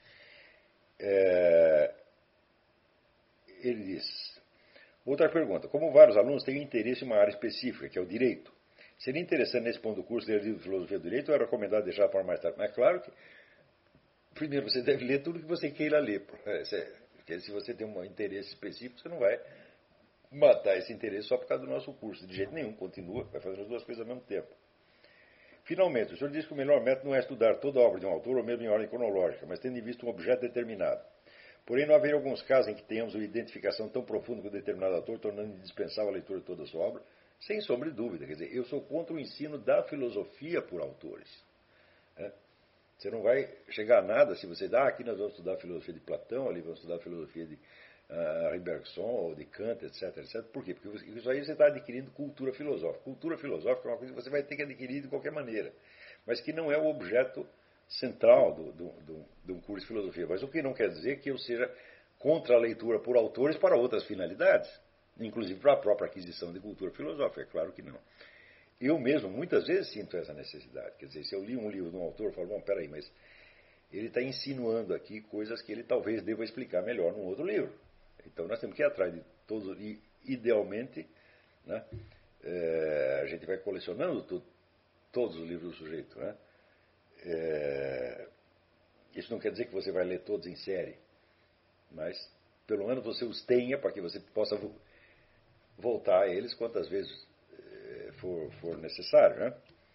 É, ele diz... Outra pergunta. Como vários alunos têm interesse em uma área específica, que é o direito, seria interessante nesse ponto do curso ler livro de filosofia do direito ou é recomendado deixar para mais tarde? Mas é claro que, primeiro, você deve ler tudo que você queira ler. Porque se você tem um interesse específico, você não vai matar esse interesse só por causa do nosso curso. De jeito nenhum, continua, vai fazer as duas coisas ao mesmo tempo. Finalmente, o senhor diz que o melhor método não é estudar toda a obra de um autor, ou mesmo em ordem cronológica, mas tendo em vista um objeto determinado. Porém, não haveria alguns casos em que tenhamos uma identificação tão profunda com um determinado autor, tornando indispensável a leitura de toda a sua obra? Sem sombra de dúvida. Quer dizer, eu sou contra o ensino da filosofia por autores. É? Você não vai chegar a nada se você dá, ah, aqui nós vamos estudar a filosofia de Platão, ali vamos estudar a filosofia de uh, Bergson ou de Kant, etc, etcétera. Por quê? Porque isso aí você está adquirindo cultura filosófica. Cultura filosófica é uma coisa que você vai ter que adquirir de qualquer maneira, mas que não é o objeto central do, do, do, de um curso de filosofia. Mas o que não quer dizer que eu seja contra a leitura por autores para outras finalidades, inclusive para a própria aquisição de cultura filosófica. É claro que não. Eu mesmo, muitas vezes, sinto essa necessidade. Quer dizer, se eu li um livro de um autor, eu falo, bom, peraí, mas ele está insinuando aqui coisas que ele talvez deva explicar melhor num outro livro. Então, nós temos que ir atrás de todos, e idealmente, né, é, a gente vai colecionando to, todos os livros do sujeito. Né? É, isso não quer dizer que você vai ler todos em série, mas, pelo menos, você os tenha para que você possa voltar a eles quantas vezes For, for necessário, né?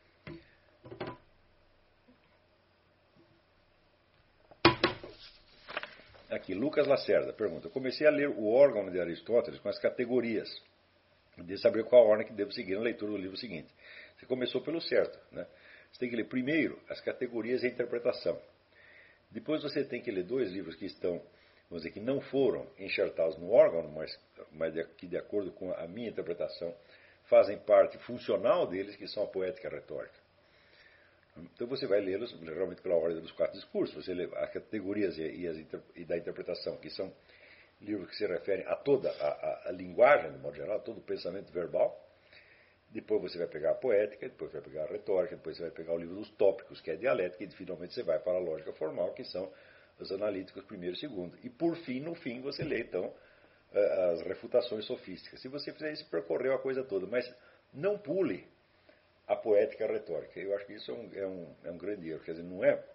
Aqui, Lucas Lacerda pergunta: eu comecei a ler o órgão de Aristóteles com as categorias, de saber qual ordem que devo seguir na leitura do livro seguinte. Você começou pelo certo, né? Você tem que ler primeiro as categorias e a interpretação. Depois você tem que ler dois livros que estão, vamos dizer, que não foram enxertados no órgão, mas, mas que, de acordo com a minha interpretação, fazem parte funcional deles, que são a poética e a retórica. Então você vai lê-los, geralmente pela ordem dos quatro discursos, você lê as categorias e, as, e da interpretação, que são livros que se referem a toda a, a, a linguagem, de modo geral, todo o pensamento verbal. Depois você vai pegar a poética, depois você vai pegar a retórica, depois você vai pegar o livro dos tópicos, que é a dialética, e finalmente você vai para a lógica formal, que são os analíticos primeiro e segundo. E por fim, no fim, você lê, então, as refutações sofísticas. Se você fizer isso, percorreu a coisa toda, mas não pule a poética e a retórica. Eu acho que isso é um, é um, é um grande erro. Quer dizer, não é,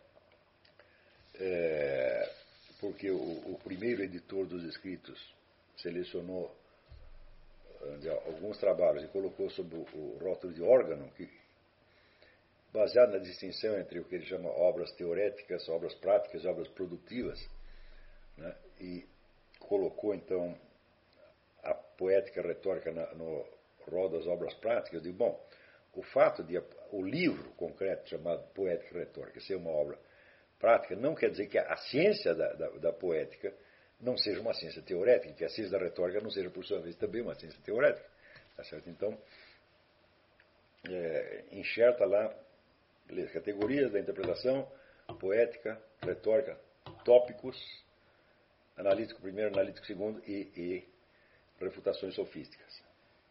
é porque o, o primeiro editor dos escritos selecionou alguns trabalhos e colocou sob o, o rótulo de órgão, que, baseado na distinção entre o que ele chama obras teoréticas, obras práticas e obras produtivas, né, e colocou, então, a poética e a retórica na, no rol das obras práticas. Eu digo, bom, o fato de o livro concreto chamado Poética e Retórica ser uma obra prática não quer dizer que a, a ciência da, da, da poética não seja uma ciência teorética, que a ciência da retórica não seja, por sua vez, também uma ciência teorética. Tá certo? Então, é, enxerta lá categorias da interpretação, poética, retórica, tópicos, analítico primeiro, analítico segundo e, e refutações sofísticas.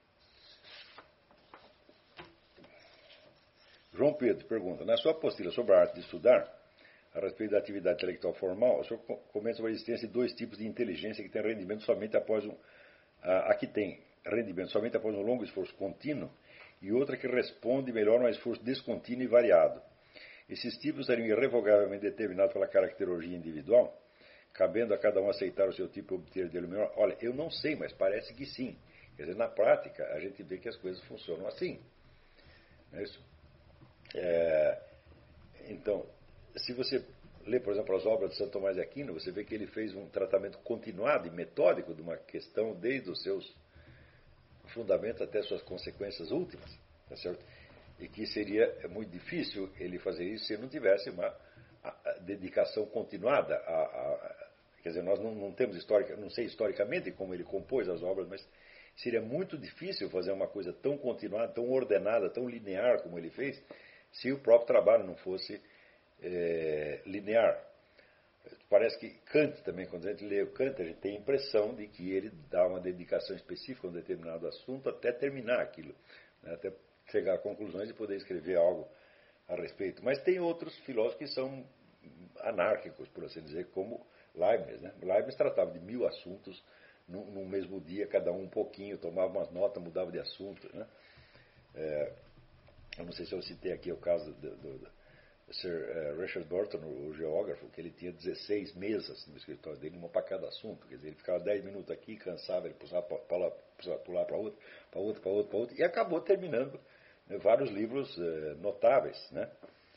João Pedro pergunta, na sua apostila sobre a arte de estudar, a respeito da atividade intelectual formal, o senhor comenta sobre a existência de dois tipos de inteligência que tem rendimento somente após um... A, a que tem rendimento somente após um longo esforço contínuo e outra que responde melhor a um esforço descontínuo e variado. Esses tipos seriam irrevogavelmente determinados pela caracterologia individual, cabendo a cada um aceitar o seu tipo e obter dele o melhor. Olha, eu não sei, mas parece que sim. Quer dizer, na prática, a gente vê que as coisas funcionam assim. Não é isso? É, então, se você lê, por exemplo, as obras de Santo Tomás de Aquino, você vê que ele fez um tratamento continuado e metódico de uma questão desde os seus fundamentos até suas consequências últimas, tá certo? E que seria muito difícil ele fazer isso se não tivesse uma a, a dedicação continuada. A, a, quer dizer, nós não, não temos histórica, não sei historicamente como ele compôs as obras, mas seria muito difícil fazer uma coisa tão continuada, tão ordenada, tão linear como ele fez, se o próprio trabalho não fosse é, linear. Parece que Kant também, quando a gente lê o Kant, a gente tem a impressão de que ele dá uma dedicação específica a um determinado assunto até terminar aquilo, né, até chegar a conclusões e poder escrever algo a respeito. Mas tem outros filósofos que são anárquicos, por assim dizer, como Leibniz. Né? Leibniz tratava de mil assuntos no, no mesmo dia, cada um um pouquinho, tomava umas notas, mudava de assunto. Né? É, eu não sei se eu citei aqui o caso do, do, do Sir uh, Richard Burton, o geógrafo, que ele tinha dezesseis mesas no escritório dele, uma para cada assunto. Quer dizer, ele ficava dez minutos aqui, cansava, ele pular para outro, para outro, para outro, para outro, e acabou terminando, né, vários livros uh, notáveis. Né?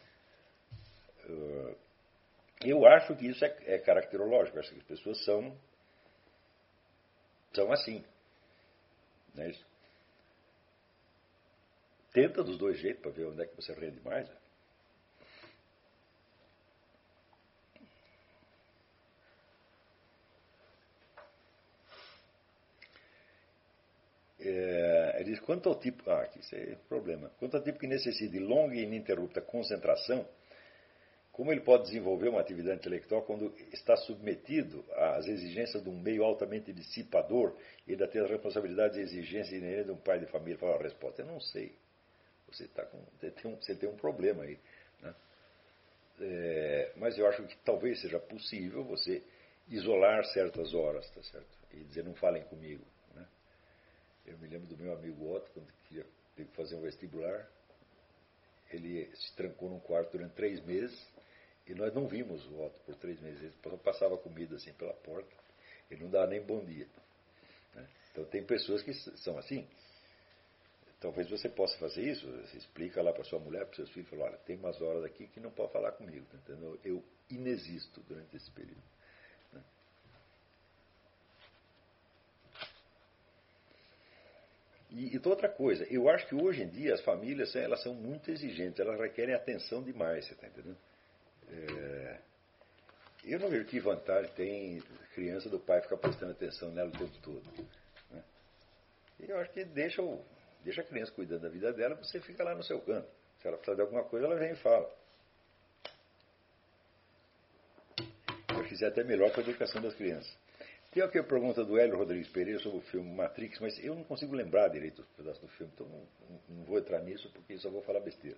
Uh, eu acho que isso é, é caracterológico, eu acho que as pessoas são, são assim. Não é isso? Tenta dos dois jeitos para ver onde é que você rende mais. Né? É, ele diz, quanto ao tipo... Ah, aqui, isso é problema. Quanto ao tipo que necessita de longa e ininterrupta concentração, como ele pode desenvolver uma atividade intelectual quando está submetido às exigências de um meio altamente dissipador e ainda tem as responsabilidades e exigências inerentes de um pai de família? Fala a resposta, eu não sei. Você, tá com, você, tem, um, você tem um problema aí. Né? É, mas eu acho que talvez seja possível você isolar certas horas, tá certo? E dizer, não falem comigo. Né? Eu me lembro do meu amigo Otto, quando queria, teve que fazer um vestibular, ele se trancou num quarto durante três meses e nós não vimos o Otto por três meses. Ele passava comida assim pela porta, ele não dava nem bom dia. Né? Então tem pessoas que são assim. Talvez você possa fazer isso, você explica lá para sua mulher, para seus filhos, fala, olha, tem umas horas aqui que não pode falar comigo, entendeu? Eu inexisto durante esse período. Né? E, e outra coisa, eu acho que hoje em dia as famílias elas são muito exigentes, elas requerem atenção demais, você está entendendo? É, eu não vejo que vantagem tem criança do pai ficar prestando atenção nela o tempo todo. Né? E eu acho que deixa o... Deixa a criança cuidando da vida dela, você fica lá no seu canto. Se ela precisar de alguma coisa, ela vem e fala. Eu fiz até melhor para a educação das crianças. Tem aqui a pergunta do Hélio Rodrigues Pereira sobre o filme Matrix, mas eu não consigo lembrar direito os pedaços do filme, então não, não vou entrar nisso porque só vou falar besteira.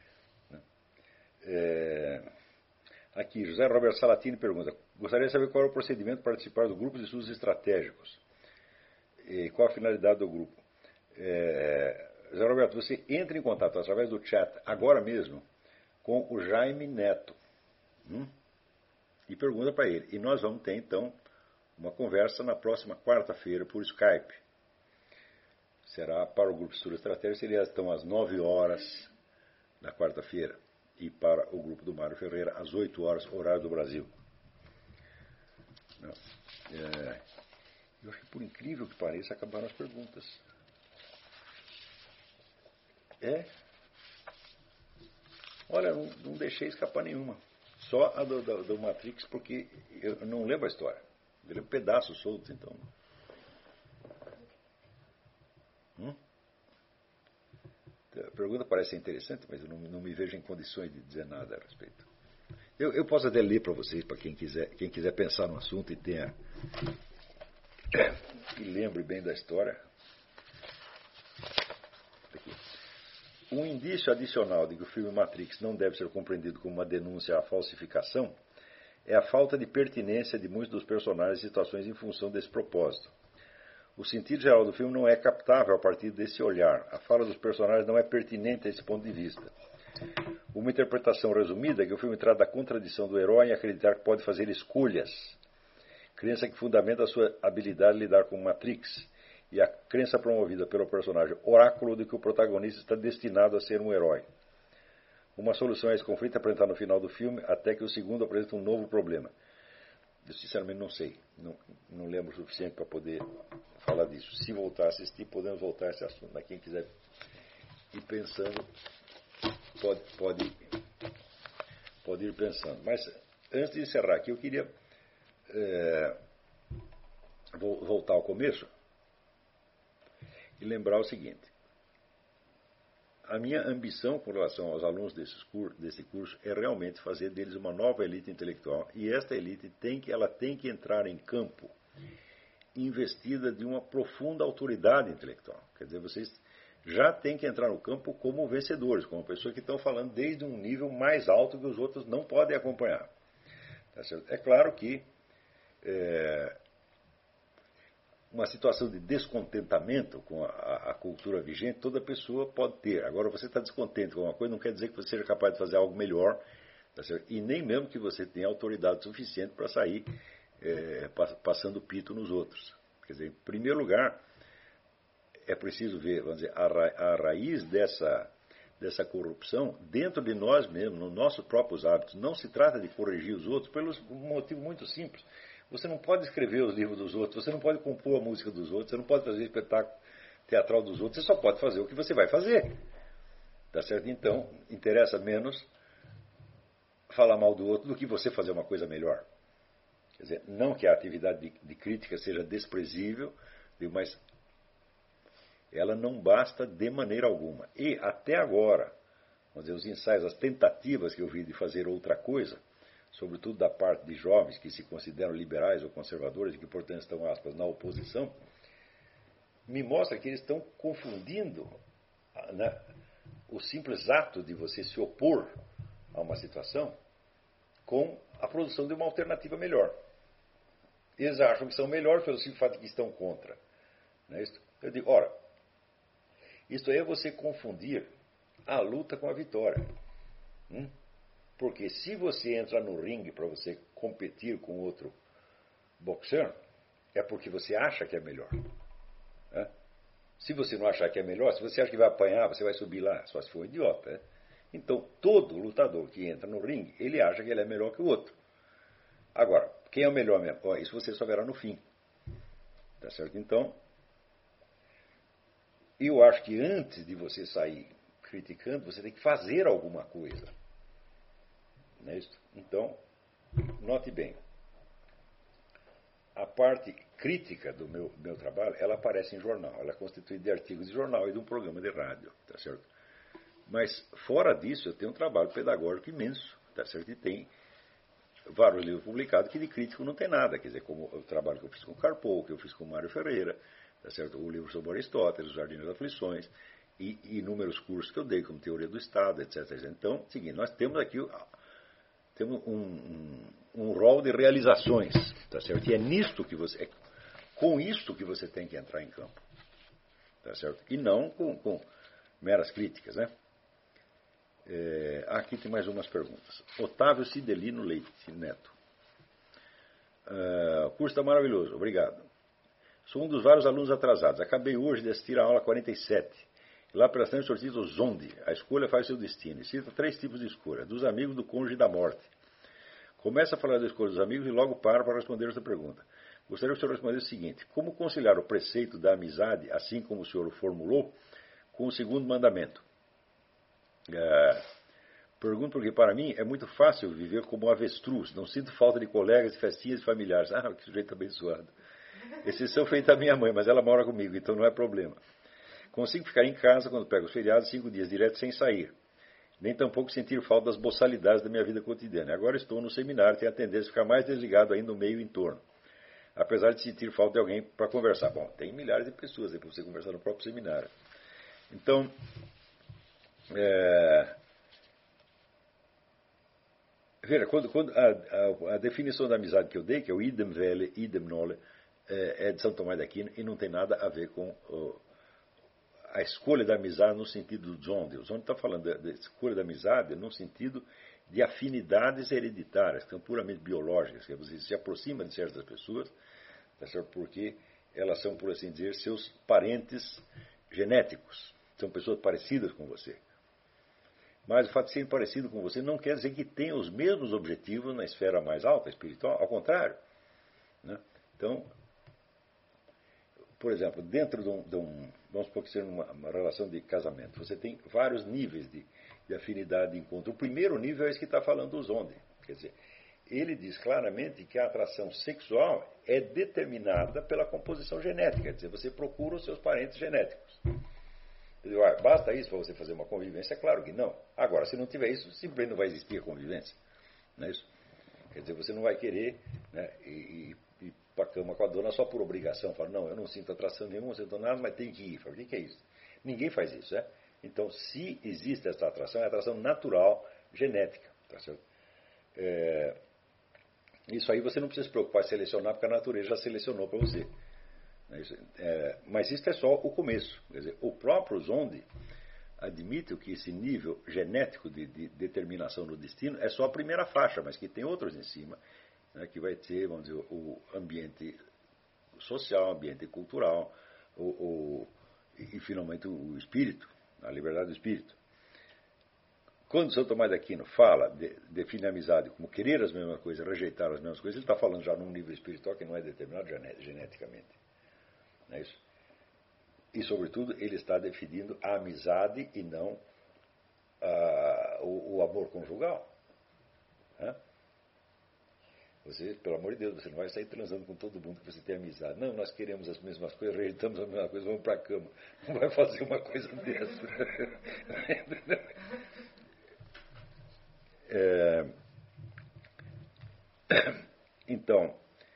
É... Aqui, José Roberto Salatini pergunta: gostaria de saber qual é o procedimento para participar do grupo de estudos estratégicos e qual a finalidade do grupo. É... José Roberto, você entra em contato através do chat agora mesmo com o Jaime Neto hum? e pergunta para ele. E nós vamos ter então uma conversa na próxima quarta-feira por Skype. Será para o grupo de estudo estratégico, seria então às nove horas na quarta-feira. E para o grupo do Mário Ferreira, às oito horas, horário do Brasil. É, eu acho que, por incrível que pareça, acabaram as perguntas. É? Olha, não, não deixei escapar nenhuma. Só a do, do, do Matrix, porque eu não lembro a história. Eu lembro pedaços soltos, então. Hum? A pergunta parece interessante, mas eu não, não me vejo em condições de dizer nada a respeito. Eu, eu posso até ler para vocês, para quem quiser, quem quiser pensar no assunto e tenha e lembre bem da história. Aqui. Um indício adicional de que o filme Matrix não deve ser compreendido como uma denúncia à falsificação é a falta de pertinência de muitos dos personagens e situações em função desse propósito. O sentido geral do filme não é captável a partir desse olhar. A fala dos personagens não é pertinente a esse ponto de vista. Uma interpretação resumida é que o filme trata da contradição do herói em acreditar que pode fazer escolhas, crença que fundamenta a sua habilidade de lidar com Matrix, e a crença promovida pelo personagem oráculo de que o protagonista está destinado a ser um herói. Uma solução a esse conflito é apresentada no final do filme, até que o segundo apresenta um novo problema. Eu sinceramente não sei, não, não lembro o suficiente para poder falar disso. Se voltar a assistir, podemos voltar a esse assunto. Mas quem quiser ir pensando, pode, pode, pode ir pensando. Mas antes de encerrar aqui, eu queria é, voltar ao começo e lembrar o seguinte. A minha ambição com relação aos alunos desses cur desse curso é realmente fazer deles uma nova elite intelectual. E esta elite tem que, ela tem que entrar em campo investida de uma profunda autoridade intelectual. Quer dizer, vocês já têm que entrar no campo como vencedores, como pessoas que estão falando desde um nível mais alto que os outros não podem acompanhar. Tá certo? É claro que é, uma situação de descontentamento com a, a cultura vigente, toda pessoa pode ter. Agora, você está descontente com uma coisa, não quer dizer que você seja capaz de fazer algo melhor, tá certo? E nem mesmo que você tenha autoridade suficiente para sair é, passando pito nos outros. Quer dizer, em primeiro lugar, é preciso ver, vamos dizer, a, ra a raiz dessa, dessa corrupção dentro de nós mesmos, nos nossos próprios hábitos. Não se trata de corrigir os outros pelo um motivo muito simples. Você não pode escrever os livros dos outros, você não pode compor a música dos outros, você não pode fazer espetáculo teatral dos outros, você só pode fazer o que você vai fazer. Tá certo? Então, interessa menos falar mal do outro do que você fazer uma coisa melhor. Quer dizer, não que a atividade de, de crítica seja desprezível, mas ela não basta de maneira alguma. E até agora, vamos dizer, os ensaios, as tentativas que eu vi de fazer outra coisa, sobretudo da parte de jovens que se consideram liberais ou conservadores e que, portanto, estão, aspas, na oposição, me mostra que eles estão confundindo, né, o simples ato de você se opor a uma situação com a produção de uma alternativa melhor. Eles acham que são melhores pelo simples fato de que estão contra. Não é isso? Eu digo, ora, isso aí é você confundir a luta com a vitória. Hum? Porque se você entra no ringue para você competir com outro boxeador, é porque você acha que é melhor. Né? Se você não achar que é melhor, se você acha que vai apanhar, você vai subir lá, só se for um idiota. Né? Então, todo lutador que entra no ringue, ele acha que ele é melhor que o outro. Agora, quem é o melhor mesmo? Oh, isso você só verá no fim. Tá certo? Então, eu acho que antes de você sair criticando, você tem que fazer alguma coisa. Não é isso? Então, note bem. A parte crítica do meu, meu trabalho, ela aparece em jornal. Ela é constituída de artigos de jornal e de um programa de rádio. Tá certo? Mas, fora disso, eu tenho um trabalho pedagógico imenso. Tá certo? E tem vários livros publicados que de crítico não tem nada, quer dizer, como o trabalho que eu fiz com Karpov, que eu fiz com Mário Ferreira, tá certo? O livro sobre Aristóteles, Os Jardins das Aflições, e inúmeros cursos que eu dei, como Teoria do Estado, etcétera. Então, seguinte, nós temos aqui temos um, um, um rol de realizações, tá certo? E é nisto que você, é com isto que você tem que entrar em campo, tá certo? E não com, com meras críticas, né? É, aqui tem mais umas perguntas. Otávio Cidelino Leite Neto. Uh, o curso está maravilhoso, obrigado. Sou um dos vários alunos atrasados. Acabei hoje de assistir a aula quarenta e sete. Lá pela frente sortido Zonde. A escolha faz seu destino. E cita três tipos de escolha. Dos amigos, do cônjuge e da morte. Começa a falar da escolha dos amigos e logo para para responder essa pergunta. Gostaria que o senhor respondesse o seguinte. Como conciliar o preceito da amizade, assim como o senhor o formulou, com o segundo mandamento? É, pergunto porque para mim é muito fácil viver como um avestruz. Não sinto falta de colegas, de festinhas e familiares. Ah, que sujeito abençoado. Exceção feita a minha mãe, mas ela mora comigo, então não é problema. Consigo ficar em casa quando pego os feriados cinco dias direto sem sair. Nem tampouco sentir falta das boçalidades da minha vida cotidiana. Agora estou no seminário e tenho a tendência a ficar mais desligado ainda no meio e em torno. Apesar de sentir falta de alguém para conversar. Bom, tem milhares de pessoas aí para você conversar no próprio seminário. Então, é... veja, quando, quando a, a, a definição da amizade que eu dei, que é o idem vele, idem nole, é, é de São Tomás de Aquino e não tem nada a ver com uh, a escolha da amizade no sentido do Zonde. O Zonde está falando da, da escolha da amizade no sentido de afinidades hereditárias, que são puramente biológicas, que você se aproxima de certas pessoas, tá certo? Porque elas são, por assim dizer, seus parentes genéticos, são pessoas parecidas com você. Mas o fato de serem parecidos com você não quer dizer que tenham os mesmos objetivos na esfera mais alta, espiritual, ao contrário. Né? Então, por exemplo, dentro de um, de um vamos supor que seja uma, uma relação de casamento, você tem vários níveis de, de afinidade de encontro. O primeiro nível é esse que está falando o Zonde. Quer dizer, ele diz claramente que a atração sexual é determinada pela composição genética. Quer dizer, você procura os seus parentes genéticos. Quer dizer, ah, basta isso para você fazer uma convivência? É claro que não. Agora, se não tiver isso, simplesmente não vai existir a convivência. Não é isso? Quer dizer, você não vai querer, né, e, e para a cama com a dona só por obrigação. Fala, não, eu não sinto atração nenhuma, não sinto nada, mas tem que ir. Fala, o que é isso? Ninguém faz isso, né? Então, se existe essa atração, é atração natural, genética. Tá certo? É, isso aí você não precisa se preocupar em selecionar, porque a natureza já selecionou para você. É, mas isso é só o começo. Quer dizer, o próprio Zonde admite que esse nível genético de, de determinação do destino é só a primeira faixa, mas que tem outros em cima, né, que vai ter, vamos dizer, o ambiente social, o ambiente cultural, o, o, e finalmente o espírito, a liberdade do espírito. Quando São Tomás de Aquino fala, de, define a amizade como querer as mesmas coisas, rejeitar as mesmas coisas, ele está falando já num nível espiritual que não é determinado geneticamente. Não é isso? E, sobretudo, ele está definindo a amizade e não a, o, o amor conjugal. Né? Você, pelo amor de Deus, você não vai sair transando com todo mundo que você tem amizade. Não, nós queremos as mesmas coisas, rejeitamos as mesmas coisas, vamos para a cama. Não vai fazer uma coisa dessa. É, então,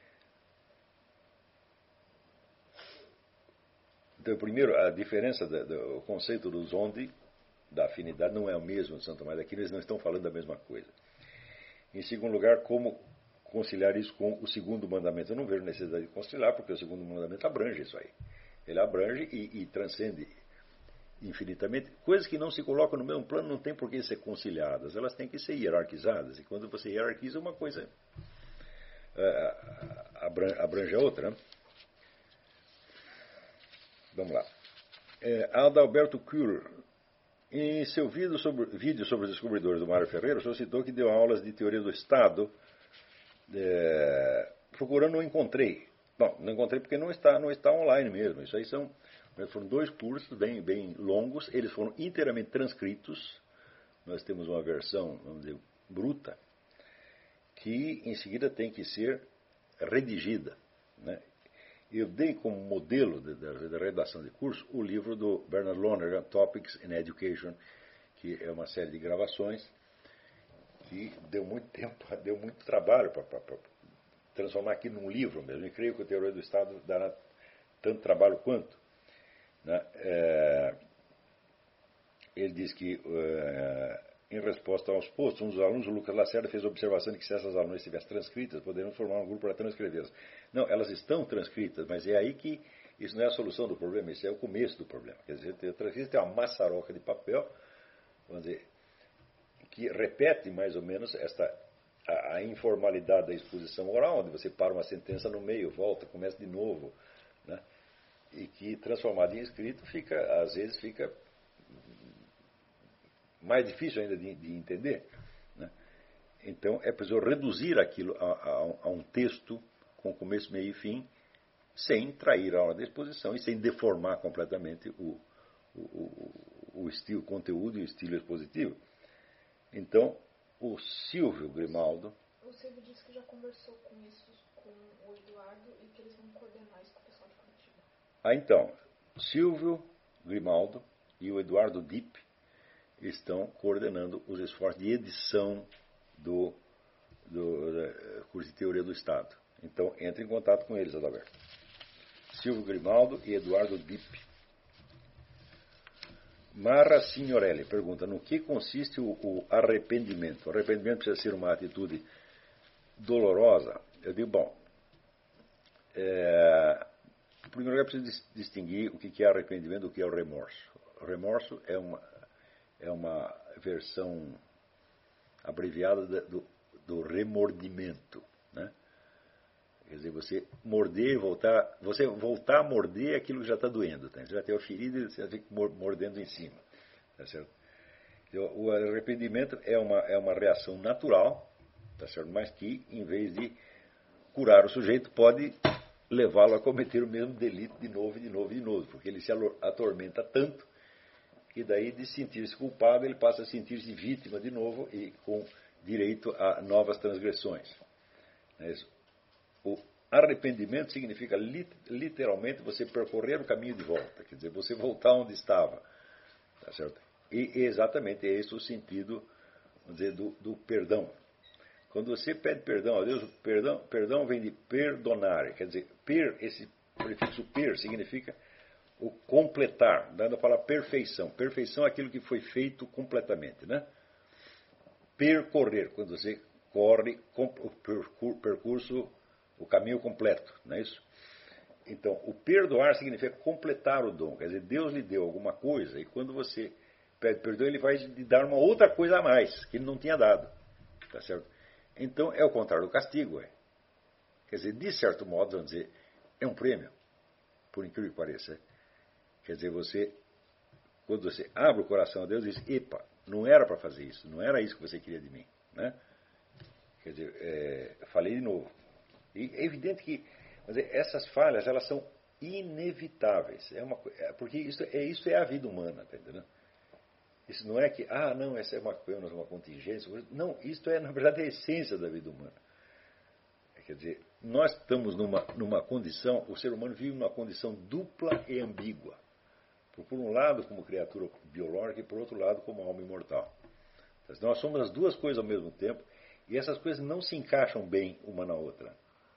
então, primeiro, a diferença do, do conceito do Zonde, da afinidade, não é o mesmo de São Tomás de Aquino, eles não estão falando da mesma coisa. Em segundo lugar, como conciliar isso com o segundo mandamento? Eu não vejo necessidade de conciliar, porque o segundo mandamento abrange isso aí. Ele abrange e, e transcende infinitamente. Coisas que não se colocam no mesmo plano não tem por que ser conciliadas, elas têm que ser hierarquizadas. E quando você hierarquiza uma coisa, abrange a outra. Né? Vamos lá. É, Adalberto Kuhl, em seu vídeo sobre, vídeo sobre os descobridores do Mário Ferreira, o senhor citou que deu aulas de teoria do Estado. É, procurando, não encontrei. Bom, não encontrei porque não está, não está online mesmo. Isso aí são, foram dois cursos bem, bem longos. Eles foram inteiramente transcritos. Nós temos uma versão, vamos dizer, bruta, que em seguida tem que ser redigida. Né? Eu dei como modelo da, da redação de curso o livro do Bernard Lonergan, Topics in Education, que é uma série de gravações que deu muito tempo, deu muito trabalho para transformar aqui num livro mesmo. Eu creio que a Teoria do Estado dará tanto trabalho quanto. Né? É, ele diz que, é, em resposta aos postos, um dos alunos, o Lucas Lacerda, fez a observação de que se essas alunas estivessem transcritas, poderiam formar um grupo para transcrevê-las. Não, elas estão transcritas, mas é aí que isso não é a solução do problema, isso é o começo do problema. Quer dizer, tem uma maçaroca de papel, vamos dizer, que repete mais ou menos esta, a, a informalidade da exposição oral, onde você para uma sentença no meio, volta, começa de novo, né? E que transformado em escrito fica, às vezes fica mais difícil ainda de, de entender. Né? Então é preciso reduzir aquilo a, a, a um texto com começo, meio e fim, sem trair a hora da exposição e sem deformar completamente o, o, o, o estilo, o conteúdo e o estilo expositivo. Então, o Silvio Grimaldo... O Silvio disse que já conversou com isso com o Eduardo e que eles vão coordenar isso com o pessoal de Curitiba. Ah, então, Silvio Grimaldo e o Eduardo Dipp estão coordenando os esforços de edição do, do, do curso de Teoria do Estado. Então, entre em contato com eles, Adalberto. Silvio Grimaldo e Eduardo Dipp. Mara Signorelli pergunta, no que consiste o, o arrependimento? O arrependimento precisa ser uma atitude dolorosa? Eu digo, bom, é, em primeiro lugar, preciso distinguir o que é arrependimento do que é o remorso. O remorso é uma, é uma versão abreviada do, do remordimento, né? Quer dizer, você morder e voltar, você voltar a morder aquilo que já está doendo. Tá? Você já tem a ferida e você fica mordendo em cima. Tá certo? O arrependimento é uma, é uma reação natural, tá certo? Mas que, em vez de curar o sujeito, pode levá-lo a cometer o mesmo delito de novo, de novo, de novo. Porque ele se atormenta tanto que daí de sentir-se culpado, ele passa a sentir-se vítima de novo e com direito a novas transgressões. É isso. O arrependimento significa literalmente você percorrer o caminho de volta, quer dizer, você voltar onde estava. Tá certo? E exatamente é esse o sentido, vamos dizer, do, do perdão. Quando você pede perdão a Deus, perdão, perdão vem de perdonar, quer dizer, per, esse prefixo per significa o completar, dando a palavra perfeição. Perfeição é aquilo que foi feito completamente, né? Percorrer, quando você corre o percurso, o caminho completo, não é isso? Então, o perdoar significa completar o dom. Quer dizer, Deus lhe deu alguma coisa e quando você pede perdão, ele vai lhe dar uma outra coisa a mais, que ele não tinha dado. Tá certo? Então, é o contrário do castigo. É. Quer dizer, de certo modo, vamos dizer, é um prêmio, por incrível que pareça. É. Quer dizer, você, quando você abre o coração a Deus, diz, epa, não era para fazer isso, não era isso que você queria de mim. Né? Quer dizer, é, falei de novo. E é evidente que dizer, essas falhas elas são inevitáveis. É uma, é, porque isso é, isso é a vida humana, tá entendendo? Isso não é que, ah, não, essa é uma, uma contingência. Não, isso é, na verdade, a essência da vida humana. Quer dizer, nós estamos numa, numa condição, o ser humano vive numa condição dupla e ambígua. Por, por um lado, como criatura biológica, e por outro lado, como alma imortal. Então, nós somos as duas coisas ao mesmo tempo, e essas coisas não se encaixam bem uma na outra.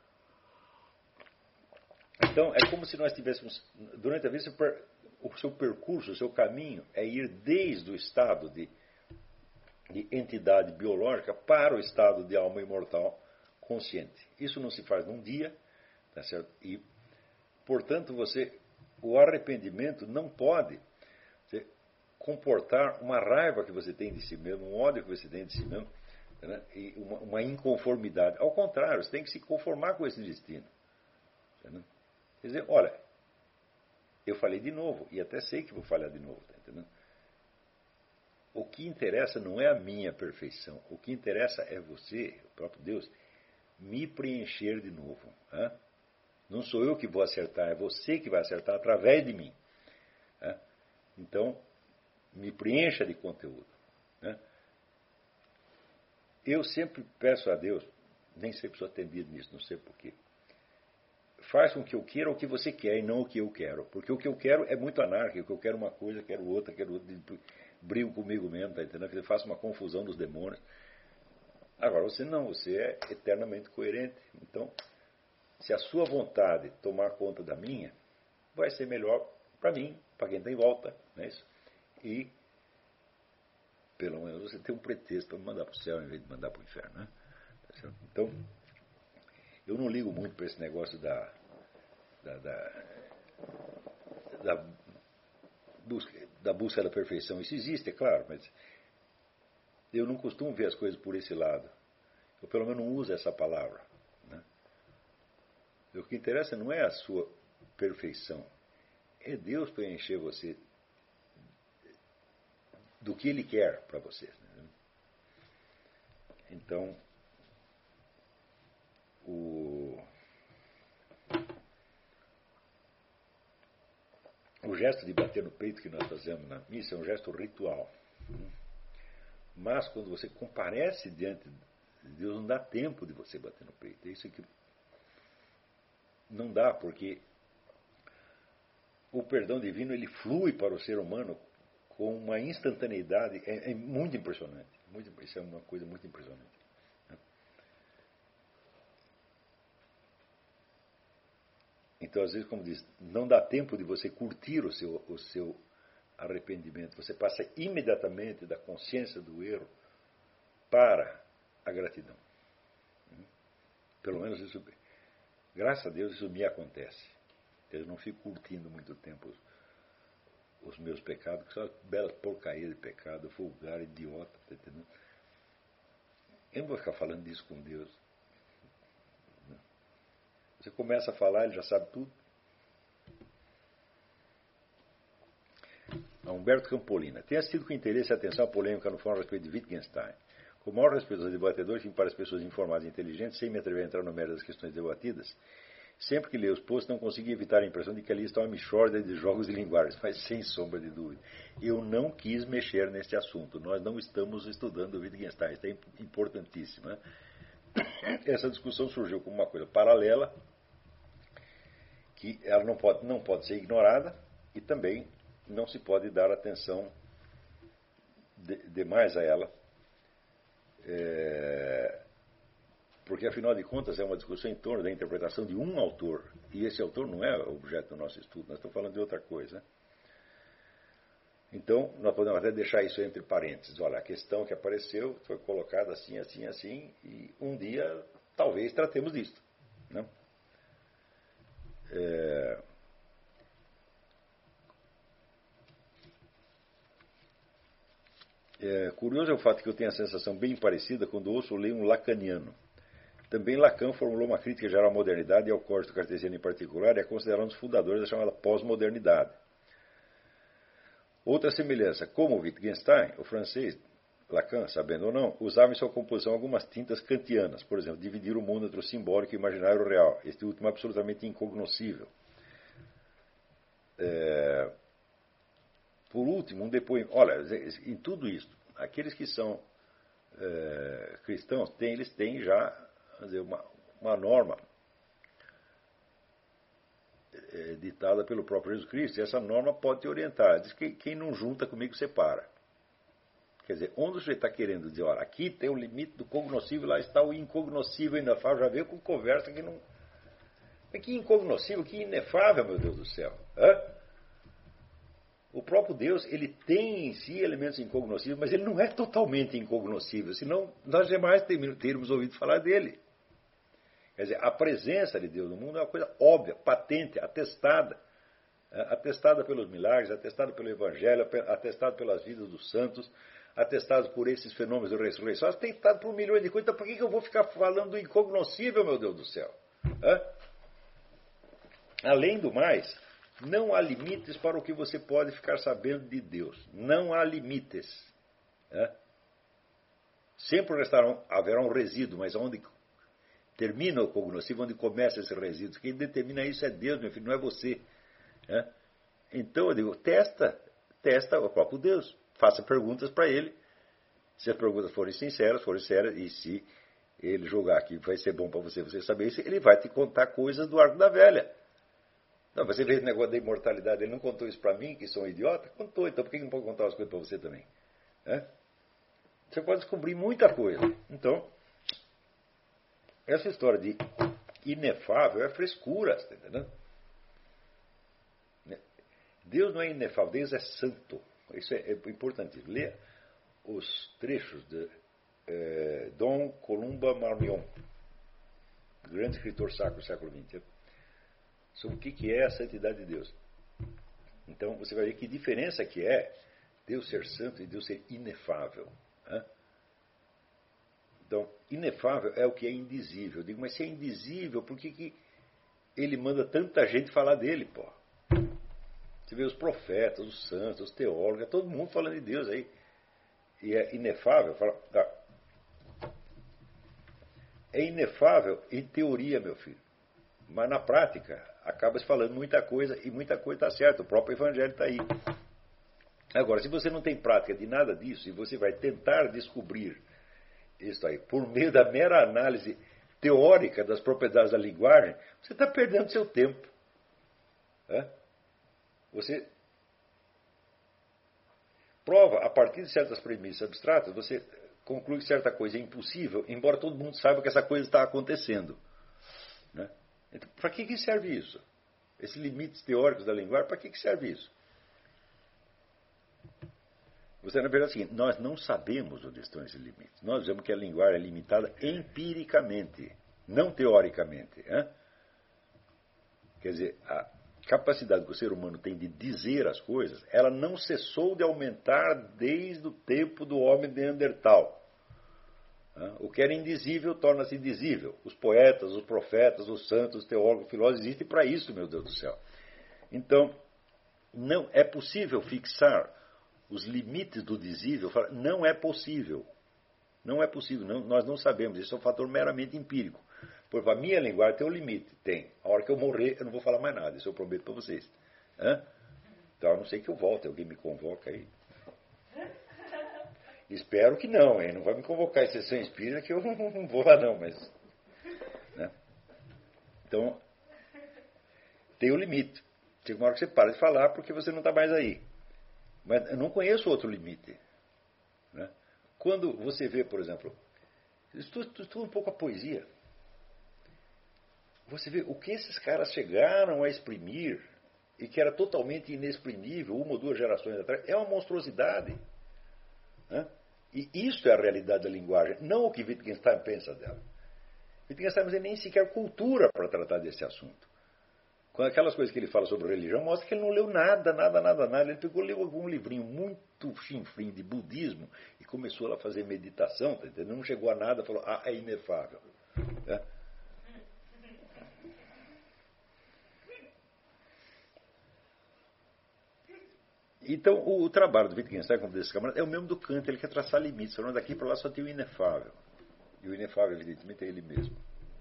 Então, é como se nós tivéssemos, durante a vida, o seu percurso, o seu caminho é ir desde o estado de, de entidade biológica para o estado de alma imortal consciente. Isso não se faz num dia, tá certo? E, portanto, você, o arrependimento não pode você, comportar uma raiva que você tem de si mesmo, um ódio que você tem de si mesmo, né? E uma, uma inconformidade. Ao contrário, você tem que se conformar com esse destino. Entendeu? Quer dizer, olha, eu falei de novo, e até sei que vou falhar de novo, tá entendendo? O que interessa não é a minha perfeição, o que interessa é você, o próprio Deus, me preencher de novo. Hein? Não sou eu que vou acertar, é você que vai acertar através de mim. Hein? Então, me preencha de conteúdo. Hein? Eu sempre peço a Deus, nem sempre sou atendido nisso, não sei porquê. Faz com que eu queira o que você quer e não o que eu quero. Porque o que eu quero é muito anárquico. Eu quero uma coisa, quero outra, quero outra. Brigo comigo mesmo, tá entendendo? Eu faço uma confusão dos demônios. Agora, você não, você é eternamente coerente. Então, se a sua vontade tomar conta da minha, vai ser melhor para mim, para quem está em volta. Não é isso? E, pelo menos, você tem um pretexto para me mandar para o céu em vez de mandar para o inferno. Né? Então, eu não ligo muito para esse negócio da, da, da, da, busca, da busca da perfeição. Isso existe, é claro, mas eu não costumo ver as coisas por esse lado. Eu, pelo menos, não uso essa palavra. Né? O que interessa não é a sua perfeição. É Deus preencher você do que Ele quer para você. Né? Então, o, o gesto de bater no peito que nós fazemos na missa é um gesto ritual. Mas quando você comparece diante de Deus, não dá tempo de você bater no peito. É isso que não dá, porque o perdão divino ele flui para o ser humano com uma instantaneidade. É, é muito impressionante. Muito, isso é uma coisa muito impressionante. Então, às vezes, como diz, não dá tempo de você curtir o seu, o seu arrependimento. Você passa imediatamente da consciência do erro para a gratidão. Pelo menos isso, graças a Deus, isso me acontece. Eu não fico curtindo muito tempo os, os meus pecados, que são uma bela porcaria de pecado, vulgar, idiota, tá entendendo? Eu não vou ficar falando disso com Deus. Você começa a falar, ele já sabe tudo. A Humberto Campolina. Tem assistido com interesse e atenção a polêmica no fórum a respeito de Wittgenstein. Com o maior respeito aos debatedores, enfim, para as pessoas informadas e inteligentes, sem me atrever a entrar no mérito das questões debatidas, sempre que leio os posts não consigo evitar a impressão de que ali está uma mixórdia de jogos de linguagens, mas sem sombra de dúvida. Eu não quis mexer neste assunto. Nós não estamos estudando Wittgenstein. Isso é importantíssimo. Né? Essa discussão surgiu como uma coisa paralela, que ela não pode, não pode ser ignorada e também não se pode dar atenção de, demais a ela, é, porque afinal de contas é uma discussão em torno da interpretação de um autor, e esse autor não é objeto do nosso estudo, nós estamos falando de outra coisa. Então, nós podemos até deixar isso entre parênteses. Olha, a questão que apareceu foi colocada assim, assim, assim, e um dia talvez tratemos disso. Né? É... É, curioso é o fato que eu tenho a sensação bem parecida quando ouço ou leio um lacaniano. Também Lacan formulou uma crítica geral à modernidade e ao código cartesiano em particular, e é considerado um dos fundadores da chamada pós-modernidade. Outra semelhança, como Wittgenstein, o francês, Lacan, sabendo ou não, usava em sua composição algumas tintas kantianas, por exemplo, dividir o mundo entre o simbólico e o imaginário e o real, este último absolutamente incognoscível. É... Por último, um depoimento. Olha, em tudo isso, aqueles que são é, cristãos, têm, eles têm já vamos dizer, uma, uma norma é, ditada pelo próprio Jesus Cristo, e essa norma pode te orientar. Diz que quem não junta comigo separa. Quer dizer, onde você está querendo dizer, olha, aqui tem o limite do cognoscível, lá está o incognoscível inefável, já veio com conversa que não. Que incognoscível, que inefável, meu Deus do céu. Hã? O próprio Deus, ele tem em si elementos incognoscíveis, mas ele não é totalmente incognoscível, senão nós jamais teríamos ouvido falar dele. Quer dizer, a presença de Deus no mundo é uma coisa óbvia, patente, atestada. Atestada pelos milagres, atestada pelo Evangelho, atestada pelas vidas dos santos, atestada por esses fenômenos de ressurreição, atestado por milhões de coisas. Então por que eu vou ficar falando do incognoscível, meu Deus do céu? Hã? Além do mais, não há limites para o que você pode ficar sabendo de Deus. Não há limites. É? Sempre restarão, haverá um resíduo, mas onde termina o cognoscível, onde começa esse resíduo? Quem determina isso é Deus, meu filho, não é você. É? Então eu digo, testa, testa o próprio Deus. Faça perguntas para ele. Se as perguntas forem sinceras, forem sérias, e se ele julgar que vai ser bom para você, você saber isso, ele vai te contar coisas do Arco da Velha. Não, você vê esse negócio da imortalidade, ele não contou isso para mim, que sou um idiota? Contou, então por que não pode contar as coisas para você também? É? Você pode descobrir muita coisa. Então, essa história de inefável é frescura, está entendendo? Deus não é inefável, Deus é santo. Isso é, é importante. Lê os trechos de eh, Dom Columba Marmion, grande escritor sacro do século vinte, sobre o que é a santidade de Deus. Então você vai ver que diferença que é Deus ser santo e Deus ser inefável. Né? Então, inefável é o que é indizível. Eu digo, mas se é indizível, por que, que ele manda tanta gente falar dele, pô? Você vê os profetas, os santos, os teólogos, é todo mundo falando de Deus aí. E é inefável. Fala, tá. É inefável em teoria, meu filho. Mas na prática, acaba se falando muita coisa e muita coisa está certa. O próprio Evangelho está aí. Agora, se você não tem prática de nada disso e você vai tentar descobrir isso aí por meio da mera análise teórica das propriedades da linguagem, você está perdendo seu tempo. É? Você prova, a partir de certas premissas abstratas, você conclui que certa coisa é impossível, embora todo mundo saiba que essa coisa está acontecendo. Né? Então, para que, que serve isso? Esses limites teóricos da linguagem, para que, que serve isso? Você, na verdade, é o seguinte, nós não sabemos onde estão esses limites. Nós dizemos que a linguagem é limitada empiricamente, não teoricamente. Hein? Quer dizer, a capacidade que o ser humano tem de dizer as coisas, ela não cessou de aumentar desde o tempo do homem neandertal. O que era indizível torna-se indizível. Os poetas, os profetas, os santos, os teólogos, os filósofos existem para isso, meu Deus do céu. Então, não é possível fixar os limites do dizível. Não é possível. Não é possível. Não, nós não sabemos. Isso é um fator meramente empírico. Porque a minha linguagem tem um limite. Tem. A hora que eu morrer, eu não vou falar mais nada. Isso eu prometo para vocês. Hã? Então, a não ser que eu volte. Alguém me convoca aí. Espero que não, hein? Não vai me convocar em sessão espírita que eu não vou lá não, mas... Né? Então, tem o limite. Chega uma hora que você para de falar porque você não está mais aí. Mas eu não conheço outro limite. Né? Quando você vê, por exemplo... Estuda, estuda um pouco a poesia. Você vê o que esses caras chegaram a exprimir e que era totalmente inexprimível uma ou duas gerações atrás. É uma monstruosidade. Né? E isso é a realidade da linguagem, não o que Wittgenstein pensa dela. Wittgenstein não tem nem sequer cultura para tratar desse assunto. Quando aquelas coisas que ele fala sobre religião, mostra que ele não leu nada, nada, nada, nada. Ele pegou, leu algum livrinho muito chinfrim de budismo e começou a fazer meditação, tá entendendo? Não chegou a nada, falou, ah, é inefável. Né? Então, o, o trabalho do Wittgenstein, como desse camarada, é o mesmo do Kant, ele quer traçar limites. Falando daqui para lá só tem o inefável. E o inefável, evidentemente, é ele mesmo.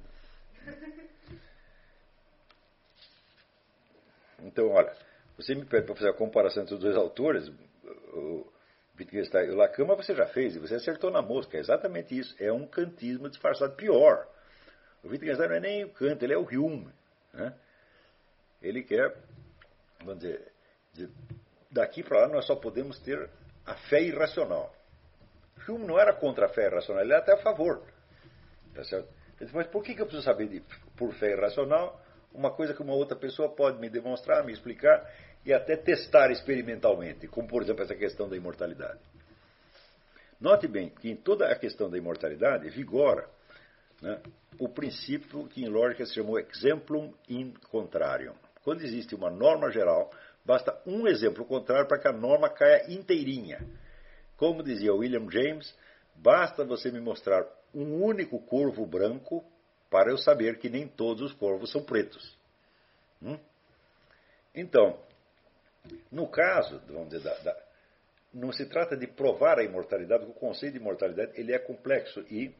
Então, olha, você me pede para fazer a comparação entre os dois autores, o Wittgenstein e o Lacan, mas você já fez, e você acertou na mosca. É exatamente isso. É um kantismo disfarçado. Pior. O Wittgenstein não é nem o Kant, ele é o Hume. Né? Ele quer, vamos dizer, dizer daqui para lá nós só podemos ter a fé irracional. Hume não era contra a fé irracional, ele era até a favor. Tá certo? Ele disse, mas por que eu preciso saber de, por fé irracional uma coisa que uma outra pessoa pode me demonstrar, me explicar e até testar experimentalmente, como por exemplo essa questão da imortalidade. Note bem que em toda a questão da imortalidade vigora, né, o princípio que em lógica se chamou exemplum in contrarium. Quando existe uma norma geral, basta um exemplo contrário para que a norma caia inteirinha. Como dizia William James, basta você me mostrar um único corvo branco para eu saber que nem todos os corvos são pretos. Hum? Então, no caso, vamos dizer, da, da, não se trata de provar a imortalidade, porque o conceito de imortalidade ele é complexo e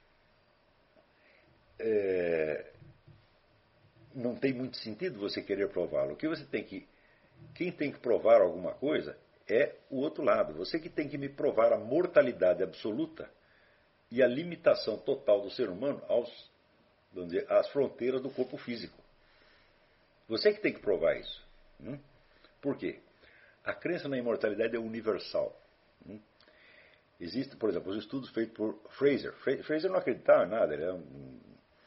é, não tem muito sentido você querer prová-lo. O que você tem que Quem tem que provar alguma coisa é o outro lado. Você que tem que me provar a mortalidade absoluta e a limitação total do ser humano aos, vamos dizer, às fronteiras do corpo físico. Você que tem que provar isso. Hum? Por quê? A crença na imortalidade é universal. Hum? Existem, por exemplo, os estudos feitos por Fraser. Fraser não acreditava em nada. Ele é um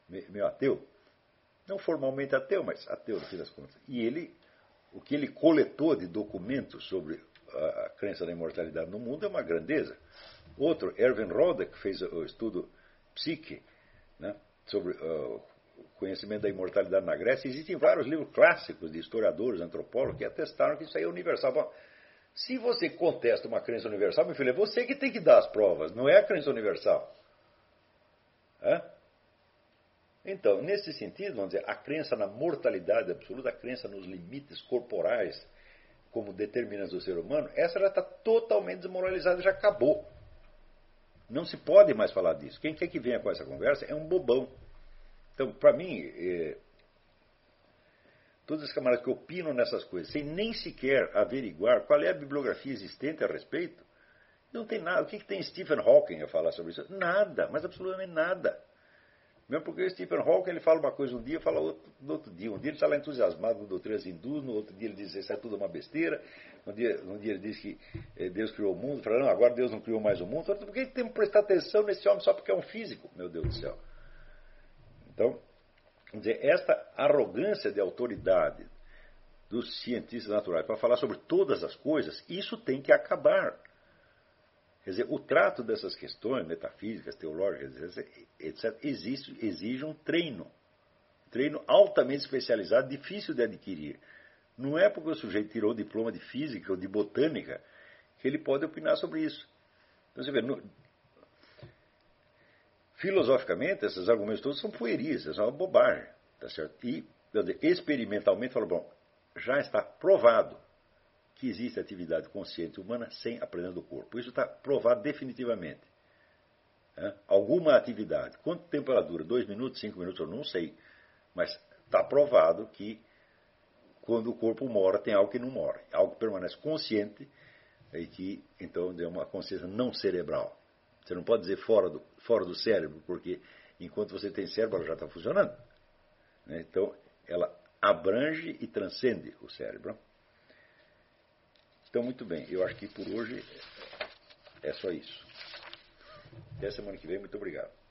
meio ateu. Não formalmente ateu, mas ateu no fim das contas. E ele, o que ele coletou de documentos sobre a, a crença na imortalidade no mundo é uma grandeza. Outro, Erwin Rohde, que fez o estudo Psique, né, sobre uh, o conhecimento da imortalidade na Grécia. Existem vários livros clássicos de historiadores, antropólogos, que atestaram que isso aí é universal. Bom, se você contesta uma crença universal, meu filho, é você que tem que dar as provas, não é a crença universal. É? Então, nesse sentido, vamos dizer, a crença na mortalidade absoluta, a crença nos limites corporais como determinantes do ser humano, essa já está totalmente desmoralizada, já acabou. Não se pode mais falar disso. Quem quer que venha com essa conversa é um bobão. Então, para mim, é, todos os camaradas que opinam nessas coisas, sem nem sequer averiguar qual é a bibliografia existente a respeito, não tem nada. O que, que tem Stephen Hawking a falar sobre isso? Nada, mas absolutamente nada. Mesmo porque o Stephen Hawking ele fala uma coisa um dia, fala outro, no outro dia. Um dia ele está lá entusiasmado com doutrinas hindus, no outro dia ele diz que isso é tudo uma besteira. Um dia, um dia ele diz que eh, Deus criou o mundo, fala, não, agora Deus não criou mais o mundo. Por que temos que prestar atenção nesse homem só porque é um físico? Meu Deus do céu. Então, vamos dizer, esta arrogância de autoridade dos cientistas naturais para falar sobre todas as coisas, isso tem que acabar. Quer dizer, o trato dessas questões metafísicas, teológicas, etcétera, exige, exige um treino. Treino altamente especializado, difícil de adquirir. Não é porque o sujeito tirou o diploma de física ou de botânica que ele pode opinar sobre isso. Então, você vê, no, filosoficamente, esses argumentos todos são pueris, são uma bobagem. Tá certo? E, dizer, experimentalmente, fala, bom, já está provado que existe atividade consciente humana sem a presença do corpo. Isso está provado definitivamente. É? Alguma atividade. Quanto tempo ela dura? Dois minutos, cinco minutos? Eu não sei. Mas está provado que quando o corpo mora, tem algo que não mora. Algo que permanece consciente e que, então, é uma consciência não cerebral. Você não pode dizer fora do, fora do cérebro, porque enquanto você tem cérebro, ela já está funcionando. Então, ela abrange e transcende o cérebro. Então, muito bem. Eu acho que por hoje é só isso. Até semana que vem. Muito obrigado.